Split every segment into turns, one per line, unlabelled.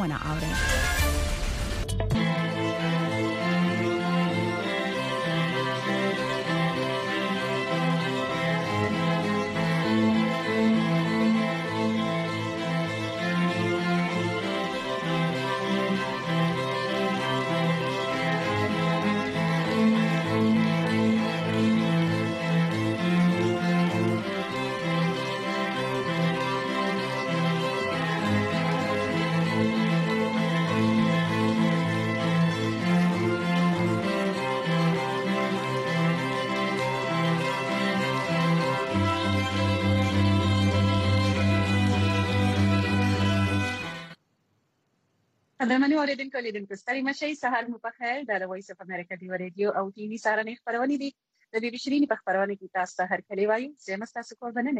خبرونه اورئ.
قدرمنو اوریدونکو لیدونکو ستړي مشئ، سهار مو په خیر. د وایس اف امریکا دی رادیو او ټي وي سهارنۍ خبرونه دي. د بي بي شيرين په خبرونه کې تاسو ته هر کلی وایو چې تاسو کو بنه نه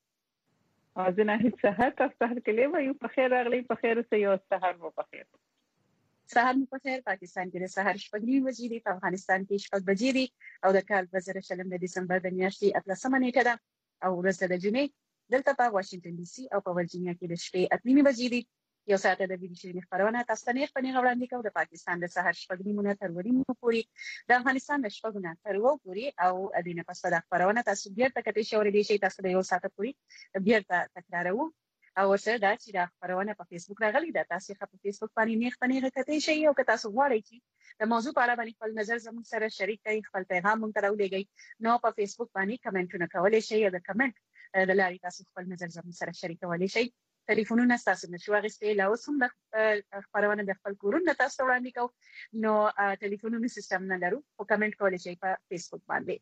دینشه.
ازنه هیڅ سهار تاسو هر کلی وایو په خیر راغلی، په خیر اوسئ او سهار مو په خیر.
سهار مو په خیر. پاکستان کې د سهار 6:30 بجې دي، په افغانستان کې 6 بجې دي او د کال 2020 د دسمبر د میاشتې 18 نیټه ده او ورځ د جمعې. دلته په واشنگټن ډي سي او په ورجینیا کې د شپې 8 بجې دي. یو ساعت د بي بي شيرين خبرونه تاسو ته نه خبرونه وړاندې کوي. د پاکستان د سهار 6:30 تر 9:00 پورې، د افغانستان د 6:00 تر 9:00 پورې او د نه پس د خبرونه تاسو بیا تکته شوري دي شي تاسو د یو ساعت پورې بیا تکرارو. او څه دا چې د خبرونه په فیسبوک راغلي دا تاسو په فیسبوک باندې نه خبرونه کته شي او که تاسو غواړئ چې د موضوع په اړه باندې خپل نظر زموږ سره شریک کړئ، خپل پیغام مونږ ته راولېږئ، نو په فیسبوک باندې کمنټونه کولای شئ او د کمنټ د لارې تاسو خپل نظر زموږ سره شریک کولای شئ. ټلیفونونه تاسو نشو غوښتي لا اوس هم د خبرونه د خپل کورونه تاسو وړاندې کوو، نو ټلیفونونو سیستم نه لرو او کمنټ کولای شئ په فیسبوک باندې.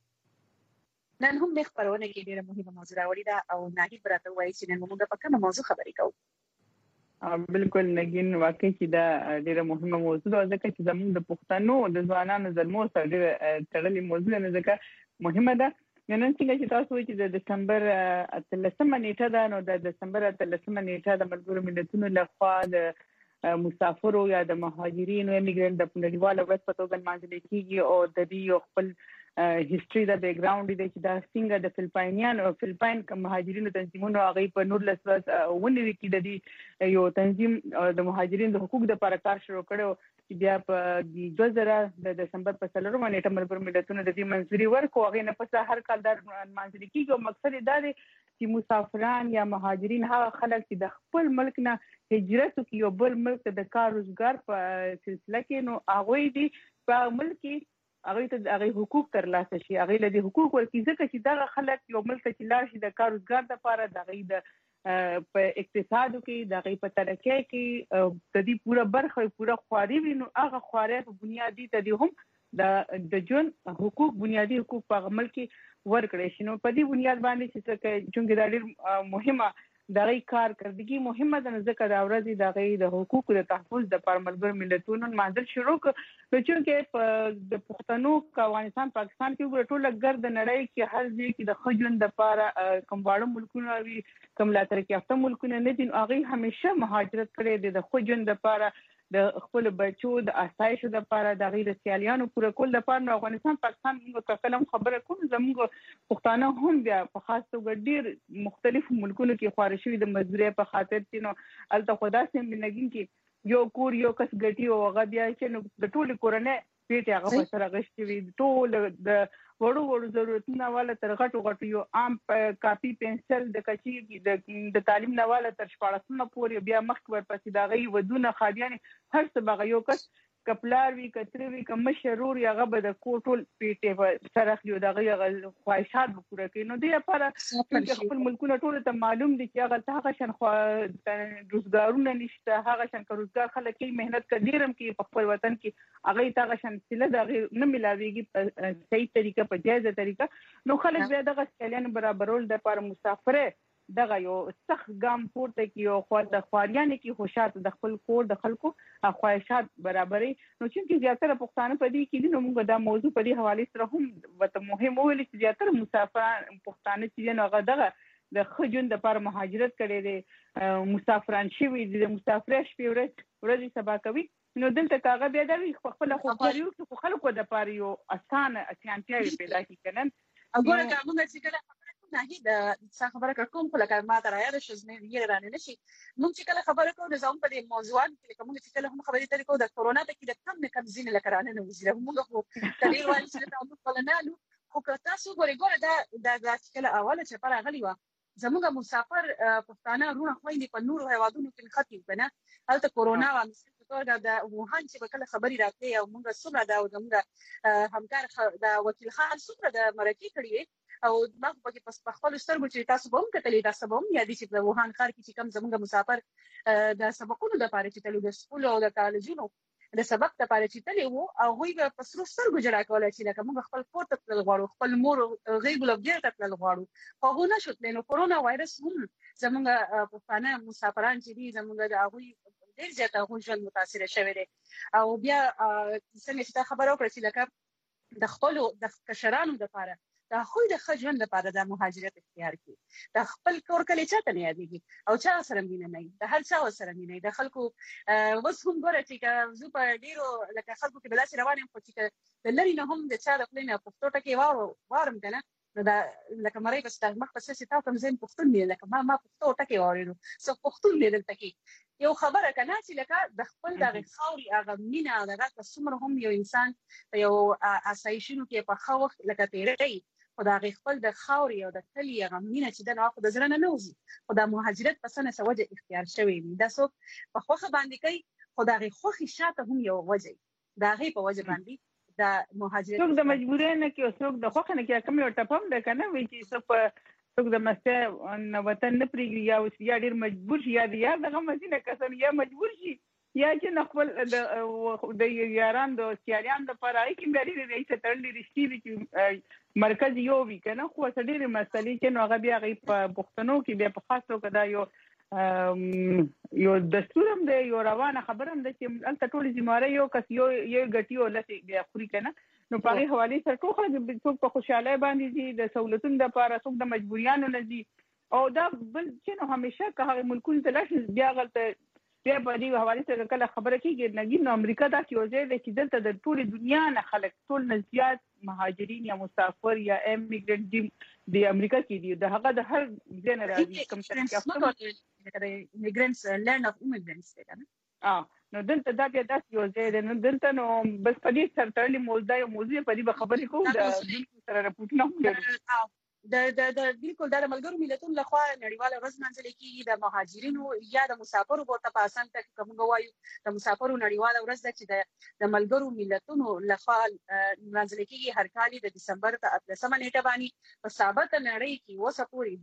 نن هم د خبرونه کې ډیره مهمه موضوع راوړې ده او ناهید براته وایي چې نن موږ په کومه موضوع خبرې کوو.
بالکل نګین، واقعي چې دا ډیره مهمه موضوع ده ځکه چې زموږ د پښتنو د ځوانانو زلمو سره ډیره تړلې موضوع نه ځکه مهمه ده. نن څنګه چې تاسو وایي چې د دسمبر 13 نیټه ده، نو د دسمبر 13 نیټه د ملګرو ملتونو لخوا د مسافرو یا د مهاجرینو یا میګرانت د نړیواله ورځ په توګه لمانځل کیږي او د دې خپل هیستوري د بیک ګراوند دی چې دا څنګه د فلپاین کوم مهاجرینو تنظیمونو هغه په 19 ورځ ونوي کې د دې یو تنظیم د مهاجرینو د حقوق لپاره کار شروع کړو چې بیا په 2000 د دسمبر په 3 نیټه ملګرو ملتونو د دې منځوري ورکو. هغه نه پس هر کال د لمانځل کیږي او مقصد دا دی چې مسافران یا مهاجرین هغه خلک چې د خپل ملک نه هجرت کوي یو بل ملک ته د کار روزګار په سلسله کې، نو هغه دی په ملک هغه ته هغه حقوق ترلاسه شي، هغه له دې حقوق ورکړي ځکه چې دا خلک یو ملک چې لاړ شي د کار روزګار لپاره د غي د په اقتصادو کې د غي په ترقۍ کې د دې پوره برخه پوره خواري وینو هغه خواري په بنیادی ته دي هم د جون حقوق بنیادی حقوق په عمل کې ورکړي شي. نو په دې بنیاد باندې چې چونګې دا ډېر مهمه د غي کارکردګي مهمه ده، ځکه دا ورځ د غي د حقوقو د تحفظ د پر ملګرو ملتونو منځل شروع کړ. چونکې په د پښتنو افغانستان پاکستان کې ټول ګرد نړۍ کې هر ځای کې د خجون د لپاره کوم واړه ملکونه وي کوم لا ترقی یافته ملکونه نه دي، هغه همیشه مهاجرت کړي دي د خجون د لپاره د خپل بچو د آسایش د لپاره د غیر سیالیانو پوره کول د لپاره. افغانستان پاکستان موږ کلم خبره کوم زموږ پښتانه هم بیا په خاص توګه ډیر مختلف ملکونو کې خواري شوی د مزدوري په خاطر چې نو الته خدا سم بنګین کې یو کور یو کس ګټي او هغه بیا چې نو د ټول کورنۍ پیټه هغه سره غشتي وي ټول د وړو ضرورتونه والا تر غټو یو عام کاپی پنسل د کچي د تعلیم نواله تر 14 پورې بیا مخ ورپسې دا غي ودونه خاديان هر څه بغه یو کس کپلار وی کتری وی کوم شرور یا غبه د کوټول پیټه سره یو دغه خواهشات پوره کوي. نو دی لپاره چې خپل ملکونه ټول ته معلوم دي چې هغه هغه شان روزګارونه نشته، هغه شان روزګار خلک کې مهنت کډیرم کې په خپل وطن کې هغه هغه شان سله دغه نه ملاويږي په صحیح طریقه په جایزه طریقه. نو خلک بیا دغه سیلان برابرول د لپاره مسافره دغه یو سخت ګام پورته کی او خو د خواریانه کی خوشات د خپل کور د خلکو خواهشات برابرۍ. نو چې زیاتره پښتانه په دې کې نو موږ دا موضوع په دې حواله سره هم وته مهم ویل چې زیاتره مسافران پښتانه چې نو هغه دغه د خجون د پر مهاجرت کړي دي، مسافران شوي دي، مسافر شپې ورځ سبا کوي. نو دلته کاغه بیا د خپل خواريو خو خلکو د پر یو اسانه اسانتیا پیدا کی کنن.
وګوره کومه چې کله کوم نه د څه خبره کوم خو لکه ما ته راځي چې زموږ یې رانه نشي موږ چې کله خبره کوو نظام په دې موضوعات کې کوم چې کله هم خبرې ترې کوو د کورونا ته کې د کم نه کم زین لکه رانه نه وزره موږ خو کله وایي چې تاسو په لنالو خو که تاسو ګورئ دا کله اوله چې پر غلی و زموږ مسافر پښتانه رونه خويندې په نورو هیوادونو کې خطي کنه هلته کورونا و مثل تور د ووهان چې کله خبري راکړي او موږ څومره دا زموږ همکار د وکیل خان څومره د مرکه کړی او ما په خپل سترګو چې تاسو به هم کتلې تاسو به هم یادې چې د ووهان ښار کې چې کم زموږ مسافر د سبقونو د پاره چې تلو د سکول او د کالجونو د سبق د پاره چې تلې وو او هغه په سرو سترګو جړا کولای چې لکه موږ خپل کور ته تل غواړو خپل مور غیګ لوبډیر ته تل غواړو خو هغه نشو تلنو کورونا وایرس هم زموږ پښتانه مسافران چې دي زموږ د هغه ډیر زیات هغه ژوند متاثر شوی دي او بیا څنګه چې خبرو کړې چې لکه د خپل د کشرانو د پاره دا خو د خجون لپاره د مهاجرت اختیار کړي د خپل کور کلی چاته نه یادېږي او چا سره مینه نه د هر چا سره مینه د خلکو وس هم ګوره چې زه په ډیرو لکه خلکو کې بلاسي روانم خو چې د لری نه هم د چا د خپل نه پښتو ټکی وارم کنه نو دا لکه مړی په ستاسو مخ په سیسه تاسو هم زین پښتون نه لکه ما پښتو ټکی وارینو سو پښتون نه دلته کې یو خبره کنه چې لکه د خپل د خاوري هغه مینه دغه څومره هم یو انسان په یو اسایشینو کې په خو وخت لکه تیرې خدای خپل د خاوري او د کلی غمینه چې د ناخو د زړه نه وځي خدای مهاجرت پسنه سوجه اختیار شوی وي دا څوک په خوخه باندې کوي خدای خوخي شاته هم یو وجه دا غي په وجه باندې د مهاجرت
څوک د مجبورۍ نه کې څوک د خوخه نه کې کوم یو ټپم ده کنه وی چې څوک د مسته نو وطن نه پریږي یا ډیر مجبور شي یا دغه مزینه کسن یا مجبور شي یا چې خپل د یاران د سیالیان د پرای کې مری نه چې تړلې رښتې چې مرکز یو وی کنه خو څډېر مسلې چې نو هغه بیا غي په پښتنو کې بیا په خاصو کدا یو دستور هم دی یو روانه خبر هم ده چې البته ټول ذمہاره یو کس یو غټیو لته بیا خوري کنه نو په هغه حواله سره ټول څوک په خوشاله باندې دي د سہولتونو د لپاره څوک د مجبوریانو نه دي او دا بل چې نو همیشه که هغه ملکونو ته لاش بیا غلطه بیا په دې حواله سره کله خبره کیږي نګین امریکا دا کې وځي چې دلته د ټول دنیا نه خلک ټول نزيات مهاجرین یا مسافر یا امیګرنټ د امریکا کې دي د هغه د هر ځای نه راځي کوم څه
د ایمیګرنټس لند اف ایمیګرنټس ده
نو دلته دا بیا داس یو ځای ده نو دلته نو بس په دې سره تړلې موضوع په دې خبرې کوو د سره راپورټ نه کوو
د بالکل د ملګرو ملتونو لخوا نړیواله ورځ منځل کیږي د مهاجرینو یا د مسافرو په تاسو ته کوم غوايو د مسافرو نړیواله ورځ ده چې د ملګرو ملتونو لخوا منځل کیږي هر کال د دسمبر په 18 نیټه باندې په ثابت نړۍ کې وسپوري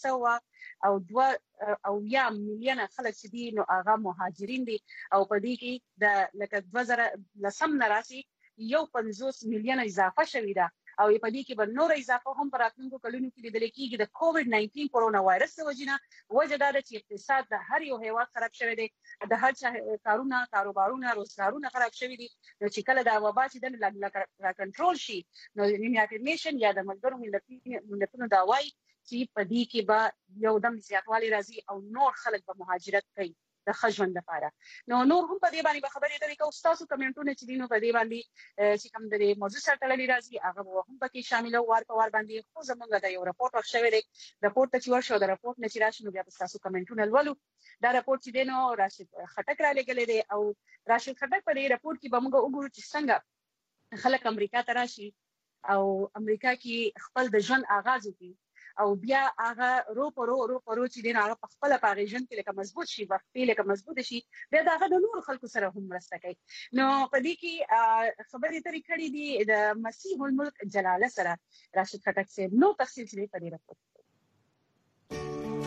200 او یا میلیونه خلک چې دي نو هغه مهاجرین دي او په دې کې د لکه 2000 نراسي یو 50 میلیونه اضافه شوې ده او په دې کې به نور اضافه هم پر راتلونکو کلونو کې لیدل کېږي د کووډ 19 کورونا وایرس د وجې نه وجه دا ده چې اقتصاد د هر یو هیواد خراب شوی دی د هر چا کاروبارونه روزګارونه خراب شوی دي نو چې کله دا وبا چې د کنټرول شي نو یونایټډ نیشن یا د ملګرو ملتونو دا وایي چې په دې کې به یو دم زیاتوالی راځي او نور خلک به مهاجرت کوي د خجون لپاره نو نور هم په دې باندې خبرې اترې کوو تاسو کمنټونه چې دینو په دې باندې چې کوم د موضوع سره تړلې راځي هغه هم پکې شامل وار په وار باندې خو زمونږ د یو راپورټ ورشوي دی راپورټ ته چې ورشو د راپورټ نه چې راشي نو بیا تاسو کمنټونه ولولو دا راپورټ چې دینو راشد خټک را لګلې دی او راشد خټک په دې راپورټ کې به موږ وګورو چې څنګه خلک امریکا ته راشي او امریکا کې خپل د ژوند آغاز وکړي او بیا هغه رو پرو چې دین هغه په خپل پاریژن کې لکه مضبوط شي وخت لکه مضبوط شي بیا هغه د نور خلکو سره هم مرسته کوي نو په دې کې خبرې ترې کړې دي د مسیح الملک جلاله سره راشد خټک صاحب نو تفصیل دې په دې راپورټ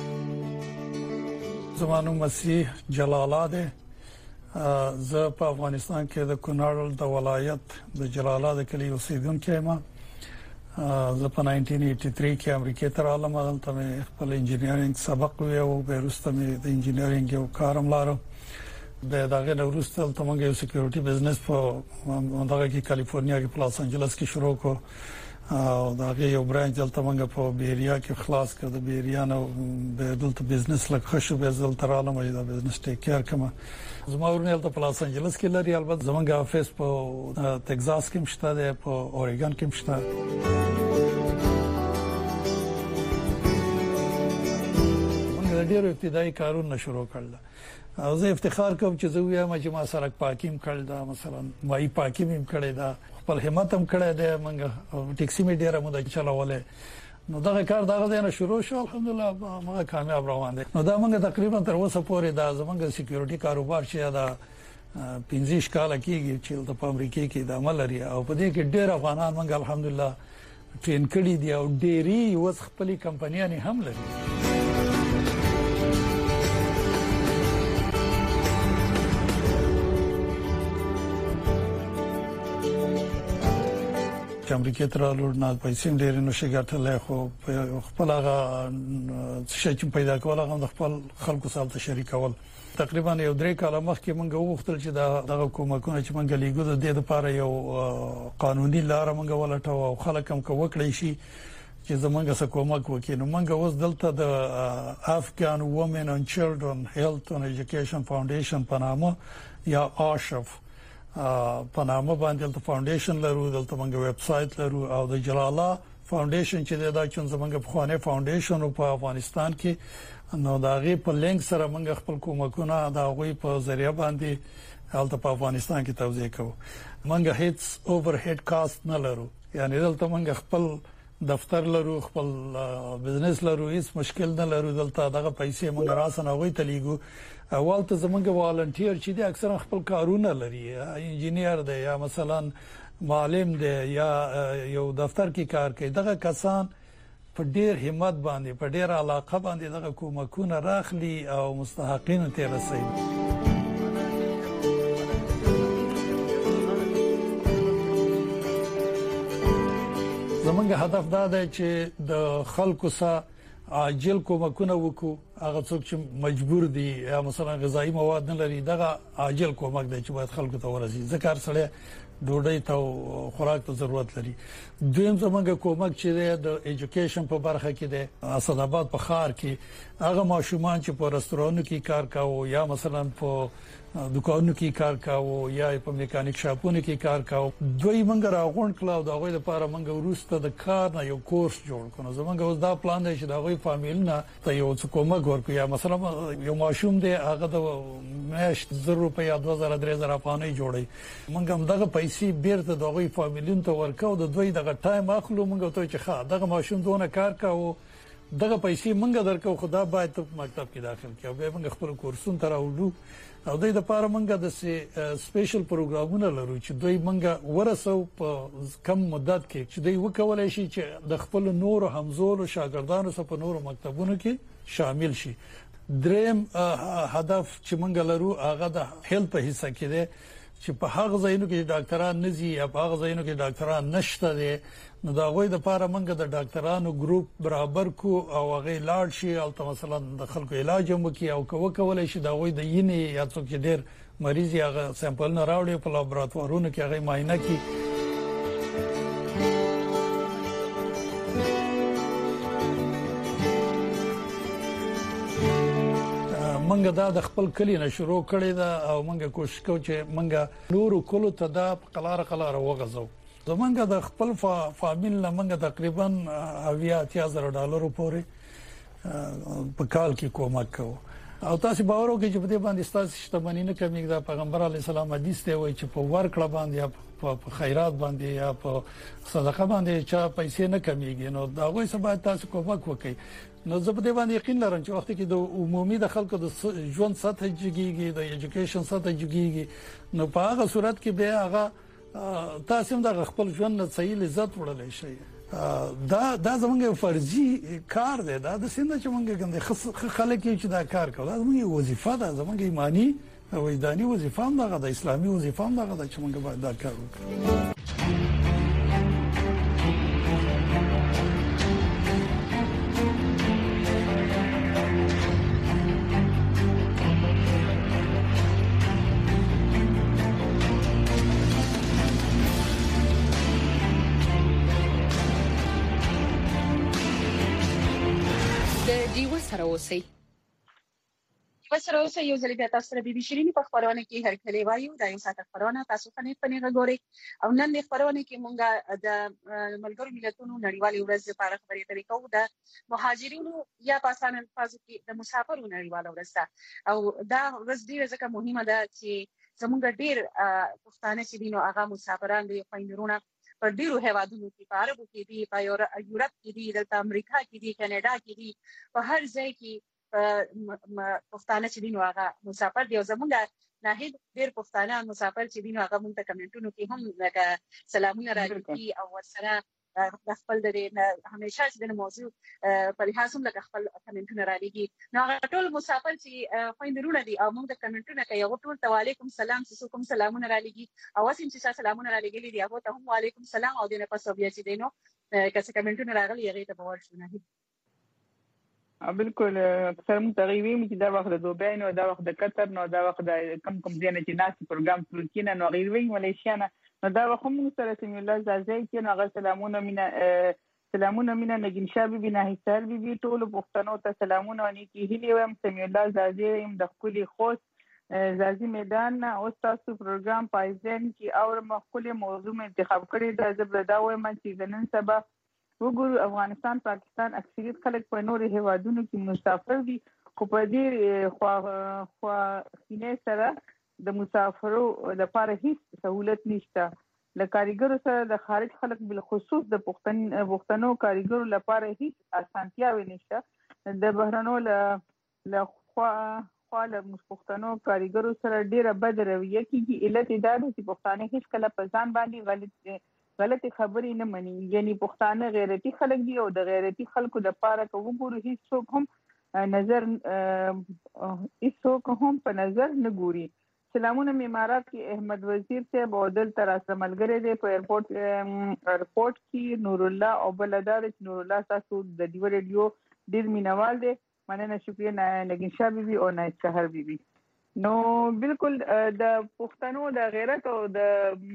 زمانو مسیح جلاله ده زه په افغانستان کې د کونړ د ولایت د جلاله د کلی اوسیدونکو یم زه په 1983 کې امریکا ته راغلم هلته مې خپل انجینرینګ سبق ویو به وروسته مې د انجینرینګ یو کارم لارو به دغه وروسته ته موږ یو سکیورټي بزنس په دغه کې کالیفورنیا کې په لاس انجلس کې شروع کو او دغه یو برانچ دلته موږ په بیریا کې خلاص کړ د بیریا نو به دلته بزنس لکه خشو به زل ترالم دا بزنس ټیک کیر کوم زما ورنه ته په لاس انجلس کې لري البته زمونږ افیس په تگزاس کې مشته ده په اوريګن کې مشته ډېر ابتدایي کارونه شروع کړل. زه افتخار کوم چې زه وایم چې ما سړک پاکیم کړل دا مثلا مای پاکیم هم کړی دا خپل همت هم کړی دی منګه ټیکسي می ډیره مو د چلولې نو دا کار دغه نه شروع شو الحمدلله ما کامیاب روان دي. نو دا موږ تقریبا تر اوسه پورې دا زمونږ سکیورټي کاروبار چې دا 15 کال کېږي چې د امریکا کې د عمل لري او په دې کې ډېر افغانان موږ الحمدلله ټرین کړي دي او ډېری وس خپل کمپنیانه هم لري. امریکا تر لور نه پیسې ډېر نشي ګټلای خو خپل هغه چې پیدا کول هغه د خپل خلکو سره شریکول. تقریبا یو 3 کال مخکې موږ وغوښتل چې دا حکومتونه چې موږ لیګو د دې لپاره یو قانوني لار موږ ولټو او خلک هم کوکړی شي چې زمونږ سره کومک وکړي. نو موږ اوس دلته د افغان وومن اند چیلډرن هیلث اند ایجوکیشن فاونډیشن په نامه یا آشف په نامه باندې د فاونډیشن لرو. دلته موږ ویب سټ لرو او د جلاله فاونډیشن چې دا چې زمونږ په خوانه فاونډیشن په افغانستان کې نو دا غي په لینک سره موږ خپل کومکونه دا غوي په ذریعہ باندې حالت په افغانستان کې توزیع کوو. موږ هیڅ اوورهډ کاست نه لرو یعنی دلته موږ خپل دفتر لرو خپل بزنس لرو هیڅ مشکل نه لرو. دلته دغه پیسې موږ راسنه غوي تلیګو اول ته زمونږ والنټیر چې دي اکثرا خپل کارونه لري انجینیر دی یا مثلا معلم دی یا یو دفتر کې کار کوي دغه کسان په ډېر همت باندې په ډېر علاقه باندې دغه کومکونه راخلي او مستحقین ته رسي. زمونږ هدف دا دی چې د خلکو سره عاجل کومکونه وکړو. هغه څوک چې مجبور دي یا مثلا غذایی مواد نه لري دغه عاجل کومک دی چې باید خلکو ته ورسي. ځکه سره ډوډۍ ته خوراک ته ضرورت لري. دویم زمونږ کومک چې د ایجوکیشن په برخه کې دی. اسداباد په خار کې هغه ماشومان چې په رستورانونو کې کار کاوه یا مثلا په دکانونو کې کار کاوه یا په میکانیک شاپونو کې کار کاوه دوی موږ راغون کلاو دا غوې لپاره موږ ورسته د کار نه یو کورس جوړ کړو. زمونږ اوس دا پلان دی چې دا غوې فامیلونه ته یو څه کومک ورکړي یا مثلا یو ماشوم دی هغه د میاشت 1000 روپیا یا 2000 3000 افغانۍ جوړي موږ هم دغه پیسې بیرته د غوې فامیلونو ته ورکو د دوی دغه ټایم اخلو موږ ته چې ښه دغه ماشوم دونه کار کاوه دغه پیسې موږ درکو خدا باید په مکتب کې داخل کړو به موږ خپل کورسونه تراوړو او د لپاره موږ د سپیشل پروګرامونه لرو چې دوی موږ ورسو په کم مدت کې چې دوی وکولای شي چې د خپل نور همزولو شاګردانو سره په نورو مکتبونو کې شامل شي. دریم هدف چې موږ لرو هغه د هیلث په حصہ کې دی چې په هغه ځایونو کې ډاکټران نزي یا په هغه ځایونو کې ډاکټران نشته دي نو دا غوي د لپاره موږ د ډاکټرانو ګروپ برابر کو او هغه لاړ شي او مثلا د خلکو علاج هم کوي او کولای شي دا غوي د ینې یا څوک چې ډېر مریض هغه سیمپل نه راوړي په لابراتوارونو کې هغه معاینه کوي. منګه دا د خپل کلی نه شروع کړی دا او منګه کوشش کوو چې منګه نورو کولو ته دا قلاره وغځو. زمونږ د خپل فامیل نه منګه تقریبا $80,000 پورې په کال کې کومک کوو او تاسو باور وکړئ چې په دې باندې تاسو شتمنۍ نه کمیږي. دا پیغمبر علی السلام حدیث دی وایي چې په ورکړه باندې یا په خیرات باندې یا په صدقه باندې چا پیسې نه کمیږي. نو دا غوي سبا تاسو کومک وکړئ. نو زه په دې باندې یقین لرم چې وخت کې د عمومي د خلکو د ژوند سطح جګیږي د ایجوکیشن سطح جګیږي نو په هغه صورت کې به هغه تاسو هم د خپل ژوند نه صحیح لذت وړلای شئ. دا زموږ فرضي کار دی. دا د سینه چې موږ ګنده خلک چې دا کار کوي دا زموږ وظیفه ده. زموږ ایمانی او وجداني وظیفه هم ده د اسلامي وظیفه هم ده چې موږ باید دا کار وکړو.
سره اوسئ.
سره اوسه یو ځل بیا تاسو سره بي بي شيرين په خبرونه کې هر کله وایو دا یو ساعت خبرونه تاسو پنه غوري او نن د خبرونه کې مونږه د ملګرو ملتونو نړیوالې ورځ لپاره خبرې اترې کوو د مهاجرینو یا په اسانه الفاظو کې د مسافرو نړیواله ورځ او دا ورځ ډیره ځکه مهمه ده چې زمونږ ډیر پښتانه چې دي نو هغه مسافران دي خويندرونه په ډیرو هیوادونو کې په عربو کې دي په یورپ کې دي د امریکا کې دي کاناډا کې دي په هر ځای کې پښتانه چې دي نو هغه مسافر دي او زمونږ ناهید ډیر پښتانه مسافر چې دي نو هغه مونږ ته کمنټونو کې هم لکه سلامونه راځي او ورسره د خپل د همیشه چې د موضوع په لحاظ هم لکه خپل کمنټونه راځي نو هغه ټول مسافر چې خويندرونه دي او موږ د کمنټونه کوي هغه ټول ته وعلیکم سلام چې کوم سلامونه راځي او واسم چې سلامونه راځي دي هغه ته هم وعلیکم سلام او دنه پس بیا چې دینو کسه کمنټونه راغلي هغه ته باور شو نه
بالکل اکثر مون تغیوي چې دا وخت د دوبۍ نو دا وخت د قطر نو دا وخت د کم ځای نه چې ناسي پروګرام ترکیه نه نو غیروي ملیشیا نه نو دا وخت موږ سره سمي الله زازي چې نو غل سلامونه مینا نگین شاه بي نه هیڅ بي ټول پښتنو ته سلامونه ونی کې هلي ويم سمي الله زازي يم د خولي خوست زازي میدان او تاسو پروګرام پایزن کې اور مخکله موضوع انتخاب کړی د زبردا وایم چې نن سبا وګورو افغانستان پاکستان اکثریت خلک په نورو هیوادونو کې مسافر دي خو په دې خو خینه سره د مسافرو لپاره هیڅ سہولت نشته د کاریګرو سره د خارج خلک بل خصوص د پښتنو کاریګرو لپاره هیڅ اسانتیا ونشته د بهرنو له خوا له پښتنو کاریګرو سره ډیره بد رویه کیږي علت دا ده چې پښتانه هیڅ کله په ځان باندې غلطی خبرې نه مني یعنی پښتانه غیرتی خلک دي او د غیرتی خلکو د پاره کوم ګورو هیڅ څوک هم نظر هیڅ هم په نظر نه ګوري سلامونه امارات کې احمد وزیر ته بودل تر اسملګری دی په ایرپورټ کې نور الله او بلدار نور الله تاسو د دیو ریډیو ډیر مینوال دی مننه شکریہ نگین شاه بیبي او نه سحر بیبي نو بالکل د پښتنو د غیرت او د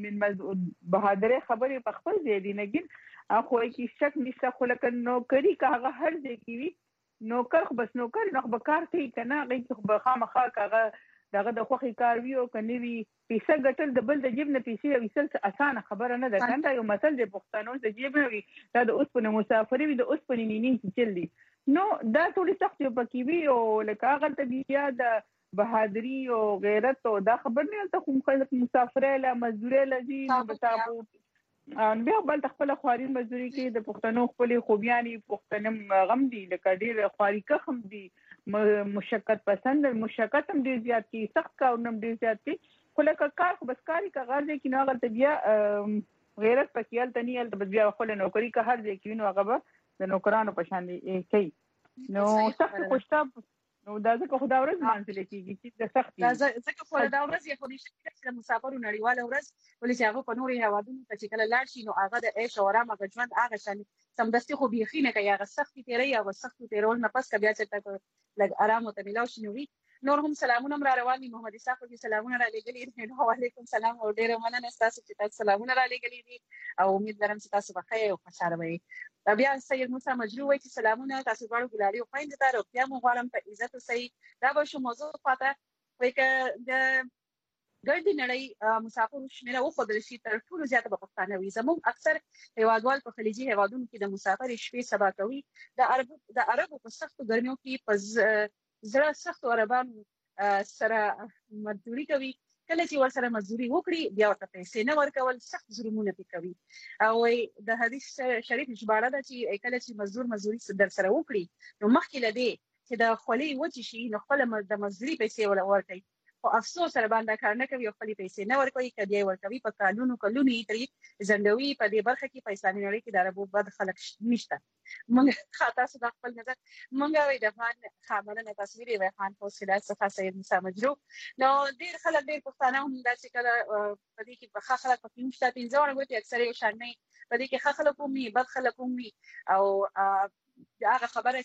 بهادرۍ خبرې په خپل ځای دي نګین خو کې شک نشته خو لکه نوکری کاغه هر ځای کې وي نوکر خو بس نوکر نه به کار کوي کنه هغه خو خامخا کاغه دغه د خوخي کار ویو کني وی پیسې ګټل د بل د جیب نه پیسې ویسل اسانه خبره نه ده کنه یو مثال د پښتنو د جیب نه وي دا د اوسپنه مسافر وي د اوسپنه نینی چې چل دي نو دا ټول سخت یو پکې وی او لکه هغه ته بیا د بهادری او غیرت او دا خبر نه ته کوم خلک مسافرې له مزدوري لذي بتاپو ان بیا بل خپل خواري مزدوري کې د پښتنو خپل خوبياني پښتنم غم دي لکه ډیر خواري کخم دي مشقت پسند مشقت هم ډیر زیات کی سخت کارونه ډیر زیات کی خو لکه کار بس کاری کا غرض کې نه غلط بیا غیرت پکېل تنیل د بیا خپل نوکری کا هر ځای کې نو هغه د نوکرانو په شان دي کوي نو سخت خوشتاب نو دا ځکه خدا ورځ مانځل کېږي چې د سختي
دا ځکه خدا ورځ یې خو نشي چې مسافرو نړیواله ورځ ولې چې هغه په نوري هوادونو ته چې کله لاړ شي نو هغه د عيش او آرام غ ژوند هغه شان سمدستي خو بيخي نه کوي هغه سختي تیري هغه سختي تیرول نه پس بیا چې تک لګ آرام او تملاو شي نو وی نور هم سلامونه را رواني محمد اسحاق دي سلامونه را لګلي نو وعليكم سلام او ډیره مننه تاسو چې تاسو سلامونه را لګلي دي او امید لرم چې تاسو بخیر او خوشاله وي بیا سید موسی مجروح وایي چې سلامونه تاسو غواړو ګلالي او خويند ته روغتیا مو غواړم په عزت او صحیح دا به شو موضوع پاته وایي ک د ګردی نړۍ مسافر شمیره او خدای شي تر ټولو زیاته په پښتانه وي زموږ اکثر هیوادوال په خلیجي هیوادونو کې د مسافر شپې سبا کوي د عربو په سختو ګرمیو کې په زړه سختو عربانو سره مزدوري کوي کله چې ورسره مزدوري وکړي بیا ورته پیسې نه ورکول سخت ظلمونه کوي او د حدیث شریف ژباړه ده چې کله چې مزدوري در سره وکړي نو مخکې لدی چې د خولي وچی شي نو خپل د مزدوري پیسې ورکړي او افسوس سره باندې کار نه کوي او خپل پیسې نه ورکوي کدی ورکوي په قانونو ترې زندوی په دې برخه کې په اسلامي نړۍ کې د عربو بد خلک نشته مونږ خاطا سره خپل نظر مونږ وي د فان خامنه تصویر وي خان حوصله څخه سید موسی مجروح نو ډیر خلک ډیر پښتانه هم داسې کله په دې کې په خلک په نشته پنځه ورغوي اکثر یو شان نه په دې کې خلک هم وي بد خلک هم وي او هغه خبره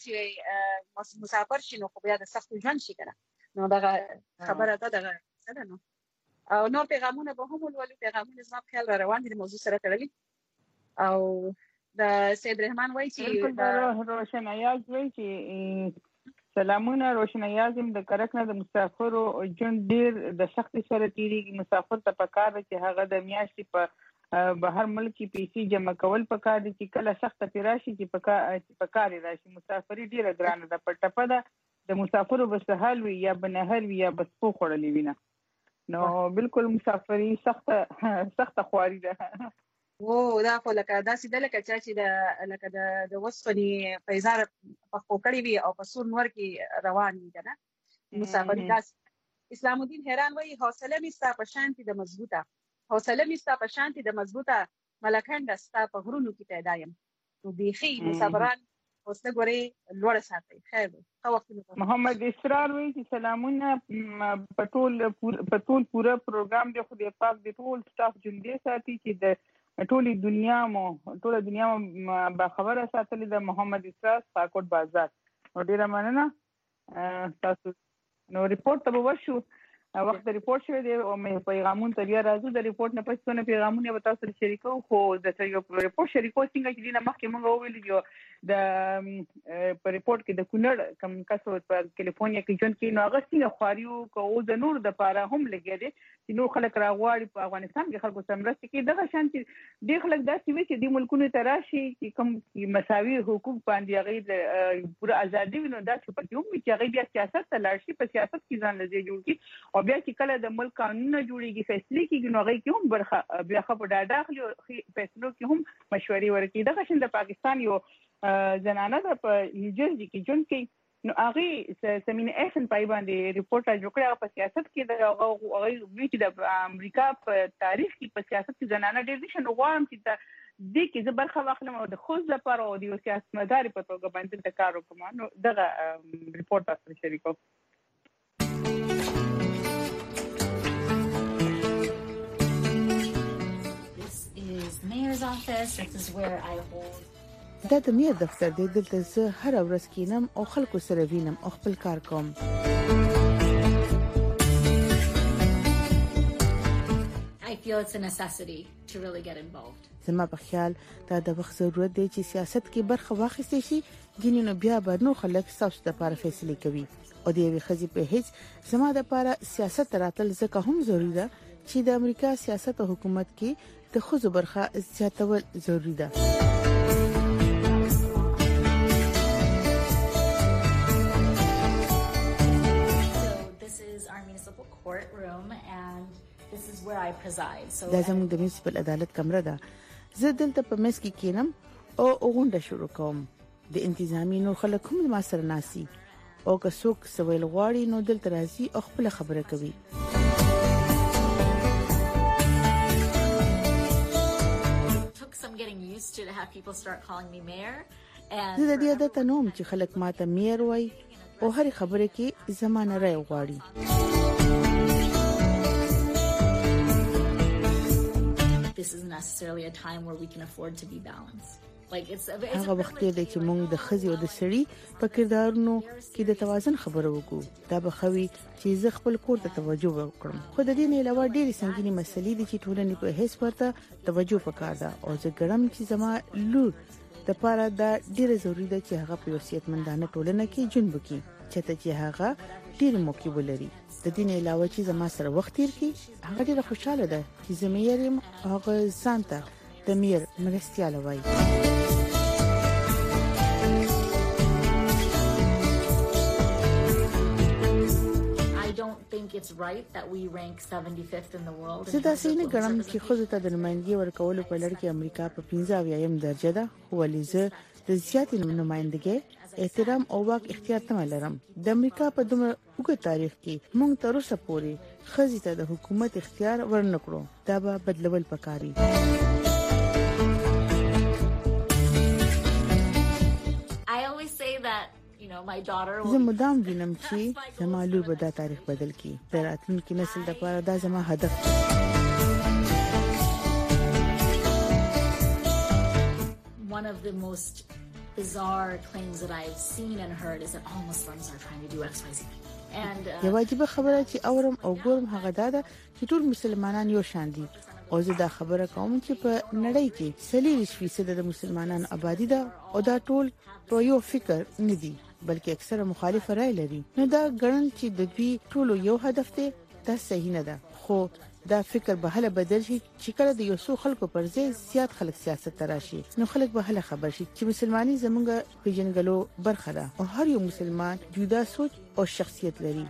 چې مسافر شي نو خو بیا د سخت ژوند شي کنه نو دا خبره ده څه نو او نو پیغامونه به هم ولولو پیغامونه زما په خیال روان دي د موضوع سره تړلي او د سید رحمان وایي چې
روشن ایاز وایي چې سلامونه روشنايي اعظم د کرکنه د مسافرو جون ډیر د سخت سره تیریږي. مسافر ته پکار دی چې هغه د میاشتې په بهر ملک کې پیسې جمع کول پکار دي چې کله سخت پیراشي چې پکار راشي. مسافري ډیره ګرانه ده، په ټپه ده د مسافرو بس حل وي یا بنهل وي یا بس پو خړلې وینه. نو بالکل مسافري سخت خواري ده.
دا خو لکه داسې د لکه چې د وسپنې پیزار په خوکړی وي او په سور نور کې روان وي کنه. مسافري داسې اسلام الدین حیران وایي حوصله می ستا په شانتي د مضبوطه، حوصله می ستا په شانتي د مضبوطه، ملکند ستا په غرونو کې پیدا یم. نو بيخي مسافران حوصله ګوري لوړ ساتي. خیر
محمد اسرار وایي چې سلامونه په ټول پوره پروګرام دی خو د پاک د ټول سټاف جوړ ساتي چې د ټوله دنیا مو با خبره ساتلې د محمد اسرار پاکوټ بازار. نو ډیره مننه تاسو. نو ریپورت ته وشو وخت ریپورت شوی دی او مې پیغامون ته بیا راځو. د ریپورت نه پس څونه پیغامونه به تاسو سره شریکو. خو د یو ریپورت شریکو څنګه چې نه مخکې موږ وویل یو د په ریپورت کې د کونړ کم کسو په کیلیفورنیا کې جون کې نو هغه څنګه خواریو کو د نور د پاره هم لګی دي چې نور خلک راغواړي په افغانستان کې خلکو سمرسته کې دغه شانتي ډېر خلک داسې وي چې د ملکونو تراشي چې کوم مساوي حقوق باندې هغه د پوره ازادي ویني دا چې په کوم چې هغه بیا سیاست ته لاړ شي په سیاست کې ځان لږه جوړ کی او بیا چې کله د ملک قانون جوړیږي فیصله کیږي نو هغه کې هم برخه بیا خبر داخلي فیصلو کې هم مشورې ورکړي. دغه شان د پاکستان یو زنانه په نیوجرسي کې جون کې نو هغه سمینه احسن پای باندې ریپورت جوړ کړی په سیاست کې د هغه ویټ د امریکا په تاریخ کې په سیاست کې زنانه ډېر دي شنو غواړم چې د کې زه برخه واخلم او د خوځ لپاره او د سیاستمدار په توګه باندې د کار وکم. نو دغه ریپورت تاسو شریکو.
Mayor's office. This is where I hold.
دا د میر دفتر دی. دلته زه هر ورځ کینم او خلکو سره وینم او خپل کار کوم.
I feel it's a necessity to really get involved.
زما په خیال دا د وخت ضرورت دی چې سیاست کې برخه واخیستل شي. ګینې نو بیا به نو خلک تاسو ته لپاره فیصله کوي او د یوې خزي په هیڅ زما د لپاره سیاست راتل ځکه هم ضروری ده چې د امریکا سیاست او حکومت کې د خزو برخه زیاتول ضروری ده.
Courtroom and this is where I preside. So
دا زموږ د میونسپل عدالت کمره ده. زه دلته په مس کې کینم او غونډه شروع کوم. د انتظامی نو خلک هم ما سره ناسي او که څوک سوال غواړي نو دلته راځي او خپل خبره کوي.
took some getting used to have people start calling me mayor and
زه د دې عادت نوم چې خلک ماته میر وای او هر خبره کې زمانه راي غواړي.
This is necessarily a time where we can afford to be balanced. Like it's
هغه وخت دی چې موږ د خزي او د سړي په کردارونو کې د توازن خبره وکړو. دا به خوي چې زه خپل کور ته توجه وکړم. خو د دې نه علاوه ډېری سنگینی مسلې دي چې ټولنې په هیڅ ورته توجه وکړه ده او زه ګرم چې زما لور د پاره دا ډېر ضروری ده چې هغه په وصیتمندانه ټولنه کې ژوند وکړي چې هغه ډېر موقع ولري. د دې نه علاوه چې زما سره وخت تیر کړي هغه ډېر خوشاله ده چې زميرم هغه ځانته د میر مرستياله وای.
It's right that we rank 75th in the world.
زه داسې نه ګڼم چې خو ته د نمائندګي ورکولو په لړ کې امریکا په 15یم درجه ده. ولې زه د زیاتې نمائندګي احترام او واک اختیار تم لرم. د امریکا په دومره وګړي تاریخ کې موږ تر اوسه پورې خزي ته د حکومت اختیار ورنکړو. دا به بدلول پکاري.
I always say that my daughter
زه مدام وینم چې زما لور به دا تاریخ بدل کړي. د راتلونکي نسل لپاره دا زما هدف دی.
One of the most bizarre claims that I've seen and heard is that all Muslims are trying to do XYZ. And
یو واجب خبره چې اورم او ګورم هغه دا ده چې ټول مسلمانان یو شان دي. او زه دا خبره کوم چې په نړۍ کې 40% د مسلمانانو آبادی ده او دا ټول په یو فکر نه دي. بلکې اکثره مخالف رائے لري. نو دا ګڼل چې د دوی ټولو یو هدف دی دا صحیح نه ده، خو دا فکر به هله بدل شي چې کله د یو څو خلکو پر ځای زیات خلک سیاست ته راشي. نو خلک به هله خبر شي چې مسلمانۍ زموږ پیژنګلو برخه ده او هر یو مسلمان جدا سوچ او شخصیت لري.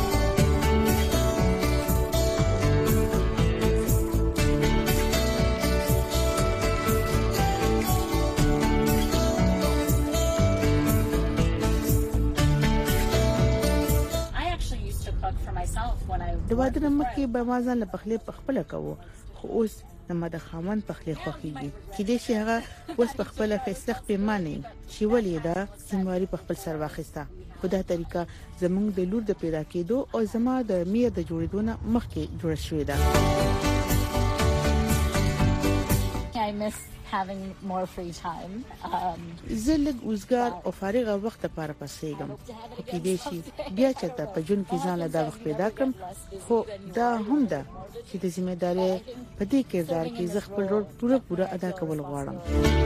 د واده نه مخکې به ما ځان له پخلي پخپله کوو، خو اوس زما د خاوند پخلي خوښیږي چې دې شي هغه اوس پخپله فیصله پیمانه چې ولې دا ذمہواری پخپل سر واخیسته. خو دا طریقه زموږ د لور د پیدا کېدو او زما د میر د جوړېدو نه مخکې جوړ شوې ده.
I miss having more free time.
زه لږ وزګار او فارغ وخت لپاره پسېږم، خو کې دې شي بیا چې ته په جون کې ځان له دا وخت پیدا کړم، خو دا هم ده چې د ځمېداري په دې کردار کې زه خپل رول پوره ادا کول غواړم.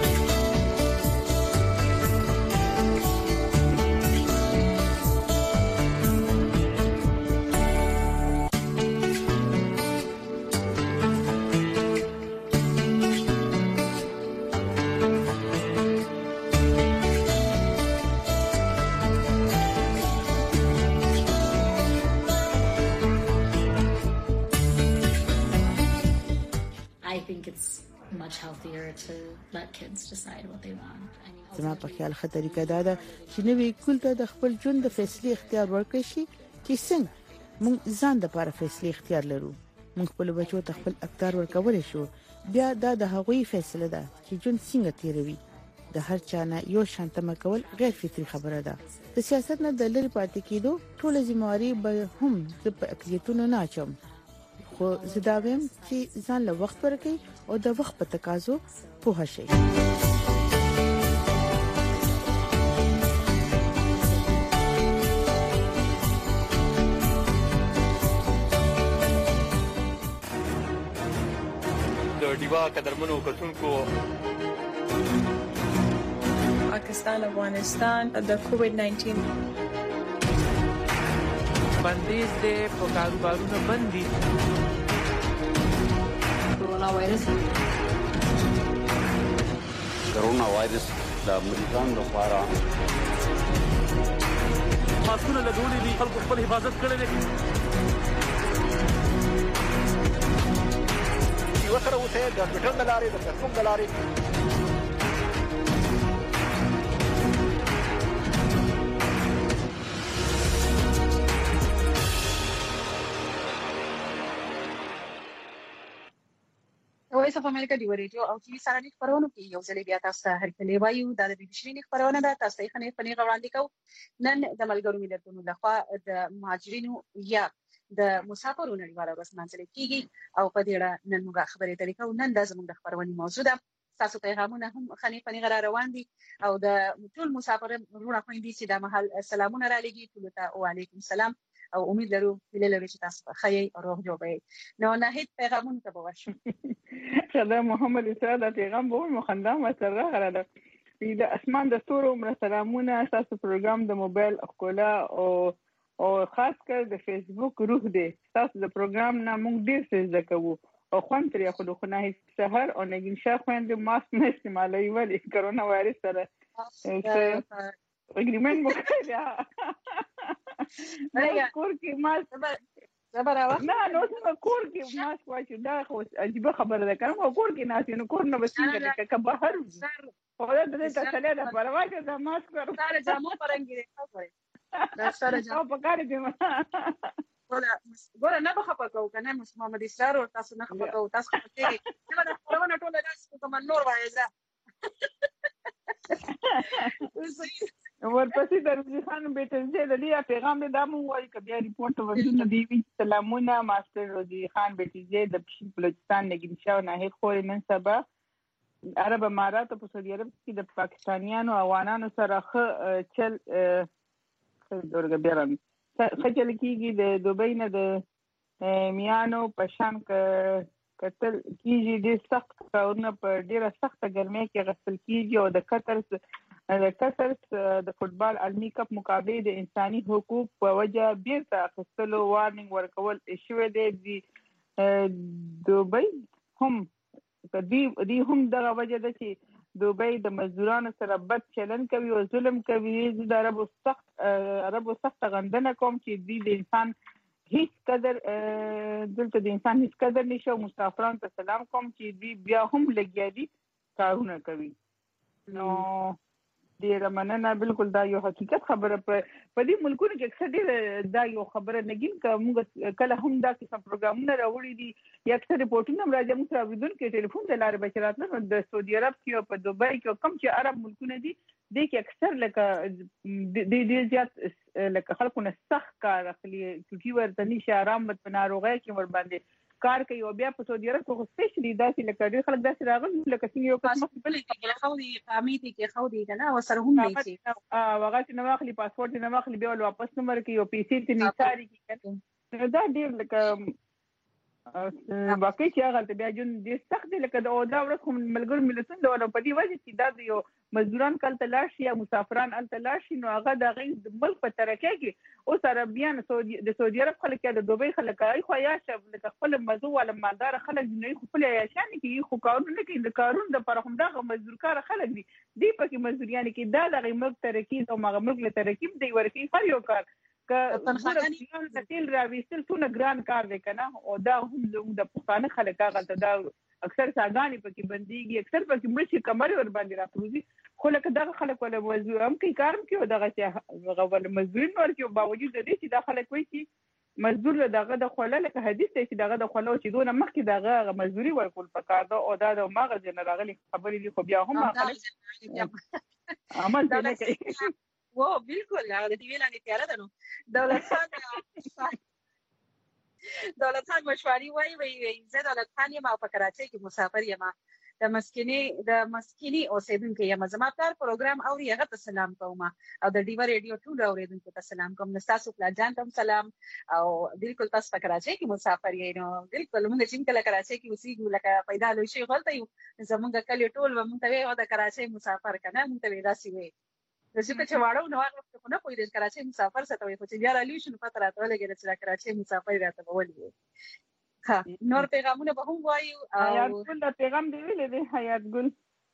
Much healthier to let kids decide what they want.
زما په خیال ښه طریقه دا ده چې نوې کول ته د خپل ژوند د فیصلې اختیار ورکړي شي چې څنګه موږ ځان د لپاره فیصلې اختیار لرو. موږ خپل بچو ته خپل اختیار ورکول شو، بیا دا د هغوی فیصله ده چې ژوند څنګه تیروي. د هر چا نه یو شان تمه کول غیر فطري خبره ده. د سیاست نه د لری پاتې کېدو ټول ذمہواری به هم په اقلیتونو نه اچوم، خو زه دا وایم چې ځان له وخت ورکړي او د وخت په تقاضو پوه شي.
د ډیوا قدرمنو کتونکو
پاکستان افغانستان د کووډ-19
بندیز دې په کاروبارونو بندي.
کرونا وایرس د امریکایانو لپاره
ماسکونه لګولي دي، خلکو خپل حفاظت کړی دی.
یو سره اوسه د پټن د لارې د پټون د لارې
وایس اف امریکا دی ریډیو او ټي وي سره نښ خبرونه کې یو ځلې بیا تاسو ته هرکلی وایو. دا د بي بي سي نښ خبرونه ده، تاسو ته خنې فني غوړاندې کوو. نن د ملګرو ملتونو لخوا د مهاجرینو یا د مسافرو نړیواله ورځ نمانځل کیږي او په دې اړه نن موږ خبرې اترې کوو. نن دا زموږ د خبرونې موضوع ده. تاسو پیغامونه هم خنې فني روان دي او د ټول مسافرینو وروڼه خويندې چې د مهال سلامونه را لګي ټول ته وعليكم السلام او امید لرو چې تاسو په خیر او روغ جوړ وئ. نو نهید پیغامونه ته وښیم.
خدای محمد اسرا د پیغام به مخنده مسره غره د اسمان د ستورو عمر سلامونه. تاسو پروګرام د موبایل خپل او خاص کر د فیسبوک روح دی. تاسو د پروګرام نه موږ ډیر څه زده کوو او خوند ترې خو خو نه سحر او نګین شاه خوند ماسک نه استعمالوي ولی کرونا وایرس سره اګریمنت مو کړی. نه کور کې ماسک زبراوه نه نو څنګه کور کې ماسک واچو دا خو عجیب خبره ده. کوم کور کې ناسي نو کور نه بسنګ ده که بهر خو دا د تسلیه ده پروا کې دا ماسک ورو سره جامو پرنګي خبره دا سره جامو په کار دي ګوره نه بخښه پکاو کنه محمد اسرار او تاسو نه خپکاو تاسو خپکې دا د خبرونه ټول داس کوم نور وایزه ورپسې د روزي خان بیٹه دې د دې پیغام دې دمو وایي ک بیا ریپورت ورته دی وی سلامونه ماستر روزي خان بیٹه دې د بلوچستان نګین شاو نه هیڅ خوري نن سبا عرب امارات په سعودي عرب کې د پاکستانیانو افغانانو سره چل دورګ بیرن خجل کیږي د دوبۍ نه د میانو پشان کتل کیږي د سخت کارونه په ډیره سخته ګرمۍ کې غسل کیږي او د قطر قطر د فوتبال عالمي کپ مقابله د انساني حقوق په وجه بیرته اخیستلو وارنینګ ورکول شوی دی. دوبۍ هم دغه وجه ده چې دوبۍ د مزدورانو سره بد چلن کوي او ظلم کوي. د عربو سخت غندنه کوم چې دوی د انسان هیڅ قدر دلته د انسان هیڅ قدر نشو. مسافرانو ته سلام کوم چې دوی بیا هم لګیا دي کارونه کوي. نو ډیره مننه. بالکل دا یو حقیقت خبره په دې ملکونو کې اکثر ډیره دا یو خبره نګین که موږ کله هم دا قسم پروګرامونه راوړي دي یا اکثر ریپورټونه هم راځي موږ اوریدونکو ټلیفون د لارې به چې راتلل د سعودي عرب کې او په دوبۍ کې کوم چې عرب ملکونه دي دې کې اکثر لکه ډېر زیات لکه خلکو نه سخت کار اخلي چوټي ورته نشي آرام په ناروغۍ کې ور باندې کار کوي. او بیا په سعودي عرب کې سپیشلی داسې لکه ډېر خلک داسې راغلي لکه څنګه یو قسم
بل کې خودي قامتي کې خودي کنه وسره هم نه شي
هغه چې نو اخلي پاسپورت نه اخلي بیا واپس نمبر کې او پیسې ته نثاري کې دا ډېر لکه واقعي چې هغه ته بیا جون دې سخت دی لکه دا ورځ کوم ملګر ملتون دا په دې وجه چې دا یو مزدوران کله تلاش یا مسافران ال تلاش نو هغه د غي ملک په ترکه کې او سره بیا د سعودي عرب خلک د دوبۍ خلک اي خو یا شب د خپل مزو ول مالدار خلک نه خپل یا شان کې خو کارونه کوي د کارون د پر هم دغه مزدور کار خلک دي پکې مزدوریان کې دا د ملک ترکیز او مغه ملک له ترکیب دی ورکی هر یو کار تنخواهانی تل راويستل څونه ګران کار دی کنه او دا هم د پښتانه خلک هغه دا اکثر ساګانی پکې بنديږي اکثر پکې مړشي کمر ور باندې راپروزي خو لکه دا خلک ولا موضوع هم کوي کارم کوي دغه چې غوړ مزدورین ورکو باوجود د دې چې دا خلک وایي چې مزدور دغه د خوله لکه حدیث دی چې دغه د خوله چې دونه مخکې دغه مزدوري ورکول پکار دا او دا د ماغه جن راغلي خبرې دي خو بیا هم خلک عمل نه کوي.
و بالکل دا د دې ویلانه تیار ده. نو دولت خان مشواری وای زه دولت خان یم او په کراچۍ کې مسافر یم د مسکینی اوسیدونکو یم. زما پلار پروګرام اوري هغه ته سلام کوم او د ډیوا ریډیو ټول اوریدونکو ته سلام کوم. تاسو پلار جان ته سلام او بالکل تاسو په کراچۍ کې مسافر یې نو بالکل موږ چې کله کراچۍ کې اوسېږو لکه پیدا لوي شي غلطه یو زمونږ کلی ټول موږ ته وایي د کراچۍ مسافر کنه موږ ته داسې وایي ځکه چې واړو نو هغه خو نه پوي د کراچۍ مسافر څه ته وي خو چې بیا رالي شنو پته راته ولګي چې کراچۍ مسافر راته بولي. ها نور پیغامونه به هم وایو
حیات ګل د پیغام دی ویلې دی حیات ګل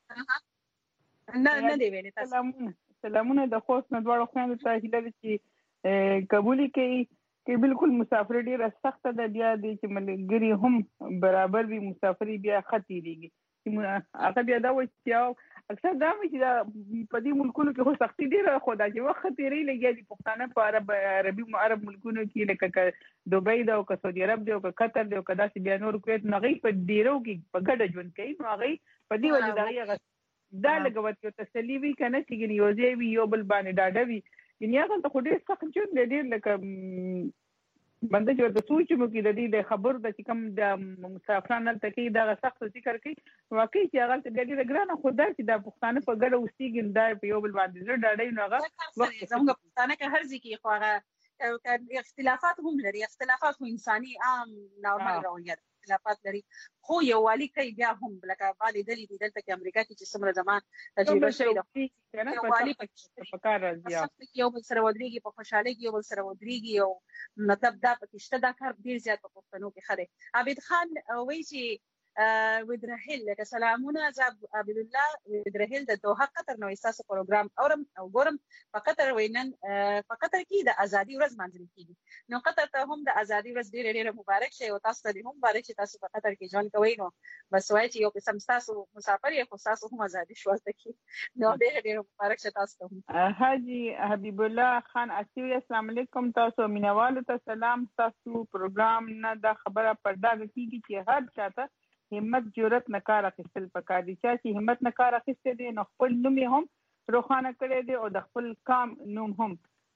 نه دی ویلې تاسو
سلامونه د خوست نه دواړو خويندو ته هیله چې قبول کې بالکل مسافر ډیر سخت ده بیا د چې ملګری هم برابر وي مسافری بیا خطرېږي هغه بیا دا وایي چې اکثر دا وایي چې په دې ملکونو کې خو سختي ډیره خو دا چې وخت تیری لګي دي پښتانه په عرب ملکونو کې لکه دوبۍ دا او سعودي عرب دی او قطر دی او کدا چې بیا نور کویت نه غي په ډیرو کې په ګډه ژوند کوي نو هغه په دې وجه دا لګوت یو تسلی وی کنه چې یو ځای وی یو بل باندې ډاډه وی یعنی هغه ته خو ډیر سخت ژوند ډیر لکه بنده چې د سوچ مو کې د دې خبر د چې کوم د مسافرانو ته کې دا سخت ذکر کوي واقعي چې هغه د ډېر ګرانه خدای چې د پښتانه په ګډه اوسېږي دا په یو بل باندې زړه ډاډي نو هغه
وخت زموږ پښتانه کې هر ځکه خو هغه اختلافات هم لري اختلافات خو انساني عام نورمال رویت اختلافات لري خو یو والی کوي بیا هم لکه باندې دلی دلته کې امریکا کې چې څومره زمان تجربه شوی ده یو والی په
کار راځي
یو بل سره ودرېږي په خوشاله کې یو بل سره ودرېږي او مطلب دا پکې شته دا کار ډیر زیات په پښتنو کې خره. عابد خان وایي چې ودرهل لکه سلامونه عبد الله ودرهل د دوحه قطر نو اساسه پروګرام اورم او ګورم په قطر وینن په قطر کې د ازادي ورځ مانځل کیږي نو قطر ته هم د ازادي ورځ ډیر مبارک شي او تاسو ته هم مبارک شي تاسو په قطر کې ژوند کوئ نو بس وایي چې یو قسم تاسو مسافر یې خو تاسو هم ازادي شو تکي نو ډیر مبارک شي تاسو ته.
حاجی حبیب الله خان اسی السلام علیکم تاسو مینوالو ته سلام. تاسو پروګرام نه دا خبره پردا کیږي چې هر چاته همت جرأت نه کار اخیستل پکار دي چې همت نه کار اخیستل دي نو خپل نوم هم روخانه کړی دی او د خپل کام نوم هم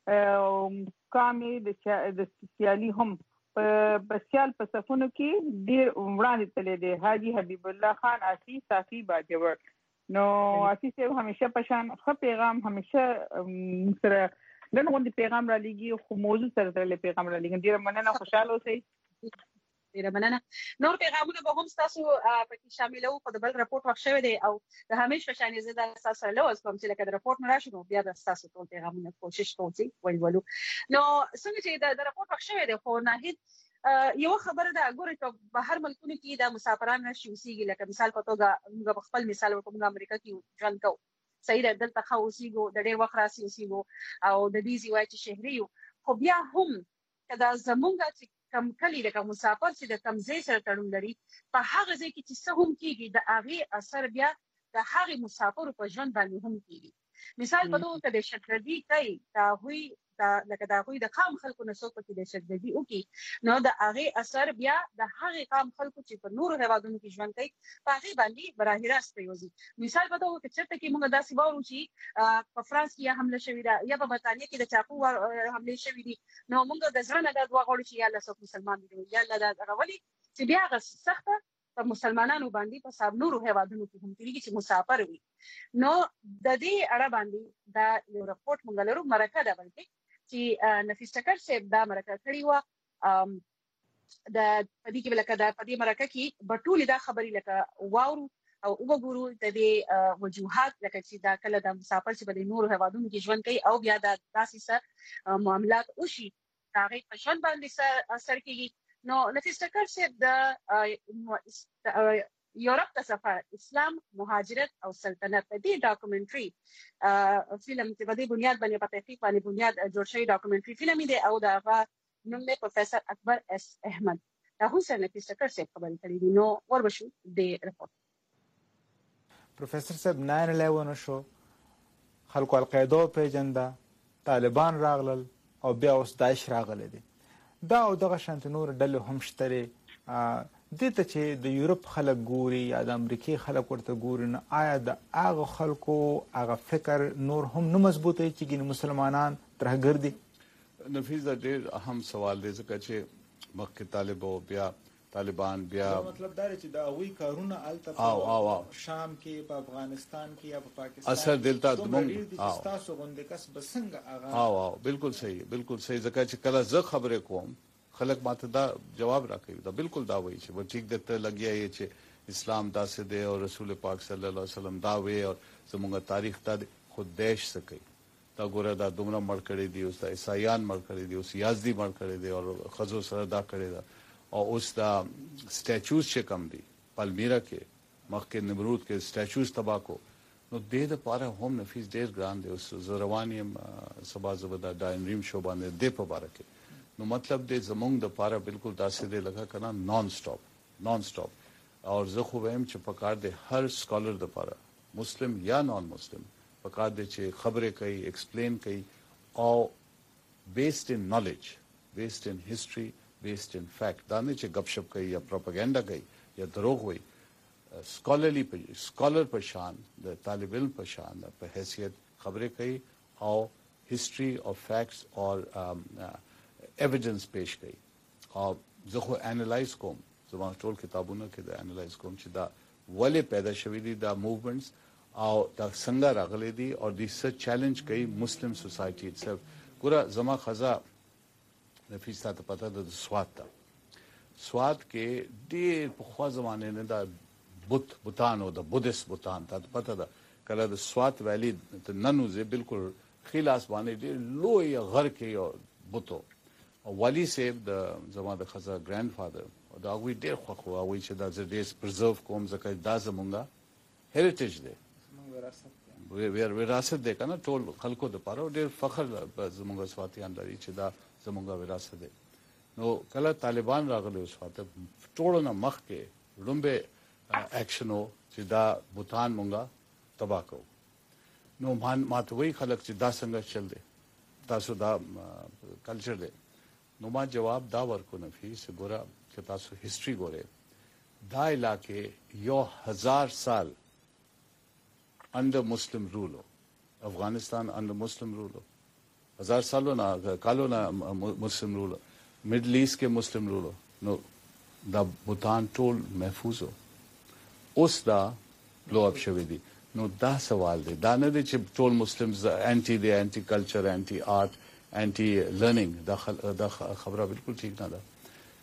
کام د سیالي هم په سیال په صفونو کې ډیر وړاندې تللی دی. حاجی حبیب الله خان اسی صافی باجوړ نو اسی سے همیشه پشان خو پیغام همیشه سره دغه پیغام را لګي خو موضوع سره تل پیغام را لګي ډیر مننه خوشاله اوسئ.
ډیره مننه. نور پیغامونه به هم تاسو پکې شاملو خو د بل راپورټ وخت شوی دی او د همیشه شانې زه د تاسو سره لوز کوم چې لکه د راپورټ نه راشي نو بیا د تاسو ټول پیغامونه کوشش کوم چې ولولو. نو څنګه چې د راپورټ وخت شوی دی خو ناهید یو خبره ده ګورئ چې په هر ملکونو کې د مسافرانو نشي اوسېږي لکه مثال په توګه موږ خپل مثال ورکوم امریکا کې ژوند کوو صحیح ده دلته خو اوسېږو د ډېر وخت راسي اوسېږو او د دې ځای چې شهري یو خو بیا هم کدا زمونږ چې کم کلی لکه مسافر چې د کم ځای سره تړون لري په هغه ځای کې چې څه هم کېږي د هغې اثر بیا د هغې مسافرو په ژوند باندې هم کېږي. مثال په توګه د شکردي کوي د هغوی لکه د هغوی د قام خلکو نه څوک پکې د شکردي وکړي نو د هغې اثر بیا د هغې قام خلکو چې په نورو هېوادونو کې ژوند کوي په هغې باندې براه راست پرېوځي. مثال په توګه که چېرته کې موږ داسې واورو چې په فرانس کې یا حمله شوې ده یا په برطانیه کې د چاقو حملې شوې دي نو موږ د زړه نه دا دعا غواړو چې یا الله څوک مسلمان دي یا الله دا هغه ولې چې بیا هغه سخته په مسلمانانو باندې په سب نورو هېوادونو کې هم کېږي چې مسافر وي. نو د دې اړه باندې دا یو راپورټ موږ لرو مرکه ده بلکې چې نفیس ټکر صاحب دا مرکه کړې وه د په دې کې لکه دا په دې مرکه کې به ټولې دا خبرې لکه واورو او وګورو د دې وجوهات لکه چې دا کله د مسافر چې په نورو هېوادونو کې ژوند کوي او بیا دا داسې څه معاملات وشي د هغې په ژوند باندې څه اثر کېږي. نو نفیس ټکر صاحب د یورپ ته سفر اسلام مهاجرت او سلطنت د دې ډاکومنټري فلم چې په دې بنیاد باندې په تحقیق باندې بنیاد جوړ شوی ډاکومنټري فلم دی او دا هغه نوم دی پروفیسور اکبر اس احمد. دا هم سره نفیس ټکر صاحب خبرې کړې دي. نو وربشو د رپورټ
پروفیسور صاحب 9/11 شو خلکو القاعده پیژنده طالبان راغلل او بیا اوس داعش راغلی دی دا او دغه شانت نور ډلې هم شته دې ته چې د یورپ خلک ګوري یا د امریکای خلک ورته ګوري نو آیا د هغه خلکو هغه فکر نور هم نه مضبوطه چې ګینه مسلمانان ترهګر دي؟
نفیس دا ډېر اهم سوال دی ځکه چې مخکې طالب او بیا طالبان بیا
مطلب دا چې دا وی کارونه الته په شام کې په افغانستان کې یا په پاکستان
اثر دلته دموږ
تاسو غونډه کس بسنګ هغه
بالکل صحیح ځکه چې کله زه خبرې کوم خلک ماته دا جواب راکوي دا بالکل دا وایي چې ټیک دته لګیا یې چې اسلام داسې دی او رسول پاک صلی الله علیه وسلم دا وی او زموږ تاریخ ته خود دیش سکی دا ګوره دا دومره مړ کړی دی اوس د عیسایان مړ کړی دی اوس یازدی مړ کړی دی او خزو سره دا کړی دا او اوس دا سټیچوز چې کم دي پالمیرا کې مخکې نمرود کې سټیچوز تبا کو نو د لپاره هم نفیس ډیر ګران دی اوس زروانیم سبا زبدا داینریم شو باندې د په باره کې نو مطلب دې زمونږ د لپاره بالکل داسې دی لکه کنه نان سټاپ او زه خو وایم چې په کار دی هر سکالر د لپاره مسلم یا نان مسلم په کار دی چې خبرې کوي ایکسپلین کوي او بیسډ ان نالج بیسډ ان هیستوري بیسډ ان فیکٹ دا نه چې غب شپ کوي یا پروپاګاندا کوي یا دروغ وایي سکالر په شان د طالب علم په شان په حیثیت خبرې کوي او هیستوري او فیکٹس او ایویډنس پیش کوي او زه خو انالایز کوم زما ټول کتابونه کې د انالایز کوم چې دا ولې پیدا شوی دي دا موومنټس او دا څنګه راغلي دي او د څه چیلنج کوي مسلم سوسایټي اټسلف ګوره زما خزا نفیس ته پته د سواد کې ډېر په خوا زمانه نه دا بوتان او د بودیست بوتان ته پته ده کله د سواد ویلی ننو زه بالکل خلاص باندې ډېر لوی غر کې او بوتو او ولی صاحب د زما د خزا ګرانډ فادر او دا وی ډېر خوښ و او چې دا زه ډېر پرزرو کوم ځکه دا زمونږه هریټیج دی وراثت دی کنه ټول خلکو د پاره ډېر فخر زمونږه سواتیان لري چې دا زمونږه وراثت دی. نو کله طالبان راغلي اوس وخت ټول نه مخ کې لومبه اکشنو چې دا بوتان مونږه تباہ کو نو ماتوي خلک چې دا څنګه چل دی تاسو دا کلچر دی نو ما جواب دا ورکو نفیس ګوره چې تاسو هیستوري ګوره دا علاقې 1000 سال under Muslim rule افغانستان under Muslim rule 1000 سالو نه کالو نه مسلم رول میډل ایست کې مسلم رول نو دا بوتان ټول محفوظ اوس دا بلو اپ شوی دی نو دا سوال دی دا نه دی چې ټول مسلمز انټي دی انټي کلچر انټي آرټ انټي لرنینګ دا خبره بالکل ٹھیک نه ده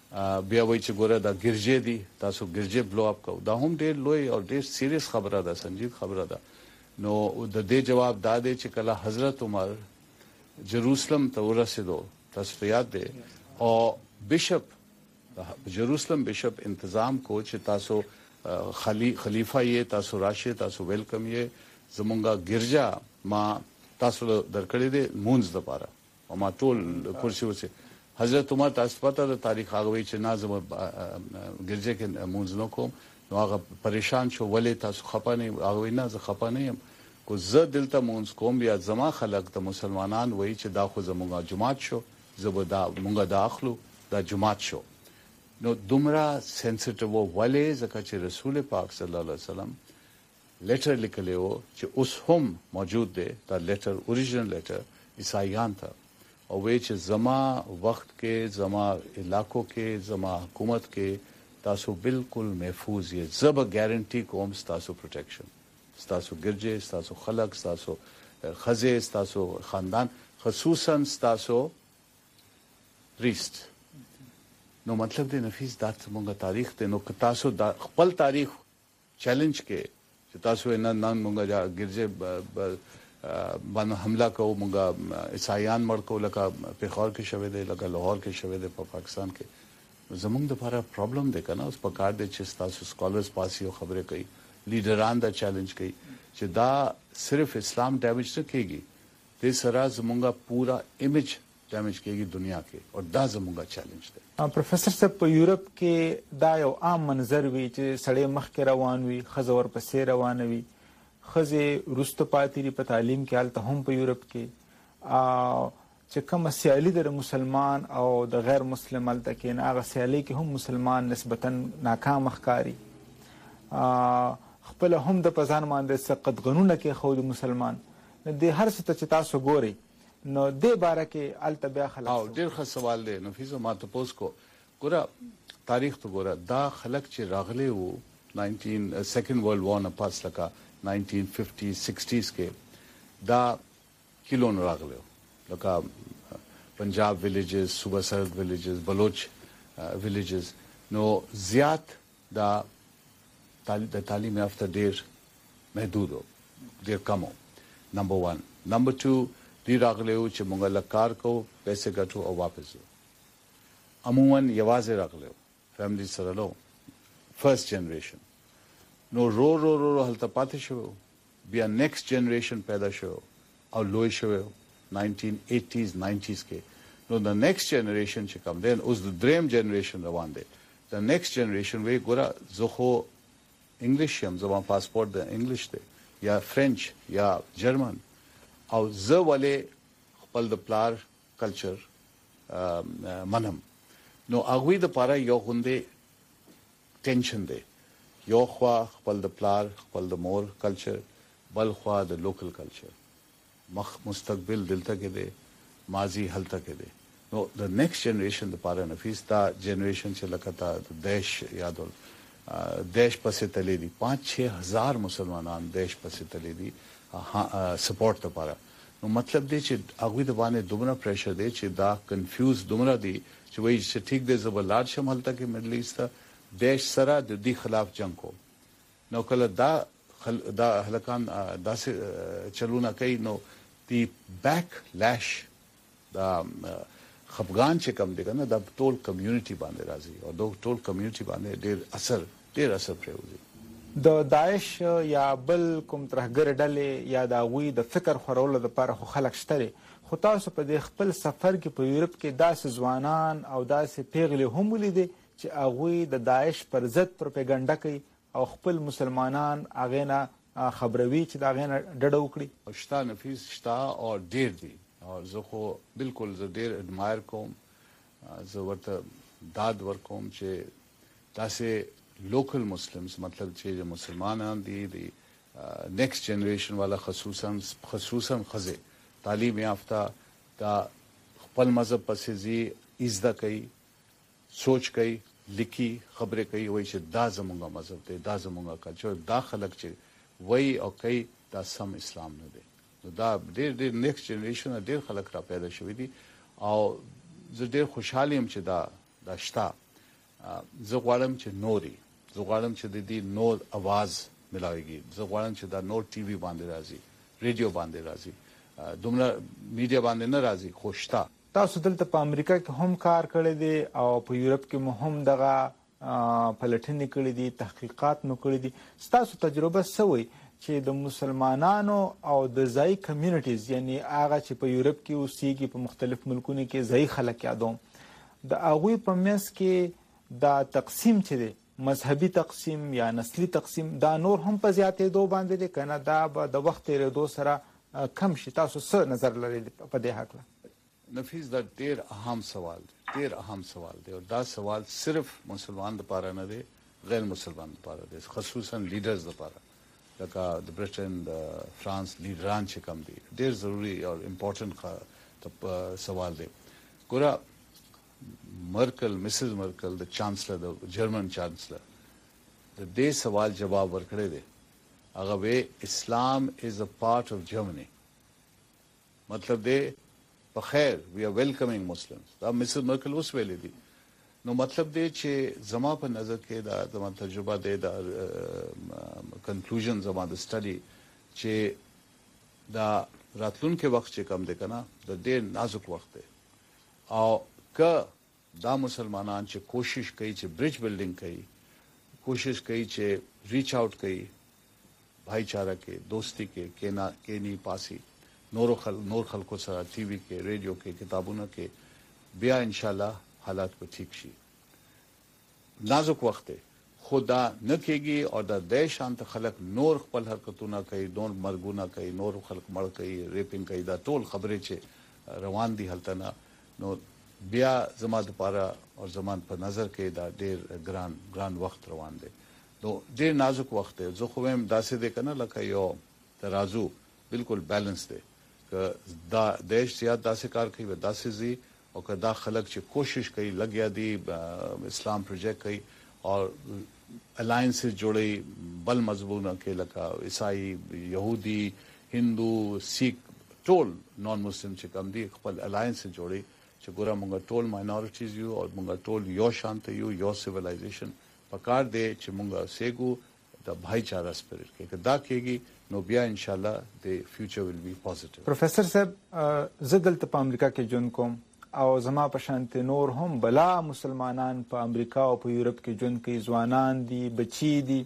بیا وایي چې ګوره دا ګرجې دي تاسو ګرجې بلو اپ کوو دا هم ډېر لوی او ډېر سیریس خبره ده سنجید خبره ده نو د دې جواب دا دی چې کله حضرت عمر جروسلم ته ورسېدو تاسو ته یاد دی او بشپ جروسلم بشپ انتظام کو چې تاسو خلیفہ یې تاسو راشه تاسو ویلکم یې زمونږه ګرجا ما تاسو درکړې دي مونږ د پاره او ما ټول کرسي وسه حضرت عمر تاسو پته د تاریخ هغه چې نازم ګرجه کې مونږ نو کوم نو هغه پریشان شو ولې تاسو خپه نه هغه نه زه خپه نه یم کو زه دلته مونږ کوم بیا زما خلک ته مسلمانان وایي چې دا خو زمونږه جماعت شو زبدا مونږه داخلو دا جماعت شو نو دومره سنسټیو ولې ځکه چې رسول پاک صلی الله علیه وسلم لیټر لیکلو چې اوس هم موجود دی دا لیټر اوریجنل لیټر عیسایان ته او وی چې زما وخت کې زما علاقو کې زما حکومت کې تاسو بالکل محفوظ یې زب ګارانټي کوم تاسو پروټیکشن تاسو ګرځي تاسو خلک تاسو خزه تاسو خاندان خصوصا تاسو پریست نو مطلب دی نفیس دا څنګه تاریخ ته نو تاسو د خپل تاریخ چیلنج کې چې تاسو نه مونږه ګرځي باندې حمله کوو مونږه عیسایان مړ کو لکه پیښور کې شوه دی لکه لاهور کې شوه دی په پاکستان کې زمونږ د لپاره پرابلم دی کنه اوس په کار دی چې تاسو سکالرز پاسي او خبره کوي لیډران دا چیلنج کوي چې دا صرف اسلام ډیمیج نه کیږي د سره زمونږه پورا ایمیج ډیمیج کیږي دنیا کې او دا زمونږه چیلنج دی
پروفیسور صاحب په یورپ کې دا یو عام منظر وی چې سړی مخکې روان وي خزه ورپسې روان وي خزه وروسته پاتې په تعلیم کې حالت هم په یورپ کې چې کوم سیالي د مسلمان او د غیر مسلم حالت کې نه هغه سیالي کې هم مسلمان نسبتا ناکام ښکاري خپل هم د پزان باندې سقط قانون کې خو د مسلمان د هر څه ته تاسو ګوري نو د باره کې التبیا خلک
او ډیر ښه سوال دی نفیس ما تاسو کو ګوره تاریخ ته ګوره دا خلک چې راغلي وو 19 سیکنډ ورلد وار نه پاس لکه 1950 60s کې دا کیلون راغلي لکه پنجاب ویلیجز صوبه سرحد ویلیجز بلوچ ویلیجز نو زیات دا د تعلیم یافته ډیر محدود ډیر کم نمبر 1 نمبر 2 دی راغلی و چې مونږ لکار کو پیسې ګټو او واپس عموما یوازې راغلی فیملی سره لو فرست جنریشن نو رو رو رو هلته پاتې شو بیا نیکسٹ جنریشن پیدا شو او لوی شو 1980s 90s کې نو د نیکسٹ جنریشن چې کوم دین اوس د دریم جنریشن روان دی د نیکسٹ جنریشن وی ګوره زه خو انګلیش یم زما پاسپورت د انګلیش دی یا فرنچ یا جرمن او زه ولې خپل د پلار کلچر منم نو هغوی د پاره یو غوندې ټینشن دی یو خوا خپل د پلار خپل د مور کلچر بل خوا د لوکل کلچر مستقبل دلته کې دی ماضی هلته کې دی نو د نیکسٹ جنریشن د پاره نفیس دا جنریشن چې لکه تا دیش یادول دیش پسې تللی دي 5-6 هزار مسلمانان دیش پسې تللی دي سپورټ لپاره نو مطلب دی چې هغه د باندې دومره پریشر دی چې دا کنفیوز دومره دی چې وایي چې ټیک دی زبلار شمال ته کې مډل ایست دیش سره د دې خلاف جنگ کو نو کله دا هلکان داسې چلونه کوي نو دی بیک لیش دا خفغان چې کم دی کنه دا ټول کمیونټي باندې راځي او دا ټول کمیونټي باندې ډیر اثر پروزي
د داعش یا بل کوم ترهګر ډلې یا د غوي د فکر خورولو لپاره خو خلک شته خو تاسو په دې خپل سفر کې په یورپ کې داسې ځوانان او داسې پیغلې هم ولیدي چې هغوی د داعش پر ضد پروپاګاندا کوي او خپل مسلمانان هغه نه خبروي چې دا غینه ډډه وکړي
شتا نفیس شتا او ډیر دي او زه خو بالکل زه ډیر اډمایر کوم زه ورته داد ورکوم چې داسې لوکل مسلمز مطلب چې مسلمانان دي نیکسٹ جنریشن والا خصوصا خزه تعلیم یافته دا خپل مذهب پسې زی عزت کوي سوچ کوي لیکي خبره کوي وایي چې دا زمونږه مذهب دی دا زمونږه کلچر دا خلک چې وایي او کوي دا سم اسلام نه دی نو دا ډیر نیکسٹ جنریشن ډیر خلک را پیدا شوي دي او زه ډیر خوشحال یم چې دا شته زه غواړم چې نوري زه غواړم چې د دې نور आवाज ملاويږي زه غواړم چې دا نور ټي وي باندې راځي ریډیو باندې راځي دومره میډیا باندې نه راځي خوشتا
تاسو دلته په امریکا کې هم کار کړی دی او په یورپ کې هم دغه پلټنې کړې دي تحقیقات مو کړی دي ستاسو تجربه سوي چې د مسلمانانو او د ځای کمیونټیز یعنی هغه چې په یورپ کې اوسېږي په مختلف ملکونو کې ځای خلک یادوم د هغوی په منځ کې دا تقسیم چې دی مذهبي تقسیم یا نسلی تقسیم دا نور هم په زیاتېدو باندې دی که نه دا به د وخت تېرېدو سره کم شي تاسو څه نظر لرئ په دې هکله
نفیس دا ډېر اهم سوال دی ډېر اهم سوال دی او دا سوال صرف مسلمان دپاره نه دی غیر مسلمان دپاره دی خصوصا لیډرز دپاره لکه د برټن د فرانس لیډران چې کوم دي ډېر ضروري او امپورټنټ سوال دی ګوره مرکل مسز مرکل د چانسلر د جرمن چانسلر د دې سوال جواب ورکړی دی هغه وی اسلام از ا پارت اف جرمنی مطلب دی په خیر وی ار ویلکمینګ مسلمز دا مسز مرکل اوس ویلې دي نو مطلب دی چې زما په نظر کې دا زما تجربه دی دا کنکلوژن زما د سټډي چې دا راتلونکي وخت چې کم دی کنه د ډېر نازک وخت دی او که دا مسلمانان چې کوشش کوي چې برج بلډینګ کوي کوشش کوي چې ریچ آؤٹ کوي भाईचारा के दोस्ती के केनी पासी नूर खल्को सरा टीवी के रेडियो के किताबों के बिया इंशाल्लाह हालात को ठीक शी नाजुक वक्त है खुदा न केगी और दा देश शांत खलक नूर खपल हरकतों ना कई नूर मरगू ना कई नूर खलक मर कई रेपिंग कई दा टोल खबरें चे रवान दी हलतना नो बिया जमात पारा और जमान पर नजर के दा देर ग्रान वक्त रवान दे نو ډېر نازک وخت دی زه خو هم داسې دی که نه لکه یو ترازو بالکل بیلنس دی که دا دیش زیات داسې کار کوي و داسې ځي او که دا خلک چې کوشش کوي لګیا دي اسلام پروجیکټ کوي او الاینسز جوړوي بل مضمونه کې لکه عیسائی یهودي هندو سیک ټول نان مسلم چې کوم دي خپل الاینسز جوړوي چې ګوره مونږ ټول ماینورټیز یو او مونږ ټول یو شانت یو یو سیویلایزیشن پکار دی چې مونږه سیګو د بھاईچارا سپیرټ کې دا کېږي نو بیا ان شاء الله د فیوچر ویل بی پوزټیو
پروفیسور صاحب زه دلته په امریکا کې ژوند کوم او زما په شانت نور هم بلا مسلمانان په امریکا او په یورپ کې ژوند کوي ځوانان دي بچي دي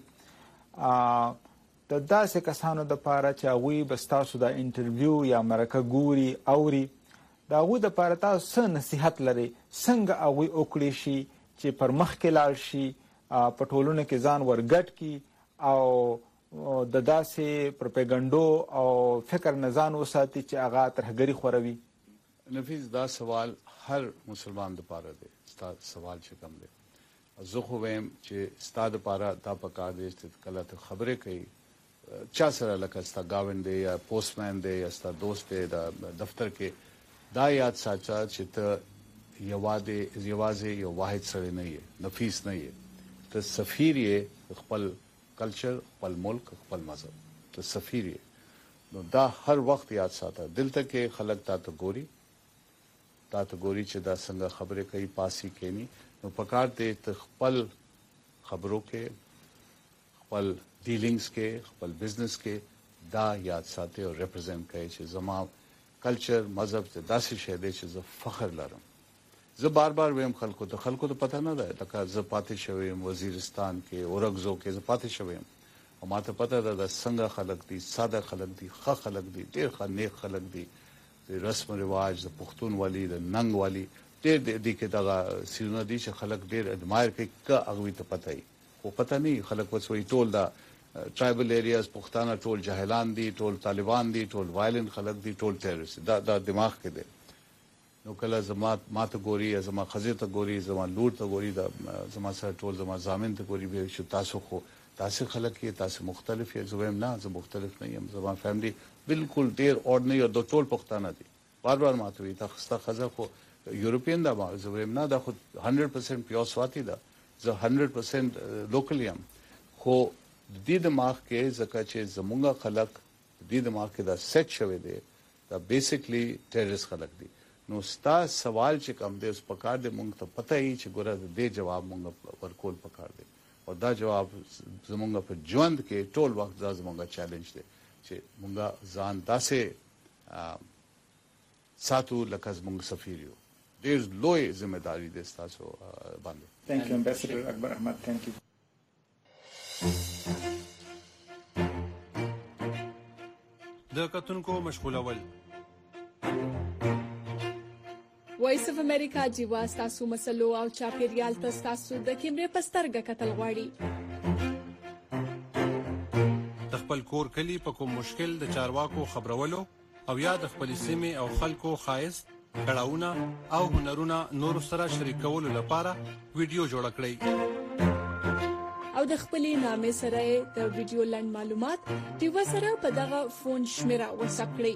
د داسې کسانو دپاره چې هغوی به ستاسو د انټرویو یا مرکه ګوري اوري د هغوی دپاره تاسو څه نصیحت لرئ څنګه هغوی وکړی شي چې پر مخکې لاړ شي په ټولنه کې ځان ورګټ کی او د داسې پروپاګاندا او فکر نه ځان وساتي چې هغه ترهګری خوروي
نفیس دا سوال هر مسلمان دپاره دی ستاسو سوال چې کوم دی زه خو وایم چې ستاسو لپاره دا پکار دی چې کله ته خبرې کوي چا سره لکه ستاسو گاوند دی یا پوسټمن دی یا ستاسو دوست دی د دفتر کې دا یاد ساته چې ته یوازې یو واحد سره نه یې نفیس نه یې ته سفیر یې خپل کلچر خپل ملک خپل مذهب ته سفیر یې نو دا هر وخت یاد ساته دلته کې خلک تا ته ګوري چې دا څنګه خبرې کوي پاسي کېنی نو پکار دې ته خپل خبرو کې خپل ډیلینګز کې خپل بزنس کې دا یاد ساته او ریپرزینټ کوي چې زما کلچر مذهب ته داسې شی دی چې زه فخر لرم زه بار ویم خلکو ته پته نه ده لکه زه پاتې شویم وزیرستان کې اورګزو کې زه پاتې شویم او ماته پته ده د څنګه خلک دي ساده خلک دي ښه خلک دي ډېر ښه نیک خلک دي د رسم و رواج د پښتون والی د ننګ والی ډېر دي کې دغه سیرونه دي چې خلک ډېر اډمایر کوي که هغوی ته پته وي خو پته نه خلک وایي ټول دا ټرایبل ایریاز پښتانه ټول جاهلان دي ټول طالبان دي ټول وایلنت خلک دي ټول ټیرریست دا دماغ کې دی نو کله ما ته ګوري یا زما خزې ته ګوري زما لور ته ګوري دا زما سره ټول زما زامن ته ګوري به شو تاسو خو تاسو خلک یې تاسو مختلف یې زویم نه زه مختلف نه یم زما فیملی بالکل ډیر اورډنری او د ټول پښتانه دي بار ما ته وي تاسو خزه خو یورپین دا زویم نه دا خو 100% پیو سواتی دا زه 100% لوکل یم خو د دې دماغ کې ځکه چې زمونږه خلک د دې دماغ کې دا سیټ شوی دی دا بیسیکلی ټیرریست خلک دي نو ستا سوال چې کوم دی اوس پکار دی مونږ ته پته یي چې ګوره دې جواب مونږ ورکول پکار دی او دا جواب زمونږ په ژوند کې ټول وخت دا زمونږ چیلنج دی چې مونږ ځان داسې ساتو لکه زمونږ سفیر یو ډېر لوی ذمہداري دی ستاسو باندې.
Thank you, Ambassador Akbar Ahmad. Thank you.
د کتونکو مشغولول
وایس اف امریکا جیوا تاسو مسلو او چاپیریال تاسو د کیمرې پسترګه کتل غواړي
د خپل کور کلی په کوم مشکل د چارواکو خبرولو او یا د خپل سیمه او خلکو خایس کړهونه او هنرونه نور سره شریکولو لپاره ویډیو جوړ کړئ
او د خپلې نامې سره د ویډیو لاند معلومات دیو سره په دغه فون شمیره واتساپ کړئ.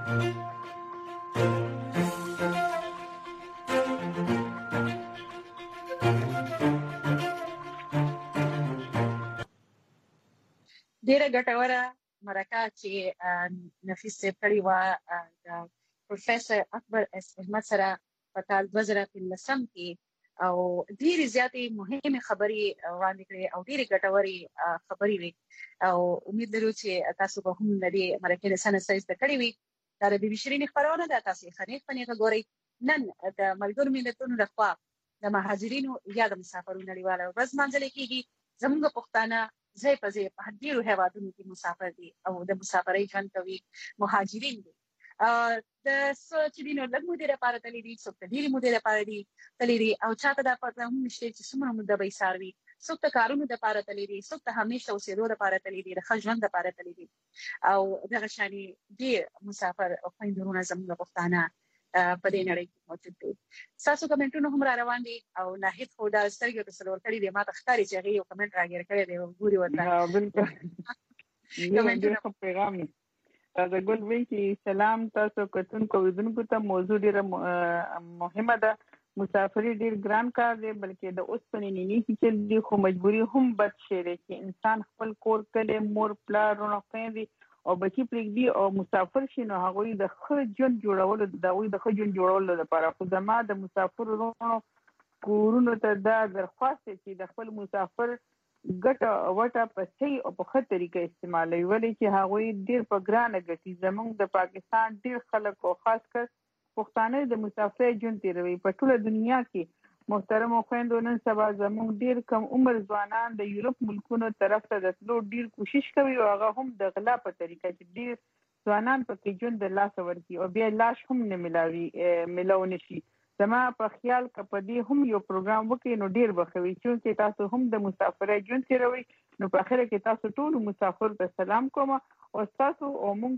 ډیره ګټوره مرکه چې نفیس صاحب کړې وه د پروفیسور اکبر اس احمد سره په کال 2013 کې او ډېرې زیاتې مهمې خبرې وړاندې کړې او ډېرې ګټورې خبرې وې او امید لرو چې تاسو به هم د دې مرکې د سنه سایز د کړې وي. دا د بي بي شیرین خبرونه ده، تاسو یې خنیق پنیغه ګورئ. نن د ملګرو ملتونو لخوا د مهاجرینو یا د مسافرو نړیواله ورځ لمانځل کېږي. زموږ پښتانه ځای په ځای په ډېرو هیوادونو کې مسافر دي او د مسافرۍ ژوند کوي، مهاجرین دي. د چې دینو لږ مودې لپاره تللي دي، څوک د ډېرې مودې لپاره دي تللي دي او چاته دا پته هم نشته چې څومره موده به یې څاروي. څوک د کارونو لپاره تللي دي، څوک د همیشه اوسېدو لپاره تللي دي، د ښه ژوند لپاره تللي دي او دغه شانې ډېر مسافر او خویندورونه زموږ پښتانه په دې نړۍ کې موجود دي. ستاسو کمنټونه هم را روان دي او ناهید خو دا سترګې ورته سلور کړي دي، ما ته ښکاري چې هغې یو کمنټ راګیر کړی دی، ګوري ورته.
بالکل پیغام د ګل وی کې سلام تاسو کتونکو اوریدونکو ته. موضوع ډیره مهمه ده. مسافري ډیر ګران کار دی، بلکې د اوسپنې نینې کې چل دي، خو مجبوري هم بد شی دی چې انسان خپل کور کلی مور پلار رونه خویندې او بچي پرېږدي او مسافر شي نو هغوی د ښه ژوند جوړولو لپاره. خو زما د مسافر رونو کورونو ته دا درخواست دی چې د خپل مسافر ګټه وټه په صحیح او په ښه طریقه استعمالوي، ولې چې هغوی ډېر په ګرانه ګټي. زموږ د پاکستان ډېر خلک او خاص کر پښتانه د مسافرۍ ژوند تېروي په ټوله دنیا کې. محترمو خویندو، نن سبا زموږ ډېر کم عمر ځوانان د یورپ ملکونو طرف ته د تلو ډېر کوشش کوي او هغه هم د غلا په طریقه چې ډېر ځوانان پکې ژوند د لاسه ورکړي او بیا لاش هم نه ملاو نشي. زما په خیال که په دې هم یو پروګرام وکړي نو ډېر به ښه وي، چونکې تاسو هم د مسافرۍ ژوند تېروئ. نو په اخره کې تاسو ټولو مسافر ته سلام کوم او تاسو او موږ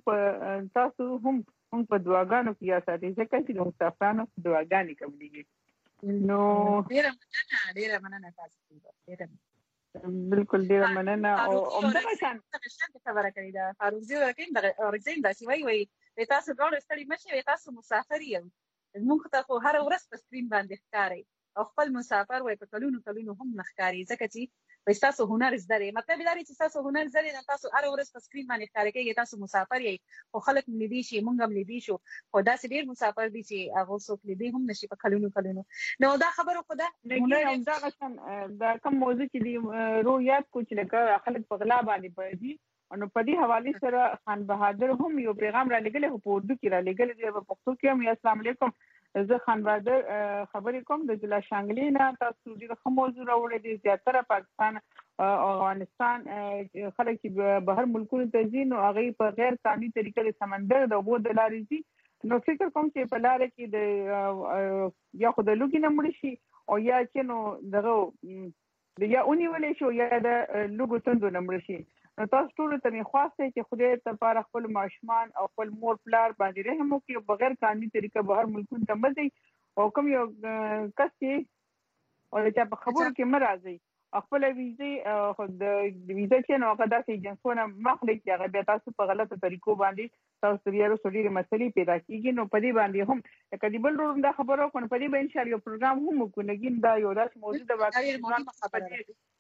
په دعاګانو کې یاساتئ، ځکه چې د مسافرانو دعاګانې قبلېږي. نو
ډېره مننه تاسو
بالکل ډېره مننه. او همدغه شان
خبره کړې ده فاروقزي ورکزین داسې وایي تاسو دواړو ستړي مه شئ، تاسو مسافر یو، موږ ته خو هره ورځ په سکرین باندې ښکارئ او خپل مسافر وایي په کلونو هم نه ښکاري، ځکه چې ستاسو هنر زده دی. مطلب دا دی چې ستاسو هنر زده دی، تاسو هره ورځ په سکرین باندې ښکاره کېږئ، تاسو مسافر یئ. خو خلک لیدي شي، موږ هم لیدي شو، خو داسې ډېر مسافر دي چې هغه څوک لیدي هم نشي په کلونو. نو دا خبره خو ده
همدغه شان دا کوم موضوع چې دی رویات کو چې لکه خلک په غلا باندې پوهېږي نو په دې حوالې سره خان بهادر هم یو پیغام را لېږلی، خو په اردو کې را لېږلی دی، په پښتو کې هم. السلام علیکم، زه خان بهادر خبرې کوم د ضلع شانګلې نه. تاسو ډېره ښه موضوع راوړې دي. زیاتره پاکستان او افغانستان خلک چې بهر ملکونو ته ځي نو هغوی په غیر قانوني طریقه د سمندر د اوبو د لارې ځي. نو فکر کوم چې په لاره کې یا خو د لوږې نه مړه شي او یا چې نو دغه یا ونیولی شي یا د لوږو تندو نه مړه شي. نو تاسو ټولو ته مې خواست دی چې خدای لپاره خپل ماشومان او خپل مور پلار باندې رحم وکړي او بغیر قانوني طریقه بهر ملکونو ته مه ځئ او کوم یو کس چې او د چا په خبرو کې مه راځئ. خپل ویزې د ویزه چې نو هغه داسې ایجنسونه مه اخلئ چې هغه بیا تاسو په غلطو طریقو باندې تاسو ته بیا وروسته ډېرې مسلې پیدا کېږي. نو په دې باندې هم لکه د بل ورور دا خبره وکړو نو په دې به انشاءالله یو پروګرام هم وکړو. نګین دا یو داسې موضوع ده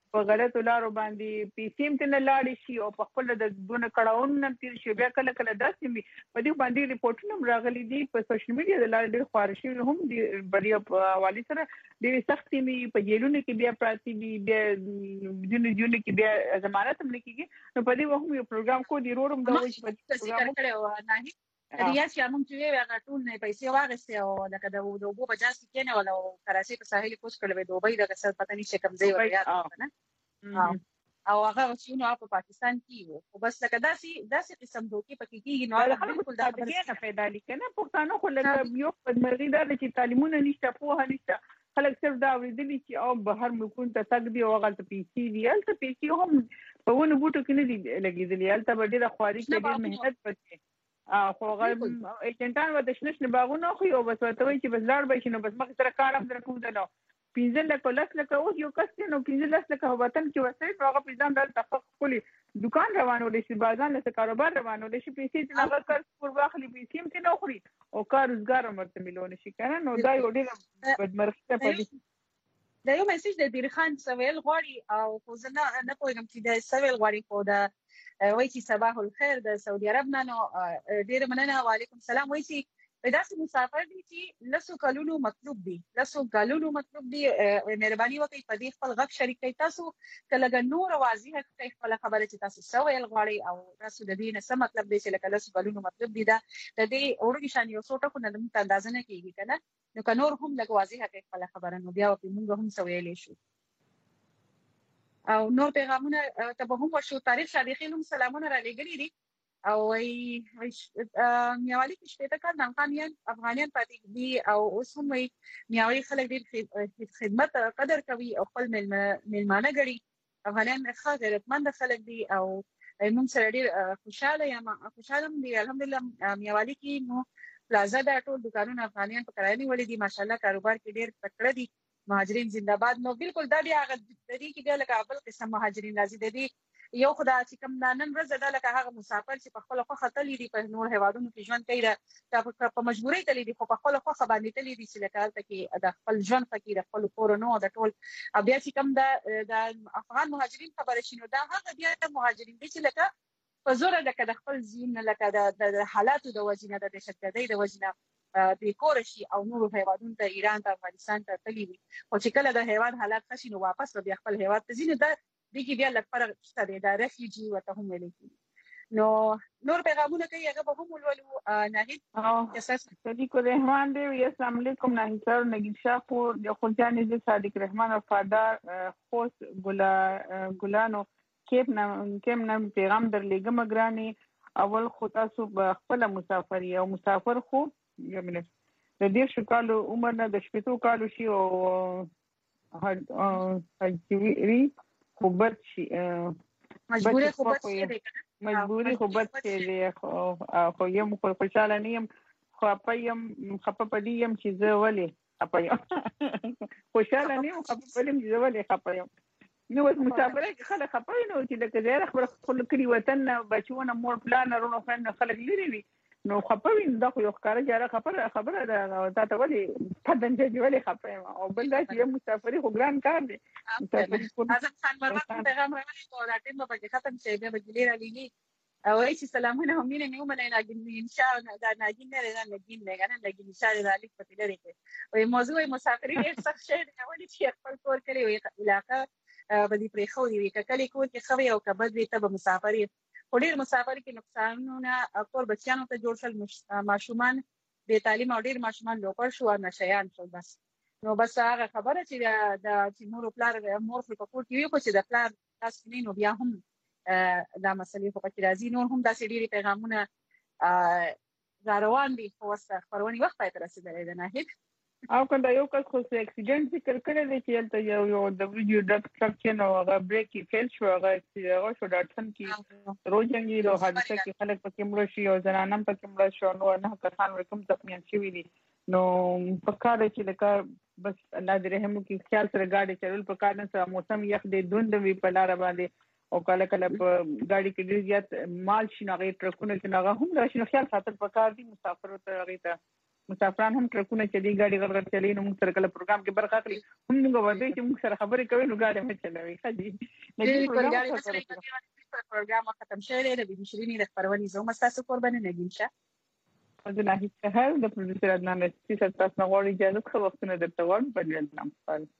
په غلطو لارو باندې پیسې هم نه لاړې شي او په خپل د دونه کړهون نه تیر شي. بیا کله داسې وي په دې باندې ریپورټونه راغلي دي په سوشل میډیا د لارې ډېر خواره شوي هم دي بریا په حوالې سره ډېرې سختې وي په جیلونو کې بیا پراته وي بیا ځینو کې بیا ضمانت هم نه کېږي. نو په دې وخت یو پروګرام کو دی روړم دا وایي چې په
ذکر کړو نه ریاض چې موږ چې هغه ټول نه پیسې واغستې او لکه د اوبو په جاس کې نه ولا کراچي په ساحل کوس کړو دوبۍ د څه پته نشي کوم ځای وریا نه او هغه چې نو په پاکستان کې وو او بس لکه داسې قسم دوکي پکې کېږي نو هغه بالکل د خبرې نه پیدا لیکنه پښتانه خو لکه یو بدمرغي ده چې تعلیمونه نشته پوهه نشته خلک صرف دا ورېدلي چې او بهر ملکونو ته تګ دی او هغه پیسې دي هلته پیسې هم په ونو بوټو کې نه دي لګېدلي هلته به ډېره خواري کوي ډېر محنت پکې خو هغه ایجنټان به د شنه شنه باغونه خو یو بس ورته وایي چې بس لاړ به شي نو بس مخکې سره کار هم در کوم ده نو 15 لکه 10 لکه اوس یو کس نو 15 لکه وطن کې وسایي نو هغه پیسې دلته خپل دکان روانول شي بازار له کاروبار روانول شي پیسې چې هغه کار پر واخلي پیسې هم نه خوري او کار روزګار مرته ملونه شي کنه نو دا یو ډېر بدمرغي ده په دې. دا یو میسج د دیر خان سویل غواړي او خو زه نه پوهیږم چې د سویل غواړي خو دا وایي چې صباح الخير د سعودي عرب نه نو ډېر مننه وعلیکم السلام. وایي چې داسې مسافر دي چې لسو کلونو مطلوب دي مهرباني وکړئ په دې خپل غږ شریک کړئ تاسو کله نور واضح کړئ خپل خبره چې تاسو سویل غواړي او تاسو د دې نه څه مطلب دی چې لکه لسو کلونو مطلب دي دا د دې اورګي شان یو څوټه کو نه د اندازه نه کیږي کنه نو که نور هم لږ واضح کړئ خپل خبره نو بیا په موږ هم سویلې شو او نور پیغامونه ته به هم ورشو. تاریخ صادقین هم سلامونه را لېږلي دي او میاوالي کې شپېته کال افغانیان پاتې دي او اوس هم میاوالي خلک ډېر خدمت قدر کوي او خپل میلمانه ګڼي افغانان ښه غیرتمند خلک دي او موږ سره ډېر خوشاله دي الحمدلله. میاوالي کې نو پلازا دا ټول دکانونه افغانیان په کرایه نیولي دي ماشاءالله کاروبار کې ډېر تکړه دي مهاجرین زنده‌باد. نو بالکل دا بیا هغه د دې کې بیا لکه بل قسم مهاجرین راځي د دې یو خدا چې کوم نن ورځ دا لکه هغه مسافر چې په خپل خوخه تللی دي په نور هوادونو کې ژوند کوي دا په مجبورۍ تللی دي خو په خپل خوخه باندې تللی دي چې لکه هلته کې د خپل ژوند فکر د خپل کورونو د ټول بیا چې کوم د افغان مهاجرین خبره شینو دا هغه بیا د مهاجرین دي چې لکه په زور لکه د خپل زین لکه د حالاتو د وجنه د دهشتګردۍ د وجنه بیکور شي او نور هیوادونو ته ایران ته افغانستان ته تللی وي او چې کله د هیواد حالات خشي نو واپس بیا خپل هیواد ته ځینې دا دغه بیا لږ فرق شته د ریفیوجی وته هم ویل کی نو نور پیغامونه کوي هغه به هم ولولو. ناهید
صدیق الرحمن دی السلام علیکم ناهید سر نگین شاه پور د خلجان دی صادق الرحمن وفادار خوش ګلانو کیپ نام پیغام در لګم ګرانی اول خو تاسو خپل مسافر او مسافر خو یو منټ د دې شکالو عمر نه د شپږو کالو شي او هجوی خوبت شي مجبوري خوبت شي خو یم خوشاله نه یم خو پایم خپپدیم چې زه ولې خپایم خوشاله نه یم خپپدیم چې زه ولې خپایم نو مسافر خلک خپای نو چې لکه زه خبر خپل کلی وطن بچونه مور پلان ورونو خلک لري وي نو خپوي دا خو یو ښکارا جاره خبره ده دا ته ولي پدنجه دی ولي خپایم او بل دا چې مسافری خو ګران کار دی مسافری
اعظم خان مرمت پیغام راغلی او دا ټیم به ختم شي بیا به ګلیر علی او ايش سلامونه هم نه مې نه ان شاء الله دا ناګین نه لګین نه غن لګین ان شاء الله علیک پته لري او موضوع مسافری ډېر سخت شي دی ولي چې خپل کور کړی وي علاقه بدی پرې خو دی کله کور کې خوي او کبد وي ته مسافری ډېر مسافر کې نقصانونه کور بچیانو ته جوړ شل ماشومان بې تعلیم او ډېر ماشومان لوپړ شو او نشيان شو بس نو بس هغه خبره چې د مور پلار مور په کور کې وي خو چې د پلار تاسو نو بیا هم دا مسلې په کې راځي نور هم دا سړي پیغامونه روان دي خو خبرونه وخت پاتې رسیدلې ده نه
او کنده یو کس خو اکسیډنټ ذکر کړی دی چې تل یو د ویډیو ډک ټرک نو هغه بریک فیل شو هغه شو ډاټسن کې روزنګي له حادثه کې خلک پکې مړ شي او زنانم پکې مړ شو نو نه کسان ورکم تپین شي ویلي نو په کار چې لکه بس الله دې رحم وکړي خیال سره گاډي چلول په کار نه سره موسم یخ دی دوند وی په لار باندې او کله په گاډي کې ډیر زیات مال شي نه غي ټرکونه چې نه هم راشي خیال ساتل په کار دي مسافر ته غي ته مسافران هم ټرکونه چې دی ګاډي غړغړ چلی نو موږ سره کله پروګرام کې برخه اخلي هم موږ ودی چې موږ سره خبرې کوي نو ګاډي مې چلوي خدي
پروګرام ختم شوی دی د شيرين د خبرونې زوم تاسو قرباني نګین شه
د ناهید سهل د پروډوسر عدنان رشتي سره تاسو غواړي اجازه خو وختونه درته وړم په دې نام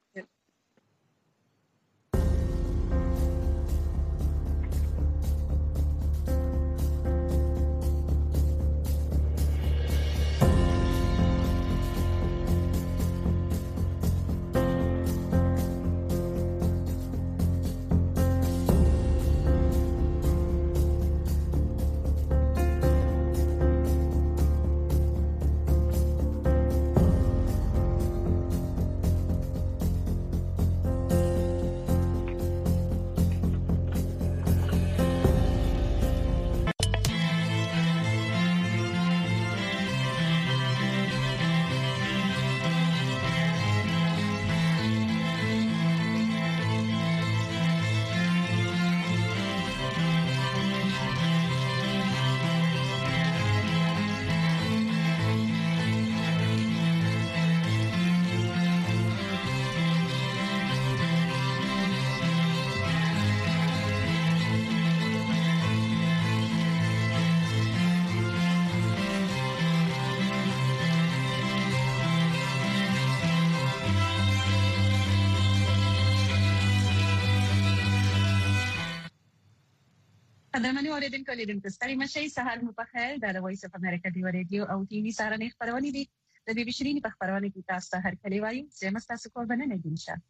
قدرمنو اوریدونکو لیدونکو ستړي مشي سهار مو په خیر د وایس اف امریکا دی ریډیو او ټي وي سره نه خبرونه دي د بي بي شيرين په خبرونه کې تاسو هر کلی وایي چې تاسو قربانه نه دي شه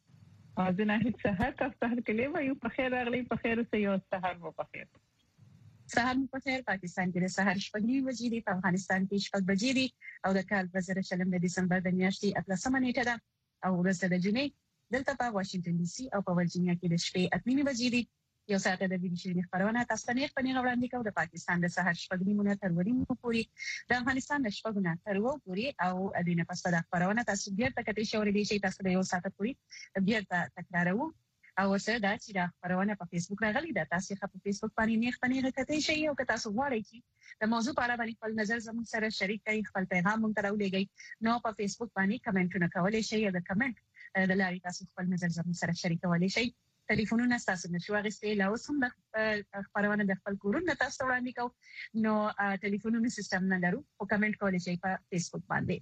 اذن هیڅ سهار تاسو هر کلی وایي په خیر اغلی په خیر سه یو سهار مو په خیر
سهار مو په خیر پاکستان کې د سهار شپږ بجې دي په افغانستان کې شپږ بجې دي او د کال 2020 د دسمبر د میاشتې 18 نیټه ده او ورځ د جمعې دلته په واشنگټن ډي سي او په ورجینیا کې د شپې 8 بجې دي یو ساعت د بي بي شيرين خبرونه تاسو ته په نیغه وړاندې کوم د پاکستان د سحر شپږ نیمه تر وړاندې پوري د افغانستان د شپږ نه تر وو پوري او د نه پس د خبرونه تاسو بیا تکته شوري دي چې تاسو د یو ساعت پوري بیا تکرارو او سره دا چې د خبرونه په فیسبوک راغلي دا تاسو په فیسبوک باندې نیغه پنیغه کته شي او که تاسو غواړئ چې د موضوع په اړه باندې خپل نظر زموږ سره شریک کړئ خپل پیغام مونږ ته راولېږئ نو په فیسبوک باندې کمنټونه کولای شئ یا د کمنټ د لارې تاسو خپل نظر زموږ سره شریک کولای شئ ټلیفونونه تاسو نشو غوښتي لا اوس هم د خبرونه د خپل کورونه تاسو وړاندې کو نو ټلیفونونو سیستم نه لرو او کمنټ کولای شئ په فیسبوک باندې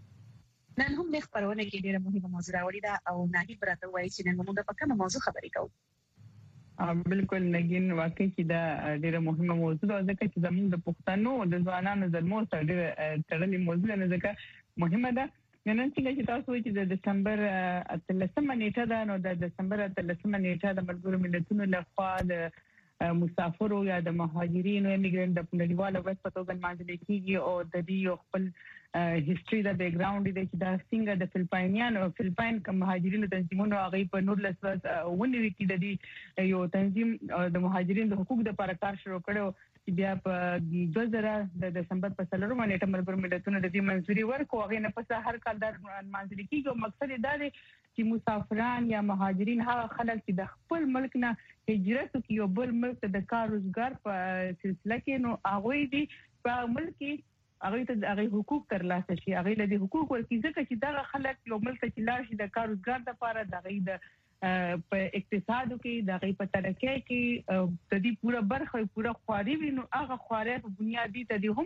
نن هم د خبرونه کې ډیره مهمه موضوع راوړې ده او ناهید براته وایي چې نن موږ په کومه موضوع خبرې کوو
بالکل نګین واقعي چې دا ډیره مهمه موضوع ده ځکه چې زموږ د پښتنو د ځوانانو زلمو سره ډیره تړلې موضوع نه ځکه مهمه ده نن څنګه چې تاسو وایي چې د دسمبر 13 نیټه ده نو د دسمبر 13 نیټه د ملګرو ملتونو لخوا د مسافرو یا د مهاجرینو ایمیګرانټ د نړیواله ورځ په توګه لمانځل کیږي او د دې خپل هیستوري د بیک ګراوند دی چې دا څنګه د فلپاین کوم مهاجرینو تنظیمونو هغه په 1919 کې د دې یو تنظیم د مهاجرینو د حقوقو لپاره کار شروع کړو چې بیا په 2000 د دسمبر په 3 نیټه ملګرو ملتونو د دې منځوري ورکو هغه نه پس هر کال د لمانځل کیږي مقصد دا دی چې مسافران یا مهاجرین هغه خلک چې د خپل ملک نه هجرت کوي او بل ملک ته د کار روزګار په سلسله کې نو هغه دې په ملک کې هغه ته هغه حقوق ترلاسه شي هغه له حقوق ورکړي ځکه چې دا خلک یو ملک ته لاړ شي د کار روزګار لپاره د غي د په اقتصادو کې د غي په ترقۍ کې د دې پوره برخه پوره خواري وینو هغه خواري په بنیادی ته دي هم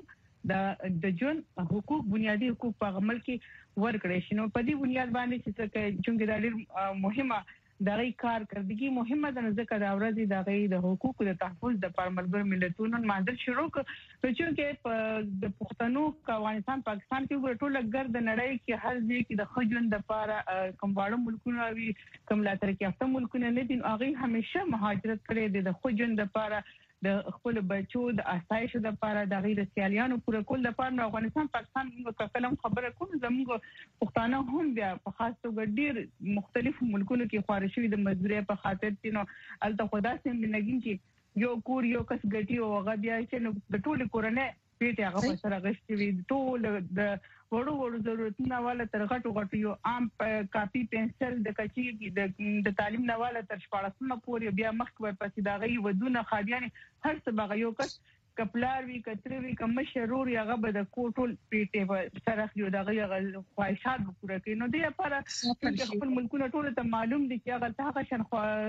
د جون حقوق بنیادی حقوق په عمل کې ورکړي شي نو په دې بنیاد باندې چې دا ډېر مهمه دغه کارکردګي مهمه ده ځکه دا ورځ د غي د حقوقو د تحفظ د ملګرو ملتونو مانځل شروع کړ چې د پښتنو افغانستان پاکستان کې ټول ګرد نړۍ کې هر ځای کې د خجون د لپاره کوم واړه ملکونه وي کوم لا تر کې افته ملکونه نه دي هغه همیشه مهاجرت کړي د خجون د لپاره د خپل بچو د اسایش د لپاره د غیر سیالیانو پوره کول د لپاره افغانستان پاکستان موږ کلم خبره کوم زموږ پښتانه هم بیا په خاص توګه ډیر مختلف ملکونو کې خارشي د مزدوري په خاطر چې نو الته خدا سم لګین چې یو کور یو کس ګټي او هغه بیا چې نو د ټول کورنۍ پیټه هغه په سره غشتي وي ټول د وړو ضرورتونه والا تر غټو یو عام کاپي پنسل د کچي د تعلیم نه والا تر 14مه پورې بیا مخکې پسې دا غي ودونه خاديان هر څه بغه یو کس کپلار وی کتری وی کوم شرور یغه به د کوټول پیټه سره یو دغه خواهشات پوره کوي نو د لپاره خپل ملکونه ټول ته معلوم دي چې هغه څنګه شان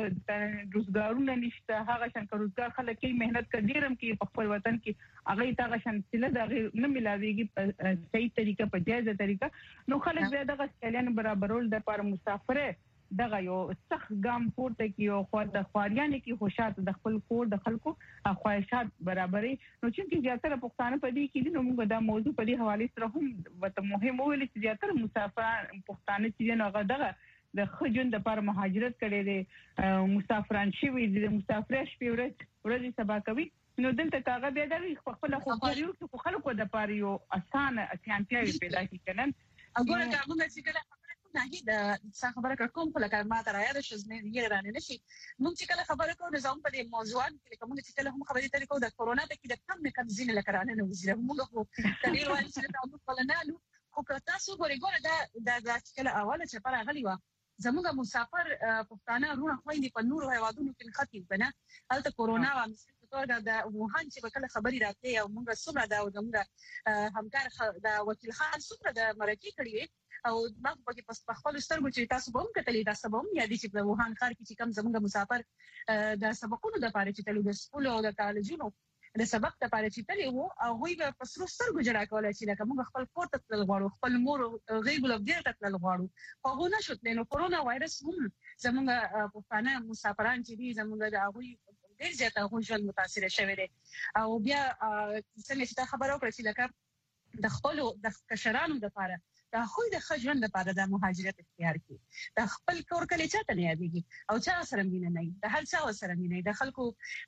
خو روزګارونه نشته هغه شان روزګار خلک کې مهنت کوي کې په خپل وطن کې هغه ته شان سله د نه ملاويږي په صحیح طریقه په جایزه طریقه نو خلک به دغه سکلین برابرول د لپاره مسافر دغه یو سخت ګام پورته کیو خو د خواریان کې خوشات د خپل کور د خلکو خواهشات برابرې نو چې زیاتره پښتانه په دې کې نو موږ دا موضوع په دې حواله سره هم وته مهم ویل چې زیاتره مسافران پښتانه چې نو دغه د خجون د پر مهاجرت کړي دي مسافران شوي دي مسافر شپې ورځ سبا کوي نو دلته کاغه به د خپل خواریو کې خلکو د پر یو اسانه اسانتیا پیدا کیږي
اګوره کومه چې کله نه دا خبره کوم په لکه ما تر یاد شوز نه یې رانه نشي موږ چې کله خبره کوو نظام په دې موضوعات کې کوم چې کله هم خبرې ترې کوو د کورونا د کې د کم نه کم زینه لکرانه نه وزره موږ خو تغیر وایي چې تاسو فلنالو خو که تاسو ګورئ دا چې کله اوله چې پر غلی و زموږ مسافر پښتانه رونه خويندې په نور هیوادونو کې خطي بنه هلته کورونا و د ووهان چې کله خبري راځي او موږ څومره دا زموږ همکار د وکیل خان څومره د مرکه کړی او ما په کې په خپل سترګو چې تاسو به هم کتلې تاسو به هم یادې چې په ووهان ښار کې چې کم زموږ مسافر د سبقونو د پاره چې تلو د سکول او د کالجونو د سبق د پاره چې تلې وو او هغوی به په سرو سترګو جړا کوله چې لکه موږ خپل کور ته تلل غواړو خپل مور غیګل ډیر ته تلل غواړو خو هغه نشو تللی نو کورونا وایرس هم زموږ پښتانه مسافران چې دي زموږ د هغوی ډیر زیاته ژوند متاثر شوی دی او بیا څنګه چې خبرو کړې چې لکه د خپل د کشرانو د پاره د خو د خجون لپاره د مهاجرت اختیار کړي د خپل کور کلی چاته نه یادېږي او چا سره مینه نه د هر چا سره مینه د خلکو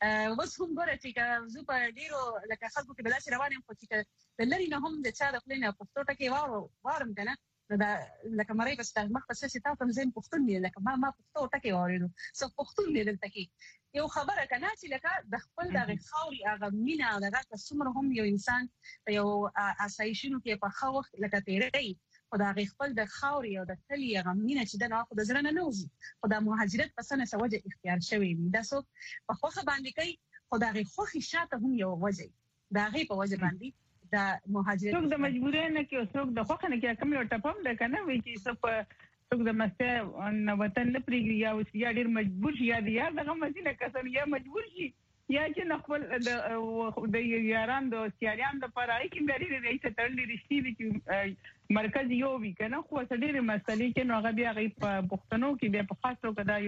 وس هم ګره چې زو په ډیرو لکه خلکو کې بلاسي روانم خو چې د لری نه هم د چا د خپل نه پښتو ټکی وارم کنه دا لکه مړی بس د مخ په سیاسي تاسو زم پښتون دی لکه ما پښتو ټکی وارینو سو پښتون دی دلته کې یو خبره کنه چې لکه د خپل د خاوري هغه مینا دغه څومره هم یو انسان یو اسایشونو کې په خو وخت لکه تیرې خدای خپل د خاوري او د کلی غمینه چې د ناخو د زړه نه نوځي خدای مهاجرت پسنه سوجه اختیار شوی دی دا څو په خوخه باندې کوي خدای خوخي شاته هم یو وجه دا غي په وجه باندې د مهاجرت
څوک د مجبورۍ نه کې څوک د خوخه نه کې کوم یو ټپم ده کنه وی چې څوک د مسته نو وطن نه پریږي یا ډیر مجبور شي یا دغه مدینه کسن یا مجبور شي یا چې خپل د یاران د سیالیان د پرای کې لري د ایسه تړلې رښتې دي چې مرکز یو وی کنه خو څه مسلې چې نو هغه بیا په پښتنو کې بیا په خاصو کدا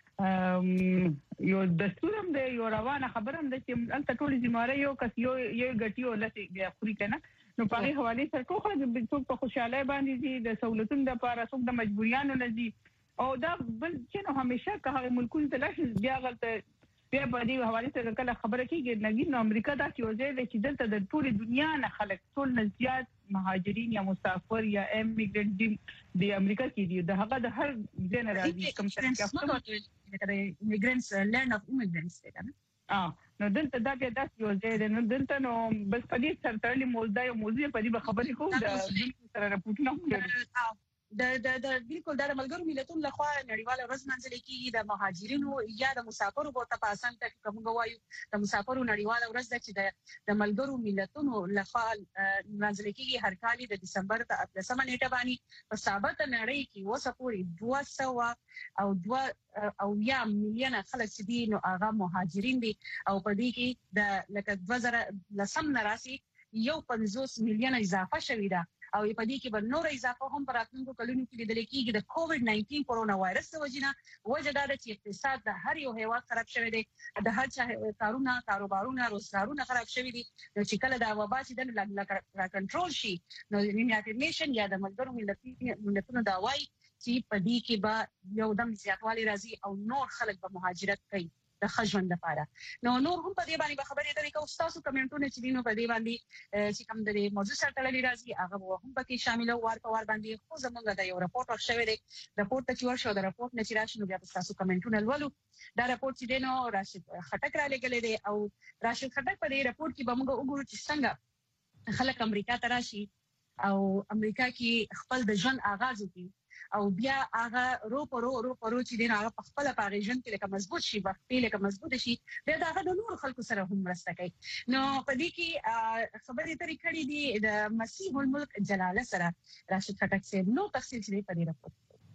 یو دستورم دی یو روانه خبرم ده چې انت ټول ذمہاره یو کس یو غټیو لته بیا خوري کنه نو په هغه حواله سره ټول څوک په خوشاله باندې دي د سہولتونو لپاره څوک د مجبوریانو نه دي او دا بل چې نو همیشه که هغه ملکونه تلاش بیا غلطه بیا په دې حواله سره کله خبره کیږي نګین نو امریکا دا یو ځای دی چې دلته د ټول دنیا نه خلک ټول نه زیات مهاجرین یا مسافر یا امیګرنټ دی امریکا کې دي د هغه د هر ځای نه راځي کوم څه
immigrants land of immigrants ده
نو دلته دا بیا داس یو ځای دی نو دلته نو بس په دې سره تړلې موضوع په دې خبرې کوو د سره راپورټ نه
د بالکل د ملګرو ملتونو لخوا نړیواله ورځ منځلې کیږي د مهاجرینو یا د مسافرو په تاسو ته کوم غوايو د مسافرو نړیواله ورځ د چې د ملګرو ملتونو لخوا منځلې کیږي هر کال د دسمبر ته 18 نیټه باندې په ثابت نړۍ کې وسپوري 200 او یا مليون خلک چې دي نو هغه مهاجرین دي او په دې کې د لکه 2010 نراسي یو 50 مليون اضافه شوې ده او په دې کې به نور اضافه هم پر راتلونکو کلونو کې لیدل کېږي د کووډ 19 کورونا وایرس د وجه دا چې اقتصاد د هر یو هیواد خراب شوی دی د هر چا کاروبارونه روزګارونه خراب شوی دي چې کله دا وبا چې د کنټرول شي نو یونایټډ نیشن یا د ملګرو ملتونو دا وایي چې په دې کې به یو دم زیاتوالی راځي او نور خلک به مهاجرت کوي د خجوند لپاره نو نور هم په دې باندې خبرې درې کوو تاسو کمنټونه چې دینو په دې باندې چې کوم د موضوع سره تړلې راځي هغه هم پکې شامل وار په وار باندې خو زمونږ د یو راپورټ ورشوي دی راپورټ چې ورشو د راپورټ نه چې راشي نو بیا تاسو کمنټونه ولولو دا راپورټ چې دینو راشد خټک را لګلې دی او راشد خټک په دې راپورټ کې به موږ وګورو چې څنګه خلک امریکا ته راشي او امریکا کې خپل د ژوند آغاز وکړي او بیا هغه رو پرو چې دین هغه خپل پاریژن کې لکه مضبوط شي وخت لکه مضبوط شي بیا دغه د نور خلکو سره هم مرسته کوي نو په دې کې خبرې ترې کړې دي د مسیح الملک جلاله سره راشد خټک صاحب نو تفصیل دې په دې راپور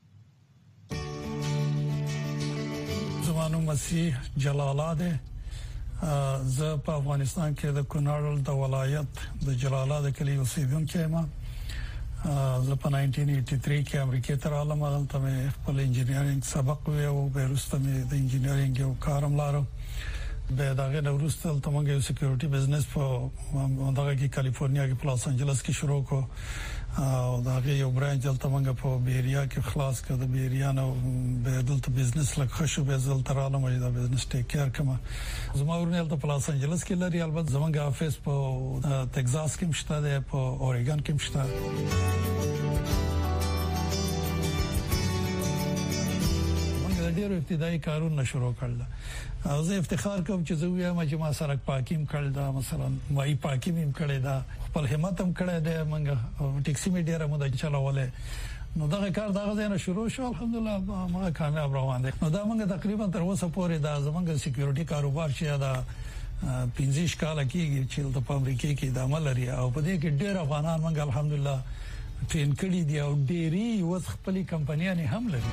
زمانو مسیح جلاله ده زه په افغانستان کې د کونړ د ولایت د جلاله کلی اوسیدونکو یم زه په 1983 کې امریکا ته راغلم هلته مې خپل انجینرینګ سبق ویو بیرسته مې د انجینرینګ یو کارم لارم به دغه وروسته تل موږ یو سکیورټي بزنس په دغه کې کالیفورنیا کې په لاس انجلس کې شروع کو او دغه یو برانچ دلته موږ په بیریا کې خلاص کړ د بیریا نو به دلته بزنس لکه خشو به زل تراله مې دا بزنس ټیک کیر کما زما ورنه دلته په لاس انجلس کې لري البته زمونږ افیس په ټکزاس کې مشته ده په اوريګن کې مشته ډېر ابتدایي کارونه شروع کړل زه افتخار کوم چې زه وایم چې ما سره پاکیم کړل دا مثلا مای پاکیم کړل دا خپل همت هم کړی دی منګه ټیکسي می ډیره مو د چلاوله نو دا کار دا غزنه شروع شو الحمدلله ما کامیاب روان دي نو دا موږ تقریبا تر اوسه پورې دا زمونږ سکیورټي کاروبار چې دا 15 کال کېږي چې د امریکا کې د عمل لري او په دې کې ډېر افغانان موږ الحمدلله ټرین کړي دي او ډېری وس خپل کمپنیانه هم لري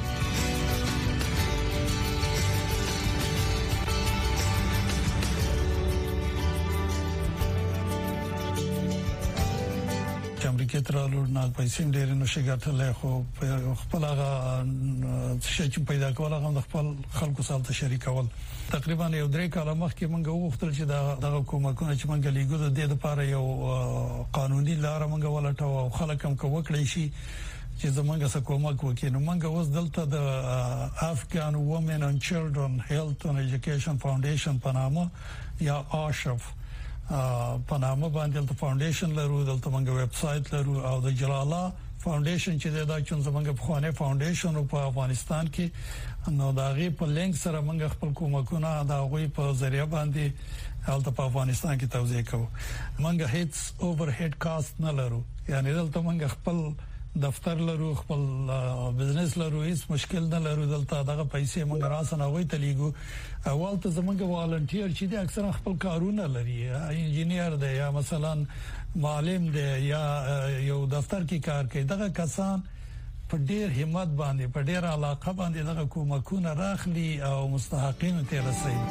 امریکا ته راغلو نه پیسې ډېر نو شګټلې خو خپل هغه چې پیدا کول هغه خپل خلکو سره شریکول تقریبا یو 3 کال مخکې موږ وغوښتل چې دا کومکونه چې موږ لیګو د دې لپاره یو قانوني لار موږ ولټو او خلک هم کوکړی شي چې زمونږ سره کومک وکړي نو موږ اوس دلته د افغان وومن اند چیلډرن هیلث اند ایجوکیشن فاونډیشن په نامه یا آشف په نامه باندې د فاونډیشن لرو دلته موږ ویب سټ لرو او د جلاله فاونډیشن چې دا چې زموږ په خوانه فاونډیشن په افغانستان کې نو دا غي په لینک سره موږ خپل کومکونه دا غوي په ذریعہ باندې هلته په افغانستان کې توزیع کوو موږ هیڅ اوورهډ کاست نه لرو یعنی دلته موږ خپل دفتر لرو خپل بزنس لرو هیڅ مشکل نه لرو دلته دغه پیسې موږ راسنه وای تلیګو اول ته زموږ والنټیر چې د اکثر خپل کارونه لري انجینیر دی یا مثلا معلم دی یا یو دفتر کې کار کوي دغه کسان په ډېر همت باندې په ډېر علاقه باندې دغه کومکونه راخلي او مستحقین ته رسېږي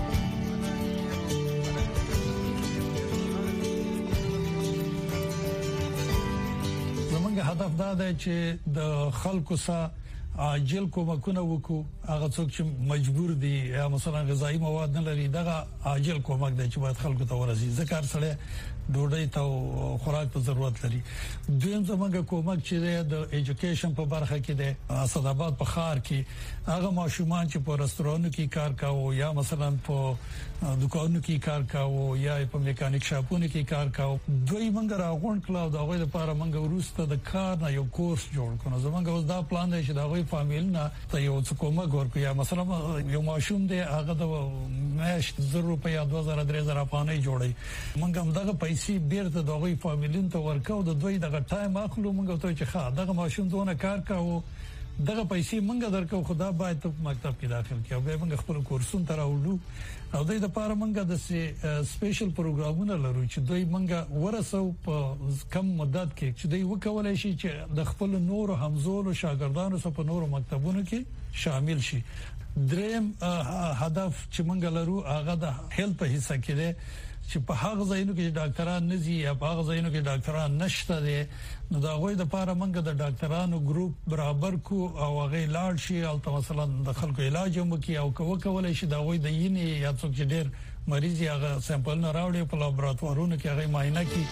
هدف دا دی چې د خلکو سره عاجل کومکونه وکړو هغه څوک چې مجبور دي یا مثلا غذایی مواد نه لري دغه عاجل کومک دی چې باید خلکو ته ورسي ځکه سره ډوډۍ ته خوراک ته ضرورت لري دویم زموږ کومک چې د ایجوکیشن په برخه کې دی اسداباد په خار کې هغه ماشومان چې په رستورانونو کې کار کاوه یا مثلا په دکانونو کې کار کاوه یا په میکانیک شاپونو کې کار کاوه دوی موږ راغون کلاو دا غوې لپاره موږ ورسته د کار نه یو کورس جوړ کړو زموږ اوس دا پلان دی چې دا غوې فامیل نه ته یو څه کومک ورکړي یا مثلا یو ماشوم دی هغه د مېش 1000 روپیا 2000 3000 افغانۍ جوړي موږ هم دغه پیسې بیرته دغه فامیلین ته ورکو د دوی دغه ټایم اخلو موږ ته چې ښه دغه ماشوم دونه کار کاوه دغه پیسې موږ درکو خدا باید ته مکتب کې داخل کړو به موږ خپل کورسونه تراولو او د دې لپاره موږ د سپیشل پروګرامونه لرو چې دوی موږ ورسو په کم مدت کې چې دوی وکولای شي چې د خپل نور همزولو شاګردانو سره په نور مکتبونو کې شامل شي دریم هدف چې موږ لرو هغه د هیلث په حصہ کې دی چې په هغه ځایونو کې ډاکټران نزي یا په هغه ځایونو کې ډاکټران نشته دي نو دا غوي د لپاره موږ د ډاکټرانو ګروپ برابر کو او هغه لاړ شي او مثلا د خلکو علاج هم کوي او کولای شي دا غوي د یینې یا څوک چې ډېر مریض یا سیمپل نه راوړي په لابراتوارونو کې هغه معاینه کوي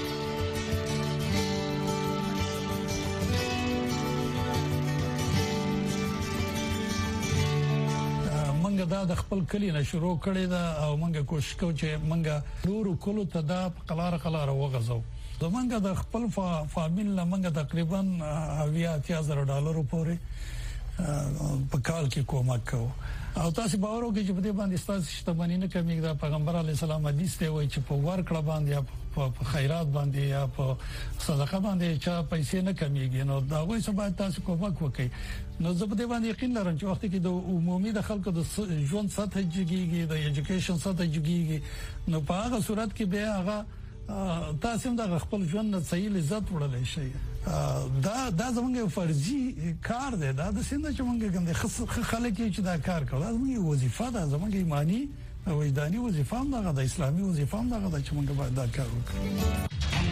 دا د خپل کلی نه شروع کړی دا او موږ کوشش کوو چې موږ نور کولو ته دا قلار وغځو زمونږ د خپل فامیل نه موږ تقریبا $80,000 پورې په کال کې کومک کوو او تاسو باور وکړئ چې په دې باندې تاسو شتمنۍ نه کمیږي دا پیغمبر علی السلام حدیث دی وایي چې په ورکړه باندې یا په خیرات باندې یا په صدقه باندې چې پیسې نه کمیږي نو دا وایي چې باید تاسو کومک وکړئ نو زه په دې باندې یقین لرم چې وخت کې د عمومي د خلکو د ژوند سطح جګیږي د ایجوکیشن سطح جګیږي نو په هغه صورت کې به هغه تاسو هم د خپل ژوند نه صحیح لذت وړلای شئ دا زموږ فرضي کار دی دا د سند چې موږ کوم خلک چې دا کار کوي دا زموږ وظیفه ده زموږ ایمانی او وجداني وظیفه هم ده د اسلامي وظیفه هم ده چې موږ باید دا کار وکړو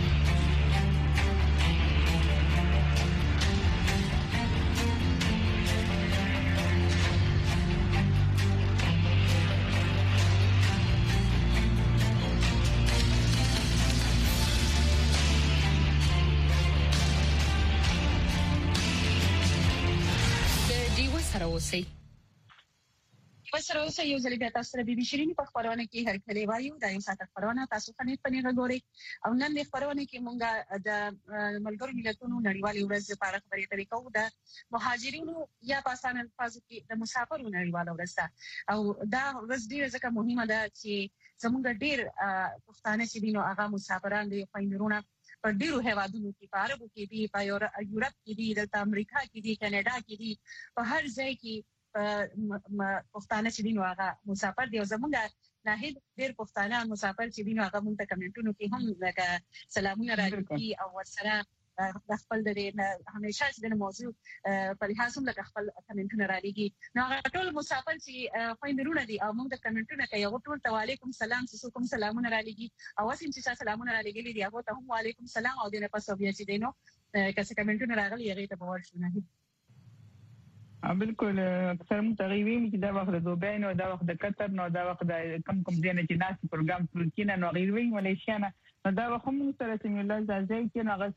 وسره اوسه یو ځل بیا تاسو سره د شيرینی په خبرونه کې هر کله وایو دا یو ساعت خبرونه تاسو په نه غوړي او نن د خبرونه کې مونږه د ملګرو ملتونو نړیوالې ورځ لپاره خبرې اترې کوو د مهاجرینو یا په اسانه الفاظو کې د مسافرو نړیواله ورځ او دا ورځ ډیره ځکه مهمه ده چې زموږ ډیر پښتانه چې دینو هغه مسافران دي خويندرونه په ډیرو هیوادونو کې په عربو کې دي په یورپ کې دي د امریکا کې دي کاناډا کې دي په هر ځای کې پښتانه چې دینو هغه مسافر دي او زموږ ناهید ډیر پښتانه مسافر چې دینو هغه مونږ ته کمنټونو کې هم لکه سلامونه راځي او ورسره د خپل د همیشه چې د موضوع په لحاظ هم لکه خپل کمنټونه راځي نو هغه ټول مسافر چې خويندرونه دي او موږ د کمنټونه کوي هغه ټول وعلیکم سلام کوم سلامونه راځي او واسیم چې سلامونه راځي دي هغه ته هم وعلیکم سلام او دنه پس بیا چې دینو کله کمنټونه راغلي هغه ته باور شونه
بالکل اکثر متغیبین چې دا وخت د دوبۍ نو دا وخت د قطر نو دا وخت د کم ځای نه چې ناسي پروګرام ترکیه نو غیروي ملیشیا نو دا وخت موږ سره سمي الله زازي کې نو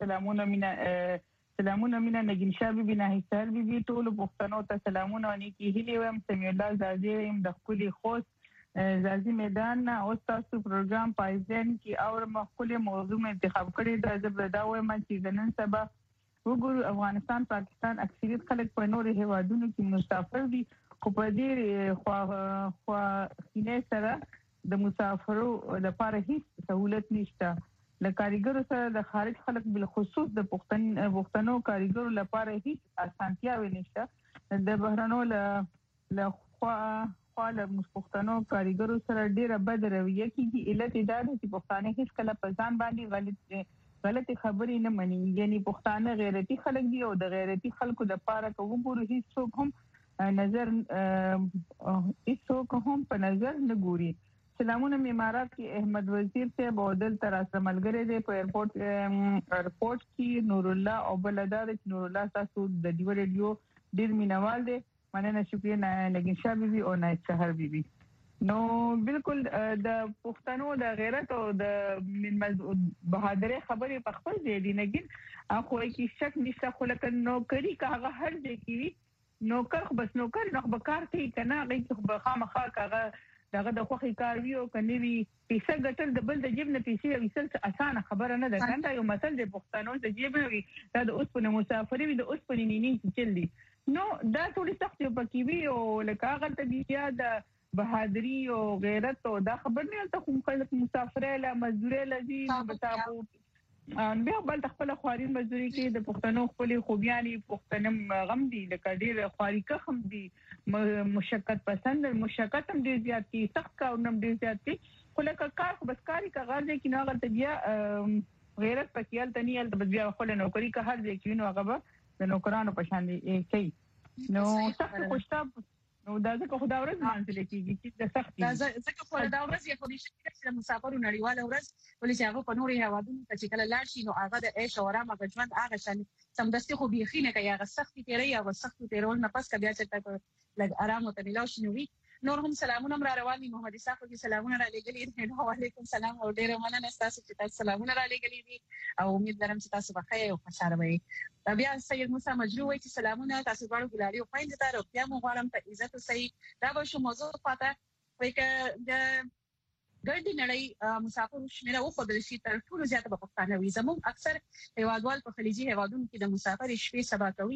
سلامونه مینا نگین شابي بنا هیڅ بي ټول پښتنو ته سلامونه نیکی هلي ويم سمي الله زازي هم د خپل خوست زازي میدان او تاسو پروګرام پایزن کې اور مخکله موضوع انتخاب کړی دا زبردا وایم چې نن سبا وګورو افغانستان پاکستان اکثریت خلک په نورو هیوادونو کې مسافر دي خو په دې خو خینه سره د مسافرو لپاره هیڅ سہولت نشته د کاریګرو سره د خارج خلک بل خصوص د پښتنو کاریګرو لپاره هیڅ اسانتیا ونشته د بهرانو له خپل پښتنو کاریګرو سره ډیره بد رویه کیږي علت دا ده چې پښتانه هیڅ کله په ځان باندې غلطي خبرې نه مني یعنی پښتانه غیرتی خلک دي او د غیرتی خلکو د پاره کوم پوره هیڅ څوک هم نظر هیڅ هم په نظر نه ګوري سلامونه امارات کې احمد وزیر ته بودل تر اسره ملګری دی په ایرپورټ کې نور الله او بلدار نور الله تاسو د دیو ریډیو ډیر مینوال دی مننه شکریہ نگین شاه بي او نایت سحر بي نو بالکل د پښتنو د غیرت او د بهادر خبرې په خپل دی نګین اخو کې شک نشته خو لکه نوکری کاغه هر ځای کې نوکر بس نوکر نو به کار کوي کنه غي به خامخا کاغه دغه د خوخي کار ویو کني وی پیسې ګټل د بل د جیب نه پیسې ویسل اسانه خبره نه ده کنده یو مثال د پښتنو د جیب وی دا د اوسپنه مسافر وی د اوسپنه نینې چل دي نو دا ټول سخت یو پکې وی او لکه هغه طبيعه د بهادری او غیرت او دا خبر نه ته کوم خلک مسافرې له مزدوري لذي بتابو بیا بل خپل خوارین مزدوري کې د پښتنو خپل خوبياني پښتنم غم دي لکه ډیر خواري که هم دي مشقت پسند مشقت هم ډیر زیات دي سخت کارونه ډیر زیات دي خو لکه کار خو بس کاری کا غاړه کې نه غلطه بیا غیرت پکېل تنیل د بیا خپل نوکری که هر ځای کې نو هغه د نوکرانو په شان دي کوي نو سخت خوشتاب نو دا ځکه خدا ورځ مانځل کېږي چې د سختي
دا ځکه خو دا ورځ یې په نشه چې مسافرو نړیواله ورځ ولې چې هغه په نوري هوادونو ته چې کله لاړ شي نو هغه د عيش او آرام او ژوند هغه شان سمدستي خو بيخي نه کوي هغه سختي تیري هغه سختي تیرول نه پس بیا چې ته لږ آرام او تملاو شنو وي نور هم سلامونه را رواني محمد اسحاق کی سلامونه را لګلې دي وعلیکم سلام او ډیره مننه تاسو چې تاسو سلامونه را لګلې دي او امید لرم چې تاسو بخیر او خوشاله وئ بیا سید موسی مجروح وایي چې سلامونه تاسو غواړو ګلاري او پاین ته روغتیا مو غواړم ته عزت او صحیح دا به شو موضوع پاته وایي ک د ګرد نړۍ مسافر شمیره وخدل شي تر ټولو زیاته په پښتانه وي زموږ اکثر هیوادوال په خلیجي هیوادونو کې د مسافر شپې سبا کوي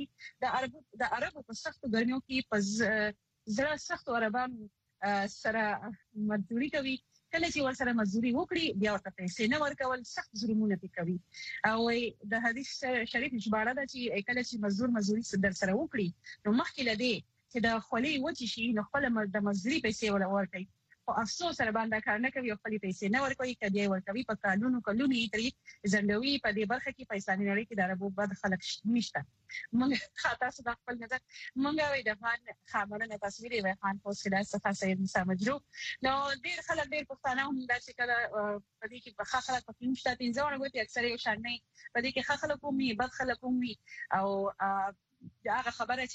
د عربو په سختو ګرمیو کې په زړه سختو عربان سره مزدوري کوي کله چې ورسره مزدوري وکړي بیا ورته پیسې نه ورکول سخت ظلمونه کوي او د حدیث شریف ژباړه ده چې کله چې مزدوري در سره وکړي نو مخکې لدی چې د خولي وچی شي نو خپل د مزدوري پیسې ورکړي او افسوس سره باندې کار نه کوي او خپل پیسې نه ورکوي کدی ورکوي په قانونو کلونی ترې زندوی په دې برخه کې پیسې نه لري چې د عربو بد خلک نشته موږ خاطر څه د خپل نظر موږ وي د فان خبرونه تصویر وي خان پوسټ دا څه سید مسامجرو نو ډیر خلک ډیر پښتانه هم دا چې کله په دې کې په خلک په نشته تینځونه غوټي اکثر یو شان نه په دې کې خلک هم بد خلک هم او هغه خبره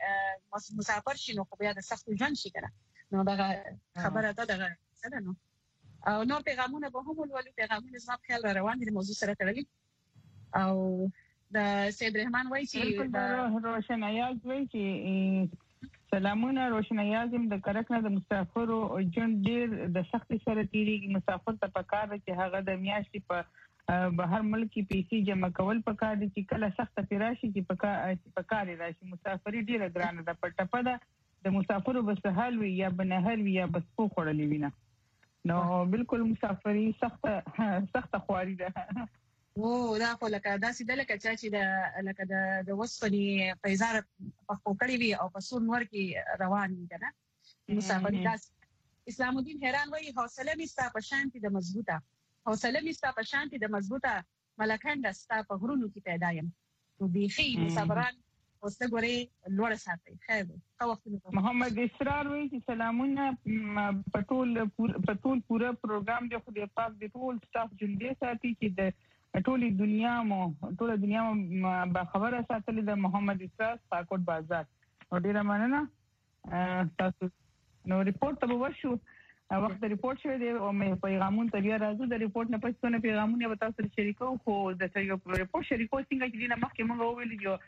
چې مسافر شي نو خو بیا د سخت ژوند شي کنه نو دا خبره ده څه نو او نو پیغامونه به هم ولولو پیغامونه زما په خیال روان دي موضوع سره تړلي او د سید رحمان وایي چې
د روشنایاز وایي چې سلامونه روشنایاز د کرکنه د مسافرو جون ډیر د سخت سره تیریږي مسافر ته پکار چې هغه د میاشتې په بهر ملک کې پیسې جمع کول پکار دي چې کله سخت پیراشي چې پکار راشي مسافری ډیره ګرانه ده په ټپه ده د مسافرو بسهال وي یا بنهر وي یا بسپو خړلې وینا نو بالکل مسافری سخت خواري ده
او دا خو لکه داسې د لکه د وسپني پیزار په کوکړی وي او په سور نور کې روان دي کنه مسافری داسې اسلام الدین حیران وایي حوصله میستا په شانتي د مضبوطه حوصله میستا په شانتي د مضبوطه ملکانده ستا په غرونو کې پیدا یم نو بيخي مسافران اوسه ګوري لوړ ساتي خیر او وخت
محمد اسرار وایي چې سلامونه په ټول پورا پروګرام د خدای پاک د ټول سټاف جوړې ساتي چې د ټولې دنیا مو با خبره ساتلې د محمد اسرار پاکوټ بازار او ډیره مننه تاسو نو ریپورت ته وشو وخت ریپورت شوی دی او مې پیغامونه ته بیا راځو د ریپورت نه پښتنه پیغامونه به تاسو سره شریکو خو د یو ریپورت شریکو څنګه چې نه مخکې موږ ویل یو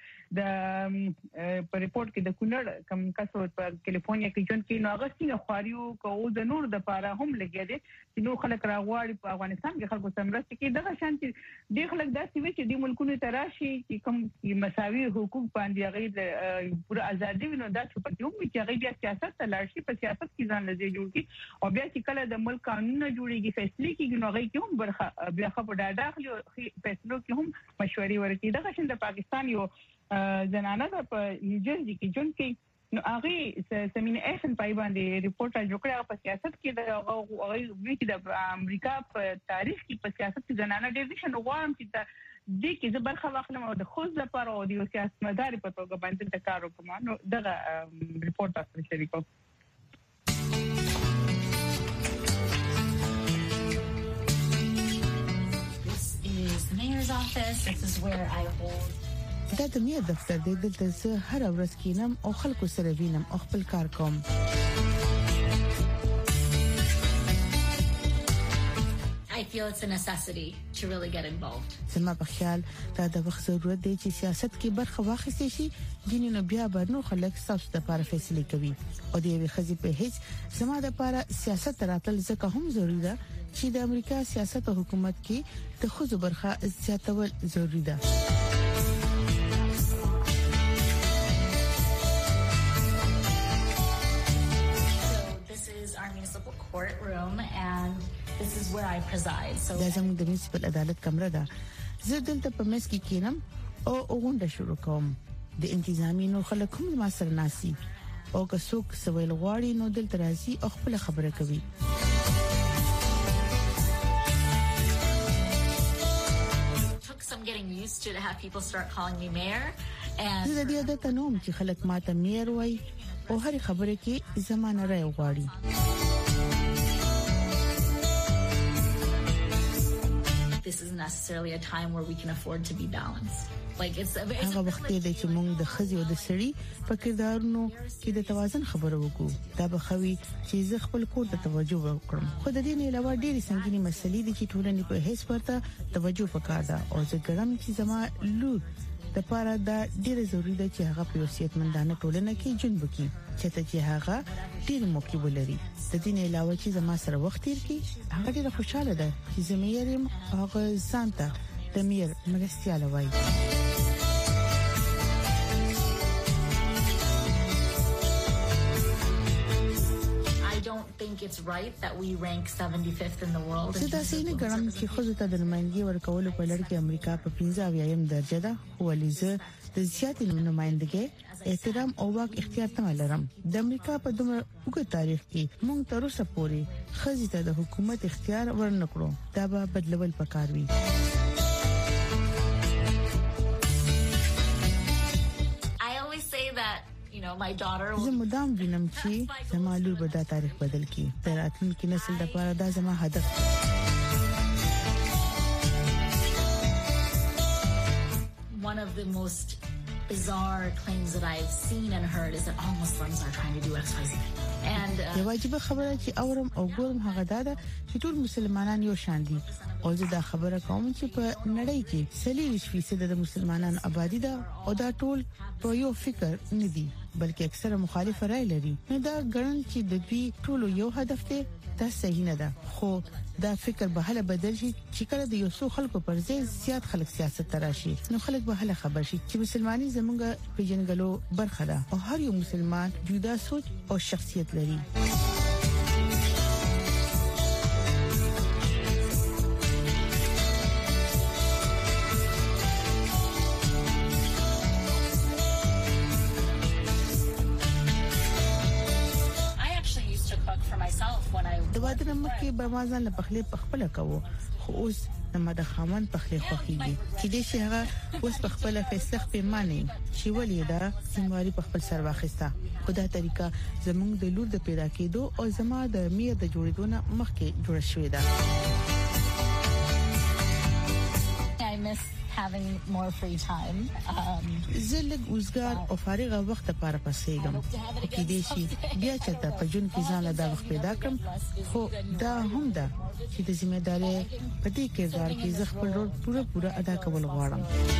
د په ریپورت کې د کونړ کم کسو په کیلیفورنیا کې جون کې نو هغه څنګه خواریو کو د نور د پاره هم لګیا دي چې نو خلک راغواړي په افغانستان کې خلکو سمرسته کې دغه شانتي د خلک داسې وي چې د ملکونو تراشي چې کوم مساوي حقوق باندې هغه پوره ازادي ونو دا چې په کوم چې هغه بیا سیاست ته لاړ شي په سیاست کې ځان لږه جوړ کی او بیا چې کله د ملک قانون جوړیږي فیصله کیږي نو هغه کې هم برخه بیا خو د داخلي فیصلو کې هم مشورې ورکړي دغه شند پاکستان یو زنانه په نیوجرسي کې جون کې نو هغه سمینه احسن پای باندې ریپورت جوړ کړی په سیاست کې د هغه وی چې د امریکا په تاریخ کې په سیاست کې زنانه ډیویژن وغواړم چې د کې زه برخه واخلم او د خوځ لپاره او د سیاستمداري په توګه باندې کار وکم نو دغه ریپورت تاسو شریکو
The mayor's office. This is where I hold.
دا د میا دفتر دی دلته زه هر ورځ کینم او خلکو سره وینم او خپل کار کوم
I feel it's a necessity to really get involved.
زما په خیال دا د وخت ضرورت دی چې سیاست کې برخه واخیستل شي ګینې نو بیا به نو خلک تاسو د لپاره فیصله کوي او د یوې خزي په هیڅ زما د لپاره سیاست راتل ځکه هم ضروری ده چې د امریکا سیاست او حکومت کې د خزو برخه زیاتول ضروری ده
courtroom and this is where I preside. So
دا زموږ د میونسپل عدالت کمره ده زه دلته په مس کې کینم او غونډه شروع کوم د انتظامی نو خلک هم ما سره ناسي او که څوک سوال غواړي نو دلته راځي او خپل خبره کوي
took some getting used to have people start calling me mayor and
زه د دې عادت نوم چې خلک ماته میر وای او هر خبره کې زمانه راي غواړي
this isn't necessarily a time where we can afford to be balanced. Like it's
هغه وخت دی چې موږ د خزي او د سړي په کردارونو کې د توازن خبرو وکړو دا به خوي چې زه خپل کور ته توجه وکړم خو د دې نه علاوه ډېری سنگینی مسلې دي چې ټولنې په هیڅ ورته توجه وکړه او زه ګرم چې زما لور د پاره دا ډیره ضروری ده چې هغه په صحتمندانه ټولنه کې ژوند وکړي چې هغه ډیر موقع ولري. د دې نه علاوه چې زما سره وخت تیر کړي هغه ډیره خوشاله ده چې زميرم هغه سانتا د میر مرستياله وای.
It's right that we rank 75th in the world.
زه سینه ګرام چې خو ته د نمائندګي ورکول په لړ کې امریکا په 15 درجه ده ولې د زیاتې نمائندګي احترام او واک اختیار ته لرم. د امریکا په دومره وګړي تاریخ کې موږ تر اوسه پورې خزې ته د حکومت اختیار ورنکړو. دا به بدلول پکار وي.
I always say that my daughter
زه مدام وینم چې زما لور به دا تاریخ بدل کړي. تر راتلونکي نسل لپاره دا زما هدف.
One of the most bizarre claims that I've seen and heard is that all Muslims are trying to do XYZ. And
واجب خبره چې اورم او ګورم هغه دا ده چې ټول مسلمانان یو شان دي. او زه دا خبره کوم چې په نړۍ کې 40% د مسلمانانو آبادی ده او دا ټول په یو فکر نه دي بلکې اکثره مخالف رائے لري. نو دا ګڼل چې د دوی ټول یو هدف دی دا صحیح نه ده. خو دا فکر به هله بدل شي چې کله د یو څو خلکو پر ځای زیات خلک سیاست تراشي. نو خلک به هله خبر شي چې مسلمانۍ زموږ په جنګلو برخه ده او هر یو مسلمان جدا سوچ او شخصیت لري. د واده مکه به مازن له پخلي پخپل کوو خو اوس نما د خامن پخلي خوخيږي چې د شي هغه اوس پخپل فیصله پیمانه چې ولې دا سیمواري پخپل سر واخیستا. خدا طریقہ زموږ د لور د پیدا کېدو او زما د میر د جوړېدو نه مخکې جوړ شوې ده.
I miss having more free time.
زلګ وزګار او فارغ وخت لپاره پسېږم کې دې شي بیا چې د پجون کې ځان له دا وخت پیدا کړم. خو دا هم ده چې د ځمېداري په دې کردار کې زه خپل رول پوره ادا کول غواړم.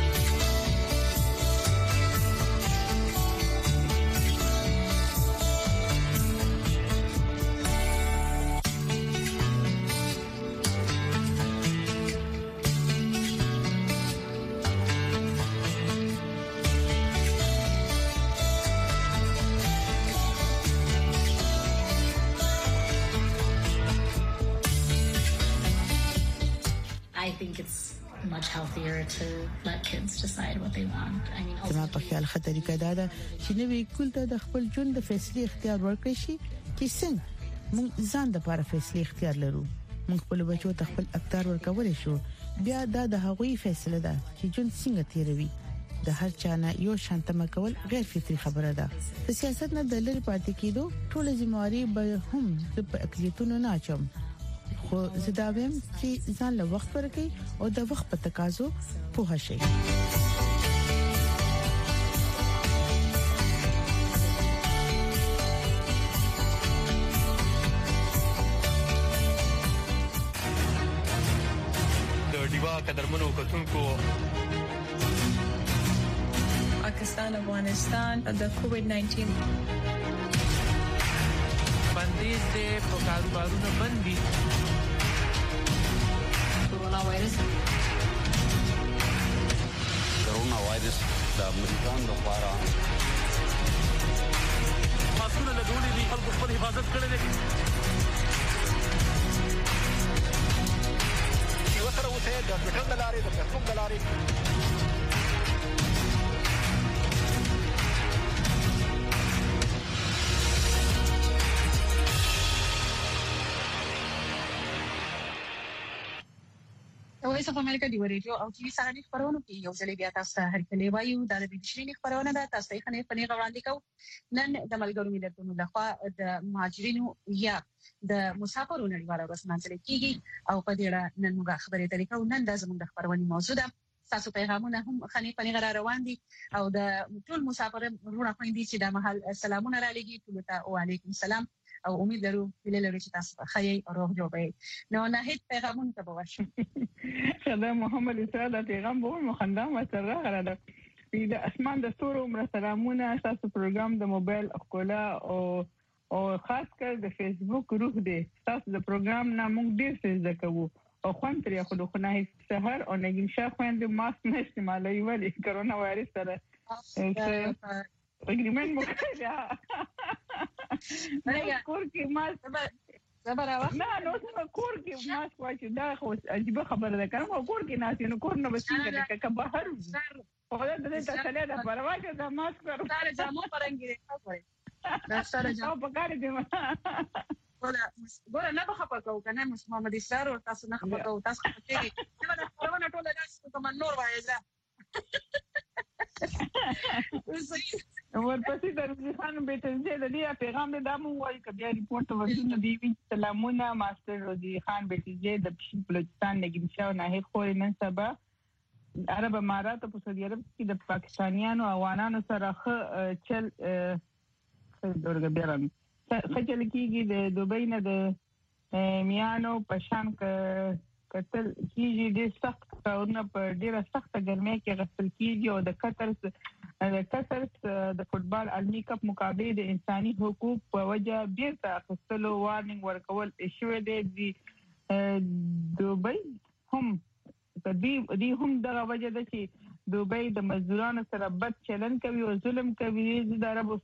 I think it's much healthier to let kids decide what they want. I mean,
زما په خیال ښه طریقه دا ده چې نوې کول ته د خپل ژوند د فیصله اختیار ورکړي شي چې څنګه موږ ځان د لپاره فیصله اختیار لرو. موږ خپل بچو ته خپل اختیار ورکول شو. بیا دا د هغوی فیصله ده چې ژوند څنګه تیروي. د هر چا نه یو شانت مکول غیر فطری خبره ده. د سیاست نه د لری پاتې کېدو ټول ذمہواری به هم د اقلیتونو نه اچم. خو زه دا ویم چې ځان له وخت ورکړي او د وخت په تقاضو پوه شي.
د ډیوا قدرمنو کتونکو
پاکستان افغانستان د کووډ-19
بندیز دې په کاروبارونو بندي.
کورونا وایرس
د امریکان لپاره
ماسونه لګولې دي خلکو خپل حفاظت کړی دی.
یو سره اوسه د ټویټر د لارې د فیسبوک د لارې
وایس اف امریکا دی ریډیو او ټي وي سره خبرونه کې یو ځلې بیا تاسو ته هرکلی وایو دا د بشري خبرونه ده. تاسو ته خنې پنې غوړاندې کو نن د ملګرو ملتونو لخوا د مهاجرینو یا د مسافرونو نړیواله ورځ نمانځل کیږي او په دې اړه نن موږ خبرې ترې کوو. نن د زموږ د خبرونې موضوع ده. تاسو پیغامونه هم خنې پنې روان دي او د ټول مسافرونو خويندې چې د محل سلامونه را لګي ټول ته وعليكم السلام او امید لرو چې تاسو ښه او روغ جوړ وي. نو نه هیڅ پیغامونه ته وښه
خدای محمد اسرائیل پیغام به مخندم سره غره د اسمان د ستورو عمر سلامونه تاسو پروګرام د موبایل خپل او خاص کر د فیسبوک روح دی تاسو د پروګرام نه موږ ډیر څه زده کوو او خوان تر یو خو نه سحر او نګین شاه خوند ماسک نه استعمالوي ولی کرونا وایرس سره اګریمنټ مو کړی نه کور کې ماسک
زبر وخت
نه نو څنګه کور کې ماسک واچي دا خو عجیب خبره ده کوم کور کې ناس نو کور نه بسنګ کې بهر خو دا د تسلیه ده پرواجه دا ماسک ورو
سره جامو پرنګي دا سره جامو
پکاره دی
ګوره نه بخپه کو کنه محمد اسرار او تاسو نه خپه کو تاسو خپه کېږي دا خبرونه ټول داسې کوم نور وایي
ورپسې د روزخان بیتنزه د دې پیغام د دمو وایي کبیا ریپورت ورسونه دی وی سلامونه ماستر روزخان بیتنزه د بلوچستان نګین شاه نه خوري نن سبا عرب امارات په سعودي عرب کې د پاکستانیانو اوانانو سره چل درګه بیرم خجل کېږي د دوبۍ نه د میانو پشان کتل کېږي د سخت کارونه په ډیره سخت ګرمۍ کې غسل کېږي او د قطر د فوتبال عالمي کپ مقابله د انساني حقوق په وجه بیرته اخیستلو وارنینګ ورکول شوی دی دوبۍ هم دی هم دغه وجه ده چې دوبۍ د مزدورانو سره بد چلن کوي او ظلم کوي د عربو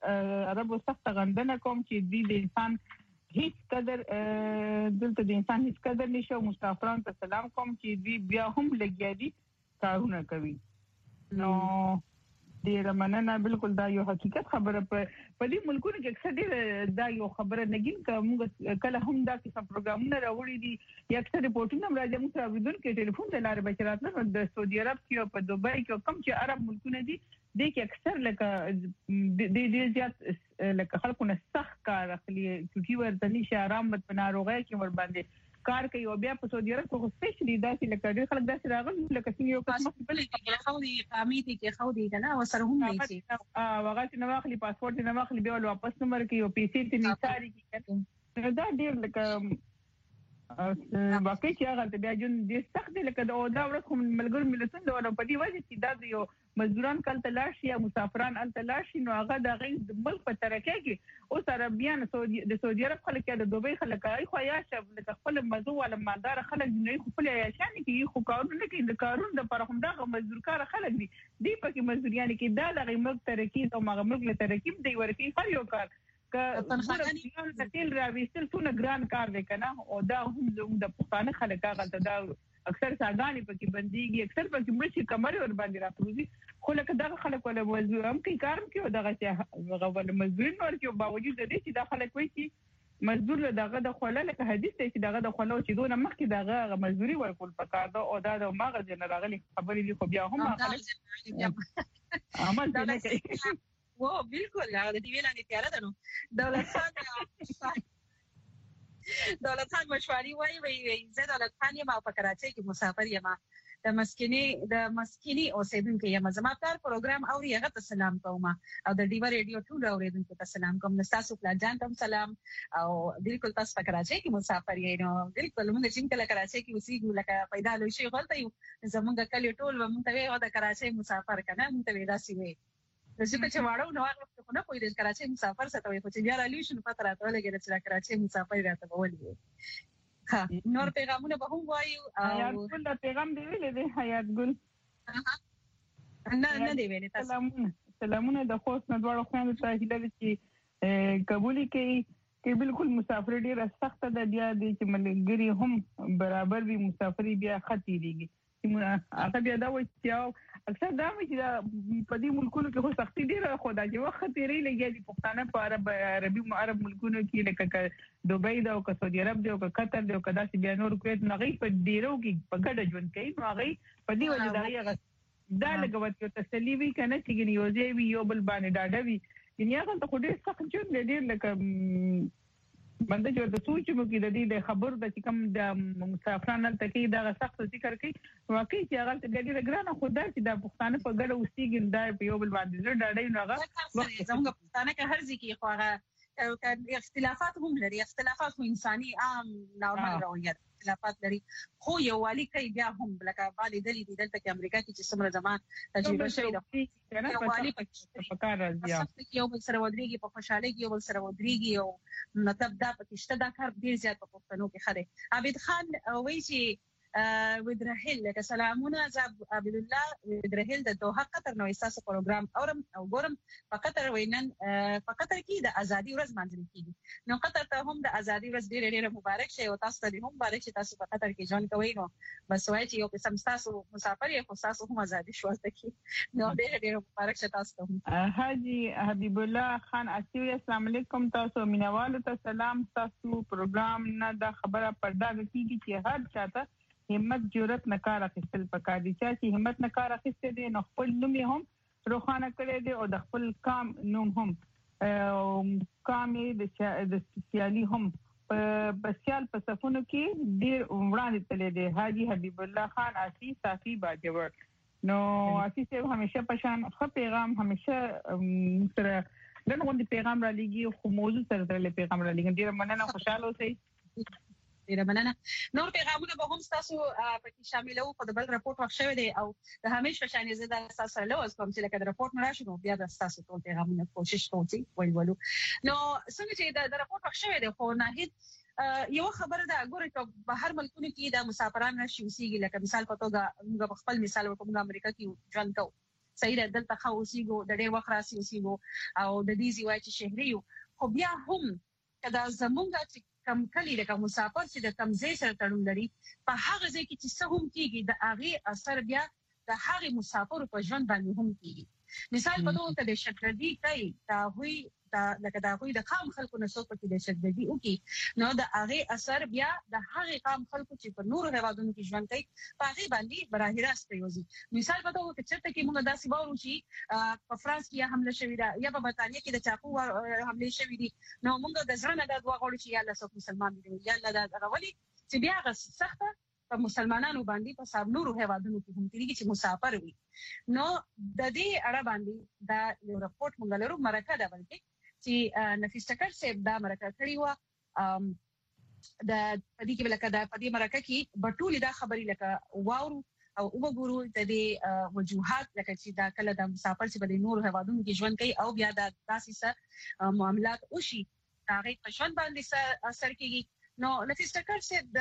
سخت غندنه کوم چې دی د انسان هیڅ قدر دلته د انسان هیڅ قدر نشو مسافرانو ته سلام کوم چې دی بیا هم لګیا دي کارونه کوي نو ډیره مننه بالکل دا یو حقیقت خبره په دې ملکونو کې اکثر دا یو خبره نګین کوم کله هم دا کیسه پروګرامونه راوړي دي یا اکثر ریپورتونه راځي موږ راوړل کې ټلیفون ته لار بچراتنه د سعودي عرب کې په دوبۍ کې کوم چې عرب ملکونه دي د کې اکثر لکه د زیات لکه خلکو نه سخت کار اخلي چې ورته نشي آرام مت بناروغه کې ور باندې کار کوي او بیا په سعودي عرب کې سپیشلی داسې لکه ډېر خلک داسې راغلي لکه څنګه یو قسم
بل کې خو دي قامتي کې خو دي کنه او سره هم نه شي
وغه نه واخلي پاسپورت نه واخلي بیا واپس نمبر کې او پیسې ته نثاري کې دا ډېر لکه واقعي چې هغه بیا جون دې سخت دي لکه دا ورځ کوم ملګر ملتون دا په دې وجه چې دا یو مزدوران کله تلاشي یا مسافران ال تلاشي نو هغه د غي ملک په ترکه کې او سره بیان د سعودي عرب خلک د دوبۍ خلک اي خو یا شب د خپل مزو ولا مالدار خلک نه خپل عیاشان کې خو کارونه کې د کارون د پر هم دغه مزدور کار خلک دي پکې مزدوریان کې دا لغې ملک ترکه او مغه ملک له ترکه دی ورکی هر یو کار تنخواهانی د تیل راويستل څونه ګران کار دی کنه او دا هم زموږ د پښتانه خلک هغه دا اکثر ساګانی پکې بنديږي اکثر پکې مرشي کمر ور باندې راپروزي خو لکه دا خلک ولا موضوع هم کې کار کوي دغه چې غوړ مزدورین ورکو باوجود دې چې دا خلک وایي چې مزدور دغه د خوله لکه حدیث ته چې دغه د خوله چې دونه مخکې دغه مزدوري ورکول پکار دا او دا د ماغه جنرالي خبرې دي خو بیا هم خلک عمل نه کوي
و بالکل هغه د دې ویلانې تیار ده نو دولت خان مشواری وای زه دولت خان یم په کراچۍ کې مسافر یم د مسکینی اوسیدونکو یم زما پر پروګرام اوري هغه ته سلام کوم او د ډیوا ریډیو ټول اوریدونکو ته سلام کوم تاسو پلان جان ته سلام او بالکل تاسو په کراچۍ کې مسافر یې نو بالکل موږ چې کله کراچۍ کې اوسېږو لکه پیدا لوي شي غلطه یو زمونږ کلی ټول موږ ته وایي د کراچۍ مسافر کنه موږ ته ودا سی وي زه چې واړو نو هغه خو نه کوی د کراچۍ مسافر ستوي خو چې بیا را لوي شنو پته راته لګي چې کراچۍ مسافر راته بولي ها نور پیغامونه به هم وایو
حیات ګل د پیغام دی ویلې دی حیات ګل
نه دی ویلې تاسو
سلامونه د خوست نه دواړو خويندو ته هیله چې قبول کې بالکل مسافر ډیر سخت ده بیا د چې ملګری هم برابر وي مسافر بیا خطرېږي هغه بیا دا وایي چې اکثر دا وایي چې په دې ملکونو کې خو سختي ډیره خو دا چې وخت تیری لګي د پښتانه په عرب ملکونو کې لکه دوبۍ دا او سعودي عرب دی او قطر دی او کدا چې بیا نور کویت نه غي په ډیرو کې په ګډه ژوند کوي نو هغه په دې وجه دا لګوت یو تسلی وی کنه چې یو ځای وی یو بل باندې ډاډه وی یعنی هغه ته خو ډیر سخت ژوند ډیر لکه باندې چې د سوچ مو کې د دې خبر د چې کوم د مسافرانو ته کې دا سخت ذکر کوي واقعي چې هغه د ډېر ګرانه خدای چې د پښتانه په ګډه اوسېږي دا په یو بل باندې ډاډې نو هغه
زموږ پښتانه کې هر ځکه خو هغه اختلافات هم لري، اختلافات خو انساني عام نورمال رویت اختلافات لري، خو یو والی کوي بیا هم لکه باندې دلی دي دلته کې امریکا کې چې څومره زمان تجربه شوی ده یو والی
په کار راځي
یو بل سره ودرېږي په خوشحالۍ کې یو بل سره ودرېږي او مطلب دا پکې شته دا کار ډیر زیات په پښتنو کې خره. عابد خان وایي چې ودرهل لکه سلامونه عبد الله ودرهل د دوحه قطر نو اساسي پروګرام اورم او ګورم په قطر وینن په قطر کې د ازادي ورځ مانځل کیږي نو قطر ته هم د ازادي ورځ ډیره ډیره مبارک شي او تاسو ته هم مبارک شي تاسو په قطر کې ژوند کوئ نو بس وایي چې یو قسم تاسو مسافر یې خو تاسو هم ازادي شوته کی نو ډیره ډیره مبارک شي تاسو ته.
حاجی حبیب الله خان اسیوی السلام علیکم تاسو مینوالو ته سلام. تاسو پروګرام نه د خبره پردا کیږي چې هر چاته همت جرأت نکار اخیستل پکار دي چې همت نکار اخیستل دي نو خپل نوم هم روخانه کړی دی او د خپل کام نوم هم کام د سیالي هم په سیال په صفونو کې ډیر وړاندې تللی دی. حاجی حبیب الله خان اسی صافي باجوړ نو اسی سے همیشه پشان خو پیغام همیشه سره دغه پیغام را لګي خو موضوع سره د پیغام را لګي ډیر مننه خوشاله اوسئ.
ډیره مننه. نور پیغامونه به هم تاسو پکې شاملو په بل راپورټ وخت شوی دی او د همیشه شانې زده تاسو سره لوز کوم چې لکه د راپورټ راشي نو بیا د تاسو ټول پیغامونه کوشش کوم چې وایو نو څنګه چې د راپورټ وخت شوی دی خو ناهید یو خبره ده ګورئ په بهر ملکونو کې د مسافرانو نشي وسیږي لکه مثال په توګه موږ خپل مثال ورکوم د امریکا کې ژوند کوو صحیح ده دلته خو وسیګو د ډېر وخت راسي وسیګو او د دې ځای چې شهري خو بیا هم کدا زمونږه چې کم کلی لکه مسافر چې د کمزې سره تړون لري په هغه ځای کې چې څه هم کیږي د هغه اثر بیا د هغه مسافر په ژوند باندې هم کیږي. مثال په توګه د شکردي کوي دا وي دا لکه دا وي د خام خلکو نسو په کې د شکردي او کې نو د هغه اثر بیا د هغه خام خلکو چې په نور هوادونو کې ژوند کوي په هغه باندې براه راست پریوزي. مثال په توګه چې ته کې موږ داسې وایو چې په فرانس کې حمله شوې ده یا په برتانیې کې د چاقو حمله شوې دي نو موږ د ځړنه د دوا غوړي چې یا الله سو مسلمان دي یا الله دا غوړي چې بیا غس سخته په مسلمانانو باندې په سب نورو هوادونو کې هم تیږي چې مسافر وي نو د دې اړه باندې دا یو راپورټ موږ لرو مرکه ده بلکې چې نفیس ټکر صاحب دا مرکه کړی و د پدې کې لکه دا پدې مرکه کې بټولې دا خبري لکه واورو او وګورو د دې وجوهات لکه چې دا کله د مسافر چې په نور هوادونو کې ژوند کوي او بیا د داسې معاملات وشي هغه په ژوند باندې اثر کوي. نو نفیس ټکر صاحب د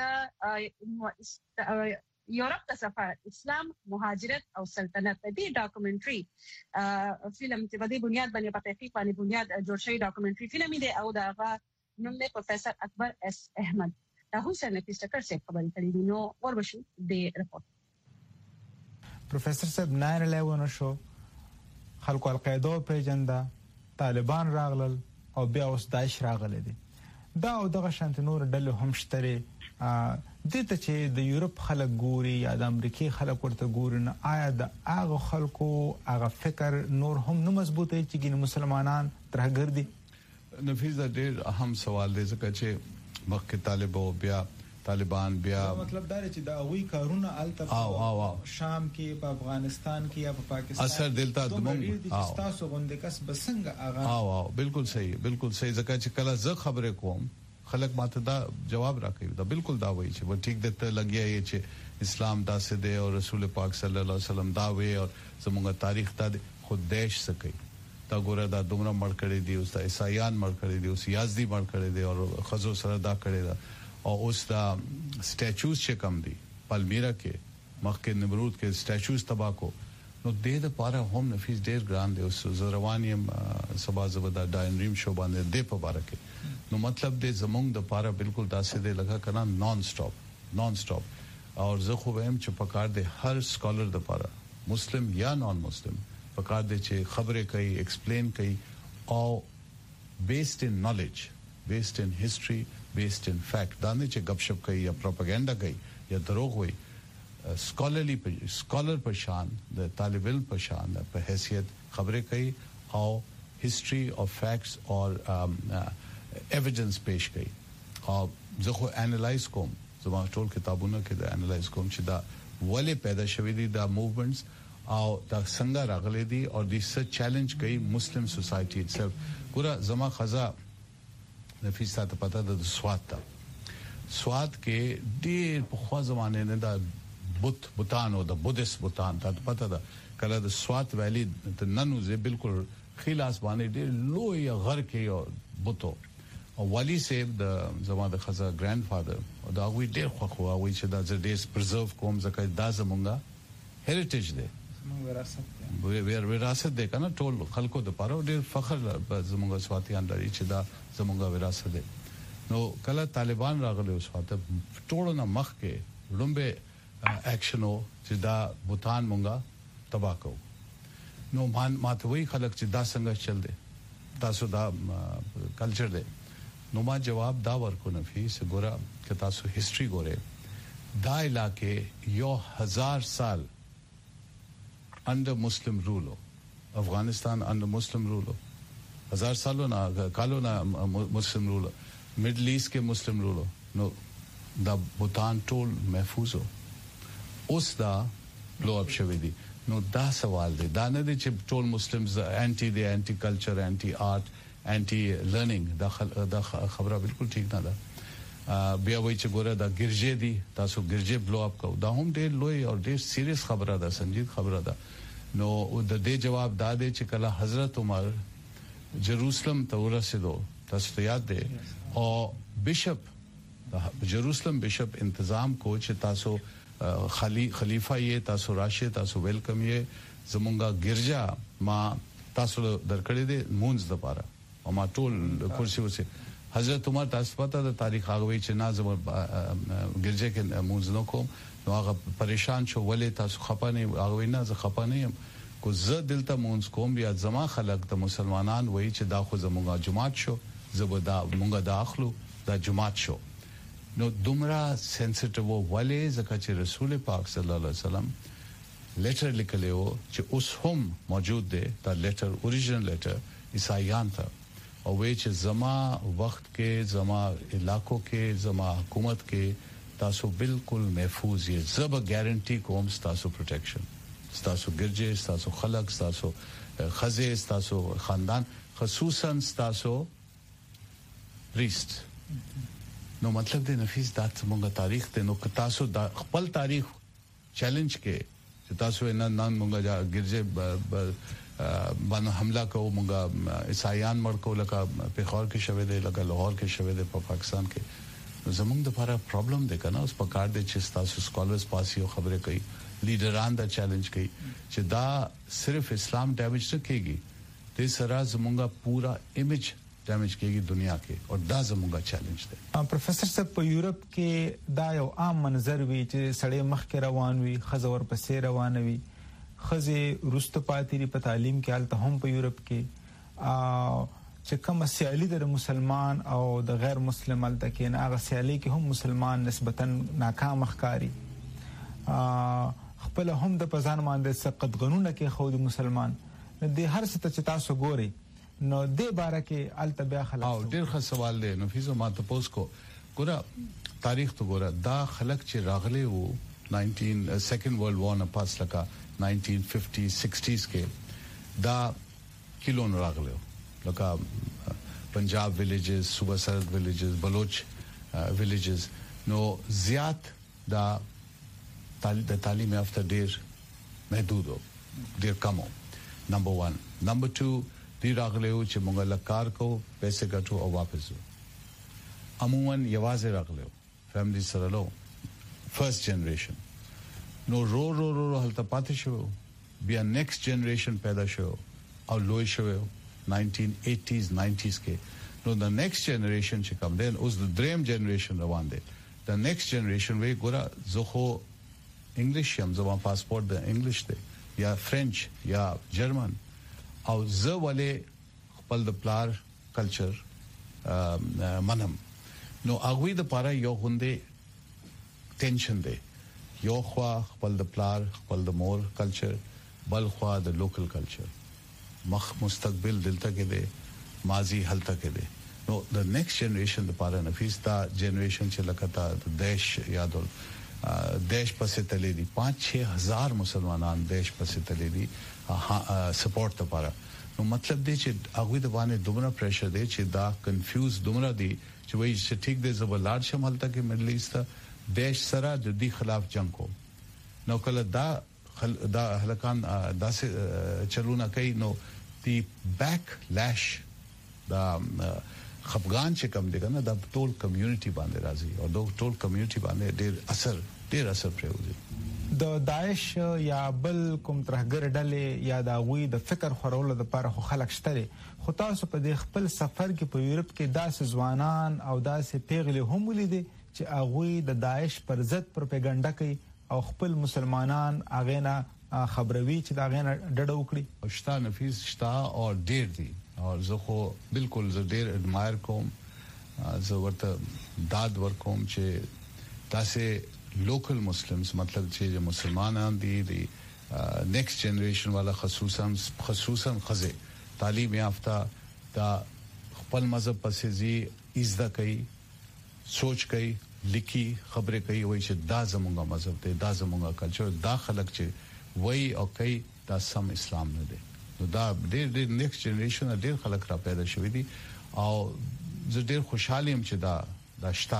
یورپ ته سفر اسلام مهاجرت او سلطنت دې ډاکومنټري فلم چې په دې بنیاد باندې په تحقیق باندې بنیاد جوړ شوی ډاکومنټري فلم دی او دا نوم دی پروفیسور اکبر اس احمد. دا حسین نفیس ټکر صاحب خبرې کړې دي نو وربشو د رپورټ.
پروفیسور صاحب 9/11 شو خلکو القاعده پیجنده طالبان راغلل او بیا اوس داعش راغلي دي دا او دغه شانت نور ډله هم شتري دته چې د یورپ خلک ګوري یا د امریکای خلک ورته ګوري نه آیا د هغه خلکو هغه فکر نور هم نه مضبوطه چې ګین مسلمانان ترهګر دي.
نفیس دا ډېر اهم سوال دی ځکه چې مخکې طالبان بیا
مطلب دا چې دا وی کارونه الته شام کې په افغانستان کې یا په پاکستان
اثر دلته د مونږ
تاسو غونډه کس بسنګ اغا
بالکل صحیح ځکه چې کله زه خبره کوم خلک ماته دا جواب راکوي دا بالکل دا وایي چې و ټیک دته لګیا یې چې اسلام داسې دی او رسول پاک صلی الله علیه وسلم دا وی او زموږ تاریخ ته خود دیش سکی دا ګوره دا دومره مړ کړی دی اوس عیسایان مړ کړی دی اوس یازدی مړ کړی دی او خزو سره دا کړی دا او اوس دا سټیچوز چې کم دي پالمیرا کې مخکې نمرود کې سټیچوز تبا کو نو د دې لپاره هم نفیس ډیر ګران دی اوس زروانیم سبا زبدا ډاینریم شو باندې د په باره کې نو مطلب دې زمونږ د لپاره بالکل داسې دی لګا کنه نان سټاپ او زه خو هم چې پکار دی هر سکالر د لپاره مسلم یا نان مسلم پکار دی چې خبره کوي ایکسپلین کوي او بیسډ ان نالج بیسډ ان هیستوري based in fact دا نه چې غب شپ کوي یا پروپاګاندا کوي یا دروغ وایي سکالر په شان د طالب علم په شان په حیثیت خبره کوي او history of facts or evidence پیش کوي او زه خو انالایز کوم زما ټول کتابونه کې دا انالایز کوم چې دا ولې پیدا شوی دي دا موومنټس او دا څنګه راغلي دي او د څه چیلنج کوي مسلم سوسايټي itself ګوره زما خزا نفیس ته پته د سواد ته سواد کې ډېر په خوا زمانه نه دا بوتان او د بودیست بوتان ته پته ده کله د سواد ویلي د ننو زه بالکل خلاص باندې ډېر لوی غر کې یو بوتو او والی صاحب د زما د خزا ګرانډ فادر او دا وی ډېر خو وی چې دا ډېر پرزرو کوم ځکه دا زمونږه هریټیج دی وراثت دی کنه ټول خلکو د پاره ډېر فخر زمونږه سواتیان لري چې دا زمونږه وراثت دی نو کله طالبان راغله اوس وخت ټول نه مخ کې لومبه اکشنو چې دا بوتان مونږه تباہ کو نو ماته وی خلک چې دا څنګه چل دی تاسو دا کلچر دی نو ما جواب دا ورکو نفیس ګوره که تاسو هیستوري ګوره دا علاقې 1000 سال under Muslim rule Afghanistan under Muslim rule 1000 سالو نه کالو نه مسلم رول میډل ایست کې مسلم رول نو دا بوتان ټول محفوظ اوس دا بلو اپ شوی دی نو دا سوال دی دا نه دی چې ټول مسلمز انټي دی انټي کلچر انټي آرټ انټي لرنینګ دا خبره بالکل ٹھیک نه ده بیا وای چې ګوره دا ګرځې دي تاسو ګرځې بلو اپ کو دا هم ډېر لوی او ډېر سیریس خبره ده سنجید خبره ده نو د دې جواب دا دی چې کله حضرت عمر جروسلم ته ورسېدو تاسو ته یاد دی او بشپ جروسلم بشپ انتظام کو چې تاسو خلیفہ یې تاسو راشه تاسو ویلکم یې زمونږه ګرځا ما تاسو درکړې دي مونږ د پاره او ما ټول کرسي وسه حضرت عمر تاسو پته د تاریخ هغه چې نازم ګرځا کې مونږ نو کوم نو هغه پریشان شو ولې تاسو خپانه هغه نه ز خپانه يم کو زه دلته مونږ کوم یا زما خلک د مسلمانان وای چې دا خو زمونږه جماعت شو زبدا مونږه داخلو دا جماعت شو نو دومره سنسټیو ولې ځکه چې رسول پاک صلی الله علیه وسلم لیټر لیکلو چې اوس هم موجود دی دا لیټر اوریجنل لیټر عیسایان ته او وی چې زما وخت کې زما علاقو کې زما حکومت کې تاسو بالکل محفوظ یې زب ګارانټي کوم تاسو پروټیکشن تاسو ګرځي تاسو خلک تاسو خزه تاسو خاندان خصوصا تاسو پریست نو مطلب د نفیس د موږ تاریخ ته نو تاسو د خپل تاریخ چیلنج کې چې تاسو نه موږ ګرځي باندې حمله کوو موږ عیسایان مړ کو لکه پیښور کې شوه دی لکه لاهور کې شوه دی په پاکستان کې زموږ د لپاره پرابلم دی کنه اوس په کار دی چې تاسو سکالرز پاسي او خبره کوي لیډران دا چیلنج کوي چې دا صرف اسلام ډیمیج نه کیږي د سره زموږه پورا ایمیج ډیمیج کیږي دنیا کې او دا زموږه چیلنج دی
پروفیسور صاحب په یورپ کې دا یو عام منظر وی چې سړی مخ کې روان وي خزور پسې روان وي خزه روست پاتې په تعلیم کې حالت هم په یورپ کې چې کوم سیالي د مسلمان او د غیر مسلمان حالت کې نه هغه سیالي کې هم مسلمان نسبتا ناکام ښکاری خپل هم د پزان باندې سقط غنونه کې خو د مسلمان د هر څه ته تاسو ګوري نو د باره کې التبیا خلک
او ډیر ښه سوال دی نفیسو ما تاسو کو ګوره تاریخ ته ګوره دا خلک چې راغلي وو 19 سیکنډ ورلد وار نه پاس لکه 1950 60s کې دا کلون راغلي لکه پنجاب ویلیجز صوبه سرحد ویلیجز بلوچ ویلیجز نو زیات دا د تعلیم یافته ډیر محدود ډیر کم نمبر 1 نمبر 2 دی راغلی و چې مونږ لکار کو پیسې ګټو او واپس عموما یوازې راغلی فیملی سره لو فرست جنریشن نو رو هلته پاتې شو بیا نیکسٹ جنریشن پیدا شو او لوی شو 1980s 90s کې نو د نیکسٹ جنریشن چې کوم دی اوس د دریم جنریشن روان دی د نیکسٹ جنریشن وی ګوره زه خو انګلیش یم زما پاسپورت د انګلیش دی یا فرنچ یا جرمن او زه ولې خپل د پلار کلچر منم نو هغه د پاره یو غونډه ټینشن دی یو خوا خپل د پلار خپل د مور کلچر بل خوا د لوکل کلچر مستقبل دلته کې دی ماضی هلته کې دی نو د نیکسٹ جنریشن د پاره نفیس دا جنریشن چې لکه د دیش یادول دیش پسې تللی دي 5-6 هزار مسلمانان دیش پسې تللی دي سپورټ لپاره نو مطلب دی چې هغه د باندې دومره پریشر دی چې دا کنفیوز دومره دی چې وایي چې ټیک دی زبلار شمال ته کې مډل ایست دیش سره د دې خلاف جنگ کو نو کله دا هلکان داسې چلونه کوي نو دی بیک لیش دا خفغان چې کوم دی کنه دا ټول کمیونټي باندې راځي او دا ټول کمیونټي باندې ډېر اثر پرېږدي
د داعش یا بل کوم ترهګر ډلې یا د غوي د فکر خورولو لپاره خو خلک شته خو تاسو په دې خپل سفر کې په یورپ کې داسې ځوانان او داسې پیغلې هم ولیدي چې هغه د داعش پر ضد پروپاګاندا کوي او خپل مسلمانان هغه نه خبروي چې دا غنه ډډه وکړي
شتا نفیس شتا او ډېر دي او زه خو بالکل زه ډېر اډمایر کوم زه ورته داد ورکوم چې تاسو لوکل مسلمز مطلب چې مسلمانان دي نیکسٹ جنریشن والا خصوصا خزه تعلیم یافته دا خپل مذهب پسې زی عزت کوي سوچ کوي لیکي خبرې کوي وایي چې دا زموږه مذهب دی دا زموږه کلچر دا خلک چې وایي او کوي دا سم اسلام نه دی نو دا ډېر نیکسٹ جنریشن ډېر خلک را پیدا شوي دي او زه ډېر خوشاله يم چې دا شتا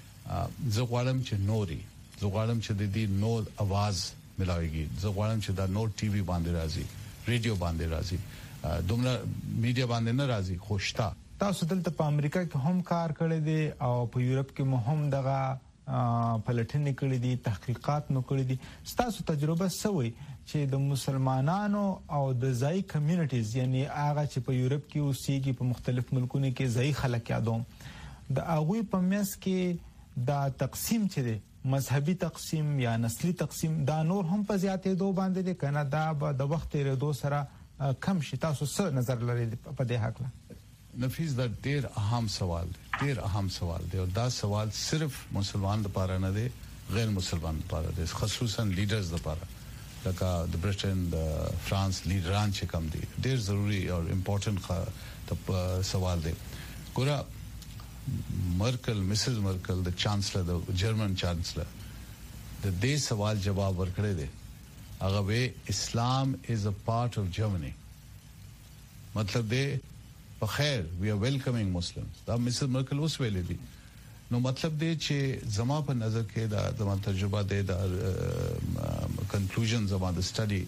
زه غواړم چې نوري زه غواړم چې د دې نور आवाज ملاويږي زه غواړم چې دا نور ټي وي باندې راځي ریډیو باندې راځي دومره میډیا باندې نه راځي خوشتا
تاسو دلته په امریکا کې هم کار کړی دی او په یورپ کې هم دغه پلټنې کړې دي تحقیقات نو کړې دي تاسو تجربه سوي چې د مسلمانانو او د ځای کمیونټیز یعنی هغه چې په یورپ کې اوسېږي په مختلف ملکونو کې ځای خلک یادوم د هغه په مېس کې دا تقسیم چې دی مذهبي تقسیم یا نسلی تقسیم دا نور هم په زیاتې دوه باندې دي کنه دا د وخت لري سره کم شي تاسو څه نظر لرئ په دې حق له
نفیس دا ډیر اهم سوال دی او دا سوال صرف مسلمان لپاره نه دی غیر مسلمان لپاره دی خصوصا لیډرز لپاره لکه د برټن د فرانس لیډران چې کوم دي ډیر ضروری او امپورټنت سوال دی ګوره مرکل مسز مرکل د چانسلر د جرمن چانسلر د دې سوال جواب ورکړی دی هغه وی اسلام از ا پارت اف جرمنی مطلب دی په خیر وی ار ویلکمینګ مسلمز دا مسز مرکل اوس ویلې دي نو مطلب دی چې زما په نظر کې دا زما تجربه دی دا کنکلوژن زما د سټڈی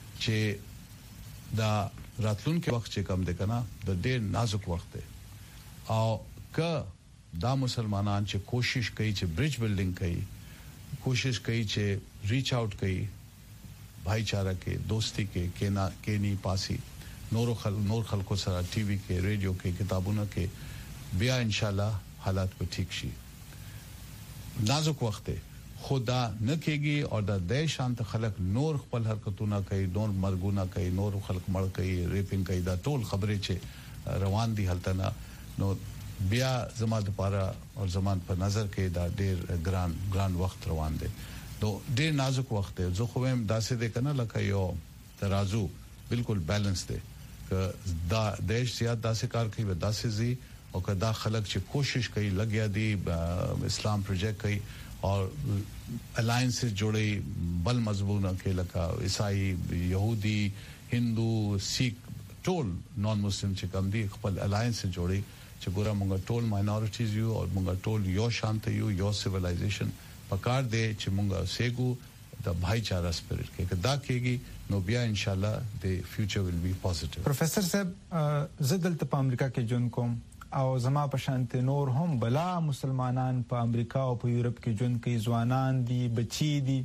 چې دا راتلونکي وخت چې کم دی کنه د ډېر نازک وخت دی او که دا مسلمانان چې کوشش کوي چې برج بلډینګ کوي کوشش کوي چې ریچ آؤٹ کوي بھائی چارہ کې دوستی کې کینی پاسی نور خلکو سره ټي وي کې ریډیو کې کتابونو کې بیا ان شاء الله حالات به ټیک شي نازک وخت خدا نه کېږي او د دې شانت خلک نور خپل حرکتونه کوي نور مرګونه کوي نور خلک مړ کوي ریپینګ کوي دا ټول خبرې چې روان دي هلته نه نو بیا زما د پاره او زمان په نظر کې دا ډېر ګران وخت روان دي نو ډېر نازک وخت دی زه خو هم داسې ده کنه لکه یو ترازو بالکل بیلنس دی که دا دیش زیات داسې کار کوي داسې زی او که دا خلک چې کوشش کوي لګیا دي اسلام پروجیکټ کوي اور الاینس جوړي بل مضمونه کې لکه عیسائی يهودي هندو سیک ټول نان مسلم چې کوم دي خپل الاینس جوړي چې ګوره موږ ټول ماینورټیز یو او موږ ټول یو شانت یو سیویلایزیشن پکار دی چې موږ سیګو د بھائی چارہ سپیرټ کې دا کېږي نو بیا ان شاء الله د فیوچر ویل بی پوزټیو
پروفیسور صاحب زدل ته په امریکا کې جون کوم او زما په شانت نور هم بلا مسلمانان په امریکا او په یورپ کې جون کوي ځوانان دي بچي دي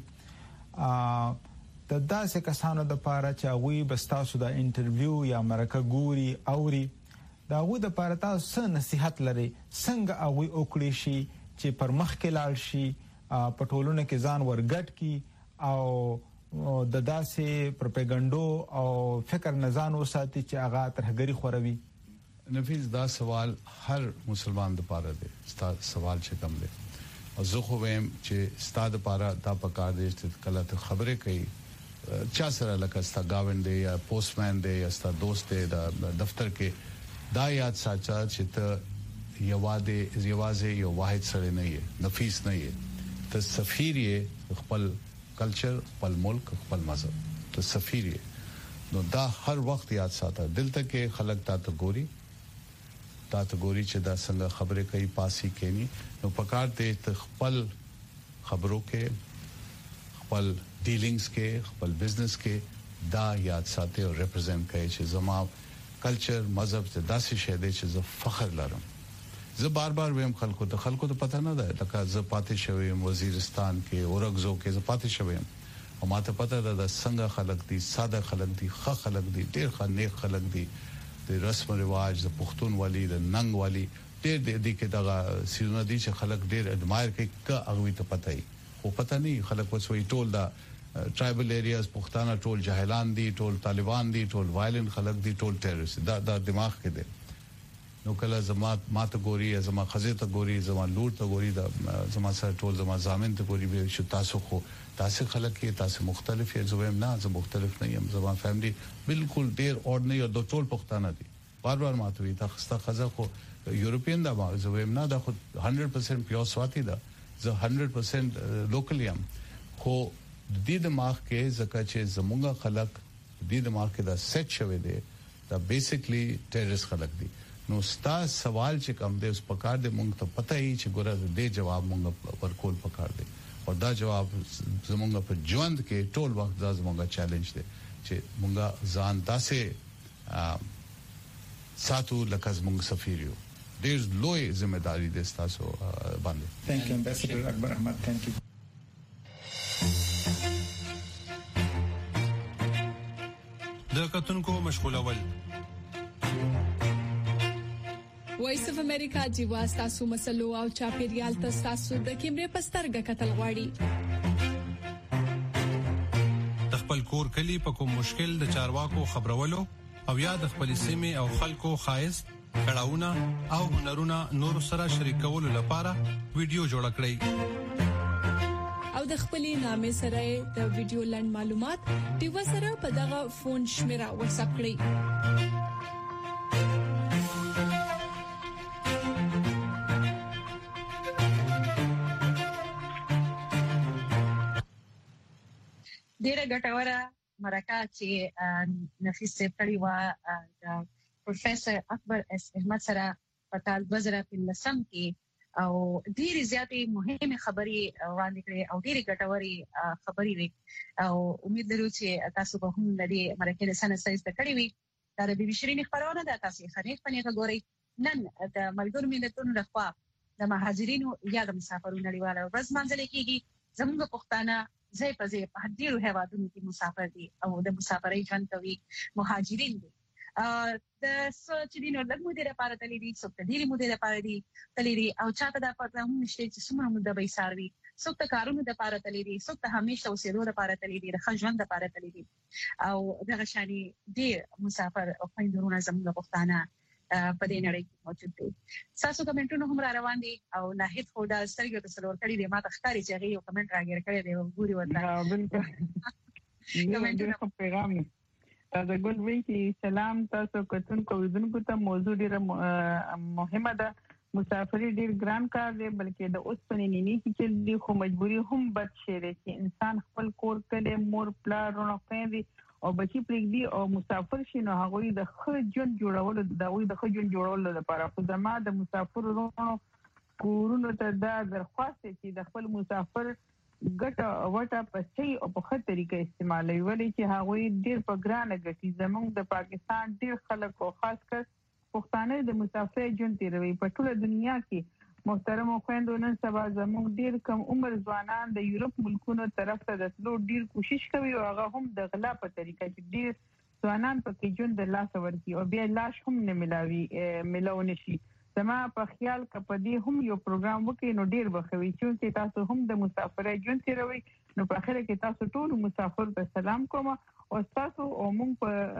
د داسې کسانو د پاره چې هغه بستاسو د انټرویو یا مرکه ګوري اوري دا هغه د پاره تاسو نصيحت لري څنګه هغه وکړي شي چې پر مخ کې لاړ شي په ټولونه کې ځان ورګټ کی او د داسې پروپاګاندا او فکر نزان وساتي چې هغه ترهګری خوروي
نفیس دا سوال هر مسلمان د پاره دی ستاسو سوال چې کوم دی او زه خو ویم چې ستاسو د پاره دا پکار دی چې کله ته خبرې کوي چا سره لکه ستاسو گاوند دی یا پوسټمن دی یا ستاسو دوست دی د دفتر کې دا یاد ساتل چې ته یوازې یو واحد سره نه یې نفیس نه یې ته سفیر یې خپل کلچر خپل ملک خپل مذهب ته سفیر یې نو دا هر وخت یاد ساته دلته کې خلک تاسو ګوري چې دا څنګه خبره کوي پاسي کوي نو پکار دې خپل خبرو کې خپل ډیلینګز کې خپل بزنس کې دا یاد ساته او ریپرزینټ کوي چې زما کلچر مذهب ته داسې شی دی چې زه فخر لرم زه بار بار ویم خلکو ته پته نه ده لکه زه پاتې شوم وزیرستان کې اورګزو کې زه پاتې شوم او ماته پته ده د څنګه خلک دي ساده خلک دي ښه خلک دي ډېر ښه نیک خلک دي د رسم رواج د پښتون والی د ننګ والی ډېر دي کې دغه سیزونه دي چې خلک ډېر ادمایر کوي که هغه ته پته وي خو پته نه خلک وسوي ټول دا ټرایبل ایریاز پښتانه ټول جاهلان دي ټول طالبان دي ټول وایلنت خلک دي ټول ټیرریست دا دماغ کې دي نو کله زما ماته ګوري زما خزه ته ګوري زما لور ته ګوري دا زما سره ټول زما ضامن ته ګوري به شو تاسو خو تاسو خلک کې تاسو مختلف یې زویم نه زه مختلف نه یم زما فیملی بالکل ډیر اورډنری او د ټول پښتانه دي بار بار ماته وي تاسو خزه خو یورپین دا زویم نه دا خو 100% پیو سواتی دا زه 100% لوکل یم خو د دې دماغ کې زکه چې زمونږ خلک د دې دماغ کې دا سیټ شوی دی دا بیسیکلی ټیرریست خلک دي نو ستا سوال چې کوم دی اوس پکار دی مونږ ته پته هي چې ګوره دې جواب مونږ ورکول پکار دی او دا جواب زمونږ په ژوند کې ټول وخت دا زمونږ چیلنج دی چې مونږ ځان داسې ساتو لکه زمونږ سفیر یو ډېر لوی ځمېداري ده تاسو باندې
ثانک یو امبیسډر اکبر احمد ثانک یو
د کتونکو مشغولول
وایس اف امریکا جیوا تاسو مسلو او چاپیریال تاسو د کیمرې پسترګه کتل غواړي
د خپل کور کلی په کوم مشکل د چارواکو خبرولو او یا د خپل سیمه او خلکو خایست کړهونه او هنرونه نور سره شریکولو لپاره ویډیو جوړ کړئ
او د خپلې نامې سره د ویډیو لند معلومات دیو سره په دغه فون شمیره واتساپ کړئ
ډیره ګټوره مرکه چې نفیس سپړی و پروفیسور اکبر اس احمد سره په کال 2013 کې او ډیره زیاتې مهمه خبري وړاندې کړې او ډیره ګټوري خبري وي او امید لرو چې تاسو به هم د دې مرکه د سنې سایز د کړی وي دا د بي شيرين خبرونه ده تاسو خنیف پنیغه ګوري نن د ملګرو ملتونو لخوا د مهاجرینو یا د مسافرونو نړیواله ورځ منځل کیږي زموږ پښتانه زې په زې په ډیرو هیوادونو کې مسافر دي او د مسافرۍ ژوند کوي مهاجرین دي د سوچینو لږ مودې لپاره تللی دي څوک د ډیرې مودې لپاره دي تللی دي او چاته د پاتې هم نشته چې څومره موده به ساروي څوک د کارونو لپاره تللی دي څوک د همیشه اوسېدو لپاره تللی دي د ژوند لپاره تللی دي او دغه شاني ډیر مسافر او خويندورونه زموږ پښتانه په دې نړۍ کې موجود دي تاسو کومنټونه هم را روان دي او ناهید خو دا سترګې ته سلور کړی دي ما ته ښکاری چې یو کومنټ راګر کړی دی ګوري ورته
بالکل کومنټونه په پیغام دا ګل وی چې سلام تاسو کتونکو ودونکو ته موضوع ډیره مهمه ده مسافری ډیر ګران کار دی بلکې د اوسپنې نینی چې دی خو مجبوری هم بد شي چې انسان خپل کور کله مور پلار رونه پیندي او بچی پرېږدي او مسافر شي نو هغه د خجن جوړولو لپاره خو زما د مسافرونو کورونو ته دا درخواست چې د خپل مسافر ګټه وټه په صحیح او په ښه طریقه استعمالوي ولې چې هغه ډیر په ګرانه ګټي زموږ د پاکستان ډیر خلک او خاص کر پښتانه د مسافر ژوند تیروي په ټوله دنیا کې محترم خويندو نن سبا زموږ ډیر کم عمر ځوانان د یورپ ملکونو طرف ته د تلو ډیر کوشش کوي او هغه هم د غلا په طریقه چې ډیر ځوانان په کې ژوند د لاس ورکی او بیا لاش هم نه ملاوي نشي زما په خیال کپدې هم یو پروګرام وکړي نو ډیر بخوي چې تاسو هم د مسافرۍ ژوند تیروي نو په اخر کې تاسو ټول مسافر ته سلام کوم او تاسو هم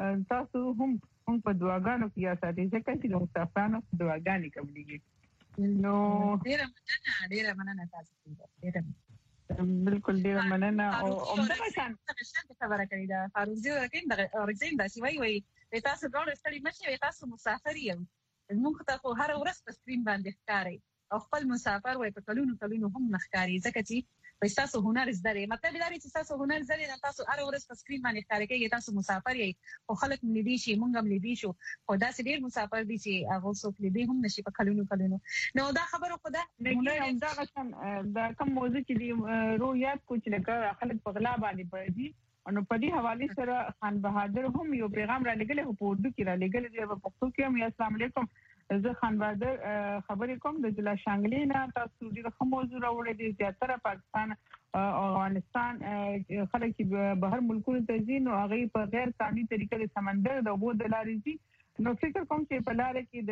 په دعاګانو کې یاساتي ځکه چې د مسافرانو دعاګانې قبليږي نو ډیره مننه تاسو ډیره بالکل ډیره مننه او دا څنګه خبره کوي دا فاروزي ورکین دا اورګزین دا سی وای تاسو ډول ستړي مشي تاسو مسافر یو موږ ته خو هر ورځ په سکرین باندې ښکاري او خپل مسافر وای په کلونو هم ښکاري ځکه چې
تاسو هنر زده مطلب دا دی چې تاسو هنر زده تاسو هر ورځ په سکرین باندې ښکار کوي تاسو مسافر یې او خلک ملي شي مونږ هم لیدي شو خو دا چې ډیر مسافر دي چې هغه څوک لیدي هم نشي په کلونو نو دا خبره خدا
نه دا قسم دا کوم موضوع چې دی رویات کو چې لکه خلک په غلا باندې پړدي نو په دې حواله سره خان بهادر هم یو پیغام را لګل هو په اردو کې را لګل دی په پښتو کې هم السلام علیکم زه خان بهادر خبرې کوم د ضلع شانګلې نه تاسو ډیره کوم موضوع راوړی دی زیاتره پاکستان او افغانستان خلک چې بهر ملکونو ته ځي نو هغه په غیر قانوني طریقې د سمندر د اوبو د لارې ځي نو فکر کوم چې په لار کې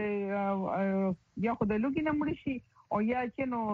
د یا خدای لوګي نه مړ شي او یا چې نو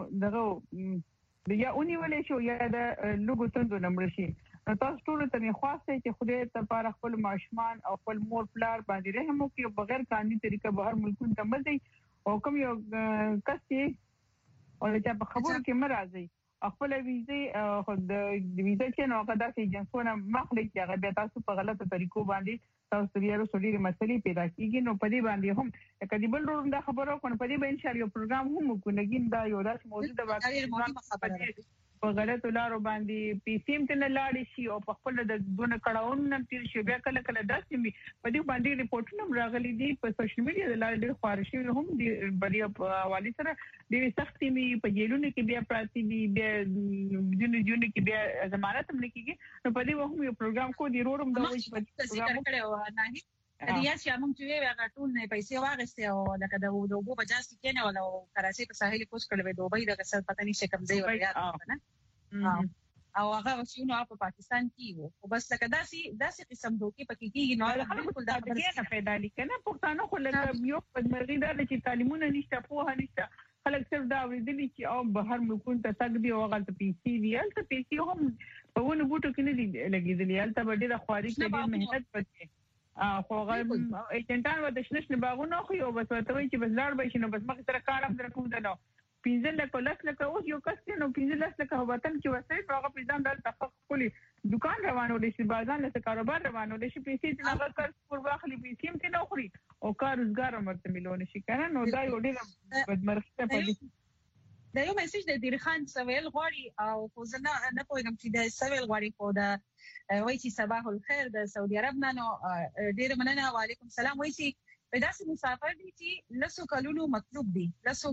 دغه یا اونې ولې شو یا د لوګو تندو نه مړ شي تاسو ټول ته می خواسته چې خدای ته پر خپل ماشومان او خپل مور پلار باندې رحم وکړي او بغیر قانوني طریقې بهر ملکونو ته مزي او کوم یو کس چې او چې په خبرو کې مرাজি خپل ویزه خود ویزه چې نو هغه داسې جنسونه مخلي چې هغه به تاسو په غلطه طریقو باندې تاسو یې رسولي مسلې پیدا کیږي نو په دې باندې هم کدی بل ډول دا خبرو کو په دې به ان شاء الله یو پروګرام هم وکړو دا یو داس موضوع د واقعي په غلطو لارو باندې پیسیم ته نه لاړ شي او په خپل د دونه کړهون نه تیر شي بیا کله داسې می په دې باندې ریپورتونه راغلي دي په سوشل میډیا د لارې ډېر خارشي هم دي بلیا په حواله سره ډېر سختي می په جیلونو کې بیا پراتی دي بیا جنونو کې بیا ضمانت هم لیکيږي نو په دې وخت یو پروګرام کو دی روم دا وایي په پروګرام کړو نه دیا چې موږ چې هغه ټول نه پیسې واغسته او لکه د وګو بجاز کې نه ولا کراچي په ساحل کوس کړو دوبۍ د کسر پته نشي کوم ځای وریا نه او هغه چې نو په پاکستان کې وو او بس لکه داسې قسم دوکي پکې کېږي نو بالکل دا نه پیدا لیکنه پښتانه خو لکه یو په مرغی دا چې تعلیمونه نشته په نشته خلک صرف دا ورېدلی چې او بهر ملکونو ته تګ دی او غلط پیسې دی البته پیسې هم په ونه بوټو کې نه دي لګېدلې البته ډېر خواري کې ډېر مهنت پکې خو هغه ایجنټان و د شنش باغونو خو یو بس ورته وایي چې بس لاړ به شي نو بس مخ سره کار هم درکوم ده 15 لکه اوس یو کس نو 15 لکه وطن کې وسایل هغه پیزان د تحقیق کولی دکان روانو دي چې بازار له کاروبار روانو دي چې پیسې نه غوښتل پر واخلي پیسې هم نه خوري او کار روزګار مرته ملونه شي کنه نو دا یو ډېر بدمرغه پدې
دا یو میسج د دیر خان سویل غواړي او خو زه نه پوهیږم چې د سویل غواړي خو دا وایي چې صباح الخير د سعودي عرب نه نو ډېر مننه وعلیکم السلام وایي چې داسې مسافر دي چې لسو کلونو مطلوب دي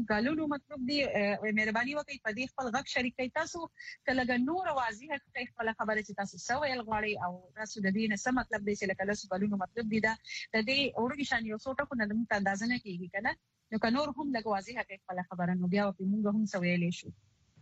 مهرباني وکړئ په دې خپل غږ شریکي تاسو کله نور واضح کړئ خپل خبره چې تاسو سویل غواړي او تاسو د دې نه څه مطلب دی چې لکه لسو کلونو مطلب دي دا د دې اورګی شان یو څوټه کو نه د اندازه نه کیږي کنه نو که نور هم لږ واضح کړئ خپل خبره نو بیا په موږ هم سویلې شو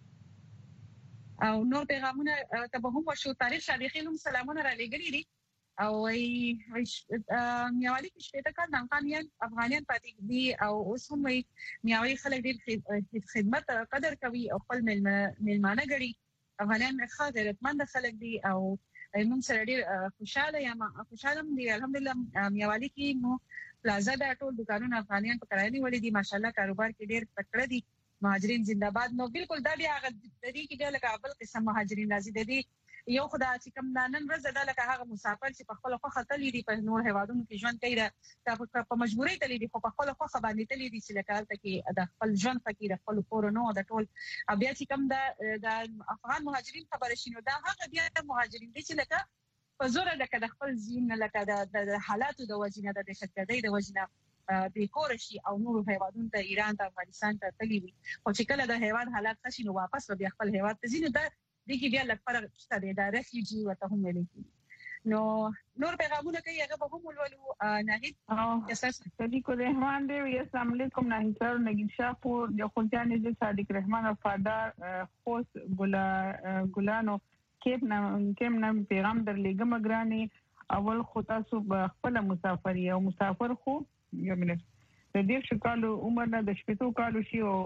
او نور پیغامونه ته به هم ورشو تاریخ شادخیل هم سلامونه را لګري دي او میاوالي کې شپته کال د افغانیان پاتې دي او اوس هم میاوالي خلک ډېر خدمت قدر کوي او خپل ملمانه غړي افغانیان ښه غیرتمند خلک دي او موږ سره ډېر خوشاله دي الحمدلله میاوالي کې مو پلازا د ټول دکانونو افغانیان په کرایه نیولې دي ماشاءالله کاروبار کې ډېر تکړه دي مهاجرین زنده‌باد نو بالکل دا بیا هغه د دې کې د لکه بل قسم مهاجرین راځي د دې یو خدای چې کوم نن ورځ د لکه هغه مسافر چې په خپل خوخه تللی دي په نور هوادونو کې ژوند کوي دا په مجبورۍ تللی دي خو په خپل خوخه باندې تللی دي چې لکه تل کې د خپل ژوند فکر خپل کورونو د ټول بیا چې کوم د افغان مهاجرین خبره شینو دا هغه بیا د مهاجرین دي چې لکه په زور لکه د خپل زین لکه د حالاتو د وجنه د دهشتګردۍ د وجنه د کورشي او نور هیوادونو ته ایران ته افغانستان ته تللی وي او چې کله د هیواد حالات خشي نو واپس بیا خپل هیواد ته ځینو د دې کې بیا لږ فرق شته د ریفیوجی وته هم ویلي نو نور پیغامونه کوي هغه به هم ولولو ناهید
صدیق الرحمن دی السلام علیکم ناهید سر نگین شاه پور د خلجان د صادق رحمان وفادار خوش ګلانو کیپ نام پیغام در لګم ګرانی اول خطا سو خپل مسافر یو مسافر خو یو منټ د دې شکالو عمر نه د شپږو کالو شي او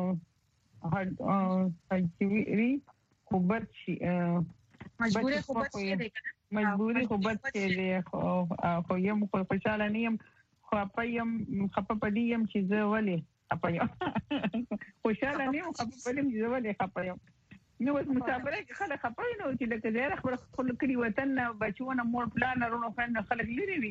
هاي خوبت شي مجبوري خوبت شي دی خو یم خو خوشاله نیم خو پایم خپ پدیم چې زه ولې خپایم خوشاله نیم خپ پدیم چې زه ولې خپایم نو مسافر خلک خپاین او چې لکه زه خپل کلی وطن بچونه مور پلان ورونو فن خلک لري وي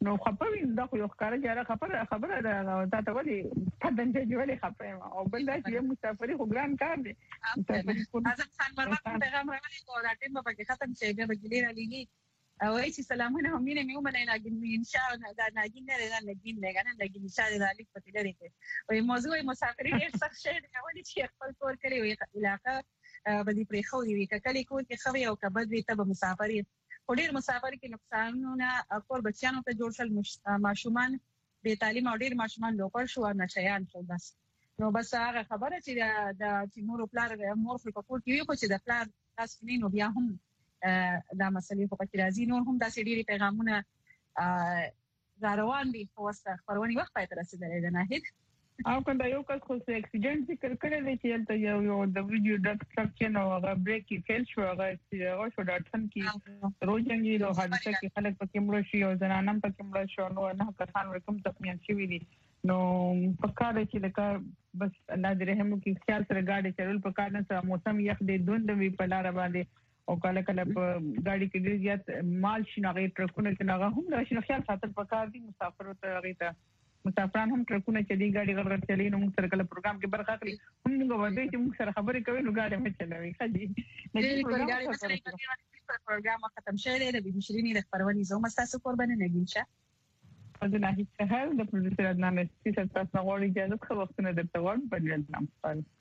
نو خپوي دا خو یو ښکارا جاره خبره ده دا ته ولي پدن چې ولي خپه او بل دا چې مسافري خو ګران کار دی مسافري کو
اعظم خان مرمت پیغام راغلی او دا ټیم په کې ختم شي به ګلیر علی او چې سلامونه هم مینه مې ومنه ناګین ان شاء الله دا ناګین نه ناګین نه غنه ناګین ان شاء الله لیک پته لري او موضوع مسافري ډېر سخت شي دا ولي چې خپل کور کړی وي علاقه بدی پرې خو دی کله کور کې خوي او کبد وي ته مسافري ډېر مسافر کې نقصانونه کور بچیانو ته جوړ شل ماشومان به تعلیم او ډېر ماشومان لوپر شو او نشيان شو بس نو بس هغه خبره چې د مور پلار مور په کور کې یو چې د پلار تاسو نه نو بیا هم دا مسلې په کې راځي نو هم دا سړي پیغامونه روان دي خو واسه خبرونه وخت پاتې رسیدلې ده نه
او کنده یو کس خو اکسیډنټ ذکر کړی دی چې تل یو د ویډیو ډاټ سټرکچر نو هغه بریک کې فیل شو هغه شو ډاټن کې روزنګي د حادثه کې خلک پکې مړ شي او زنانم پکې مړ شو نو نه کسان ورکم تخمین شوی دي نو پکاره چې لکه بس الله دې رحم وکړي خیال سره گاډي چلول پکاره نه سره موسم یخ دې دوند وی په لار باندې او کله کله په گاډي کې ډیر زیات مال شناغي ټرکونه کې ناغه هم راشي خیال ساتل پکاره دي مسافرو ته غیته مسافران هم ټرکونه چې دی گاډي غړغړ چلی نو موږ سره کله پروګرام کې برخه اخلي هم موږ وځي چې موږ سره خبرې کوي نو گاډي مې چلوي خدي پروګرام ختم شوی دی د بي بي شيرين د خبرونې زوم تاسو قربانه نګینشه د ناهید سهل د پروډوسر عدنان سپیشل تاسو غوړي اجازه خو وختونه درته وړم په دې نام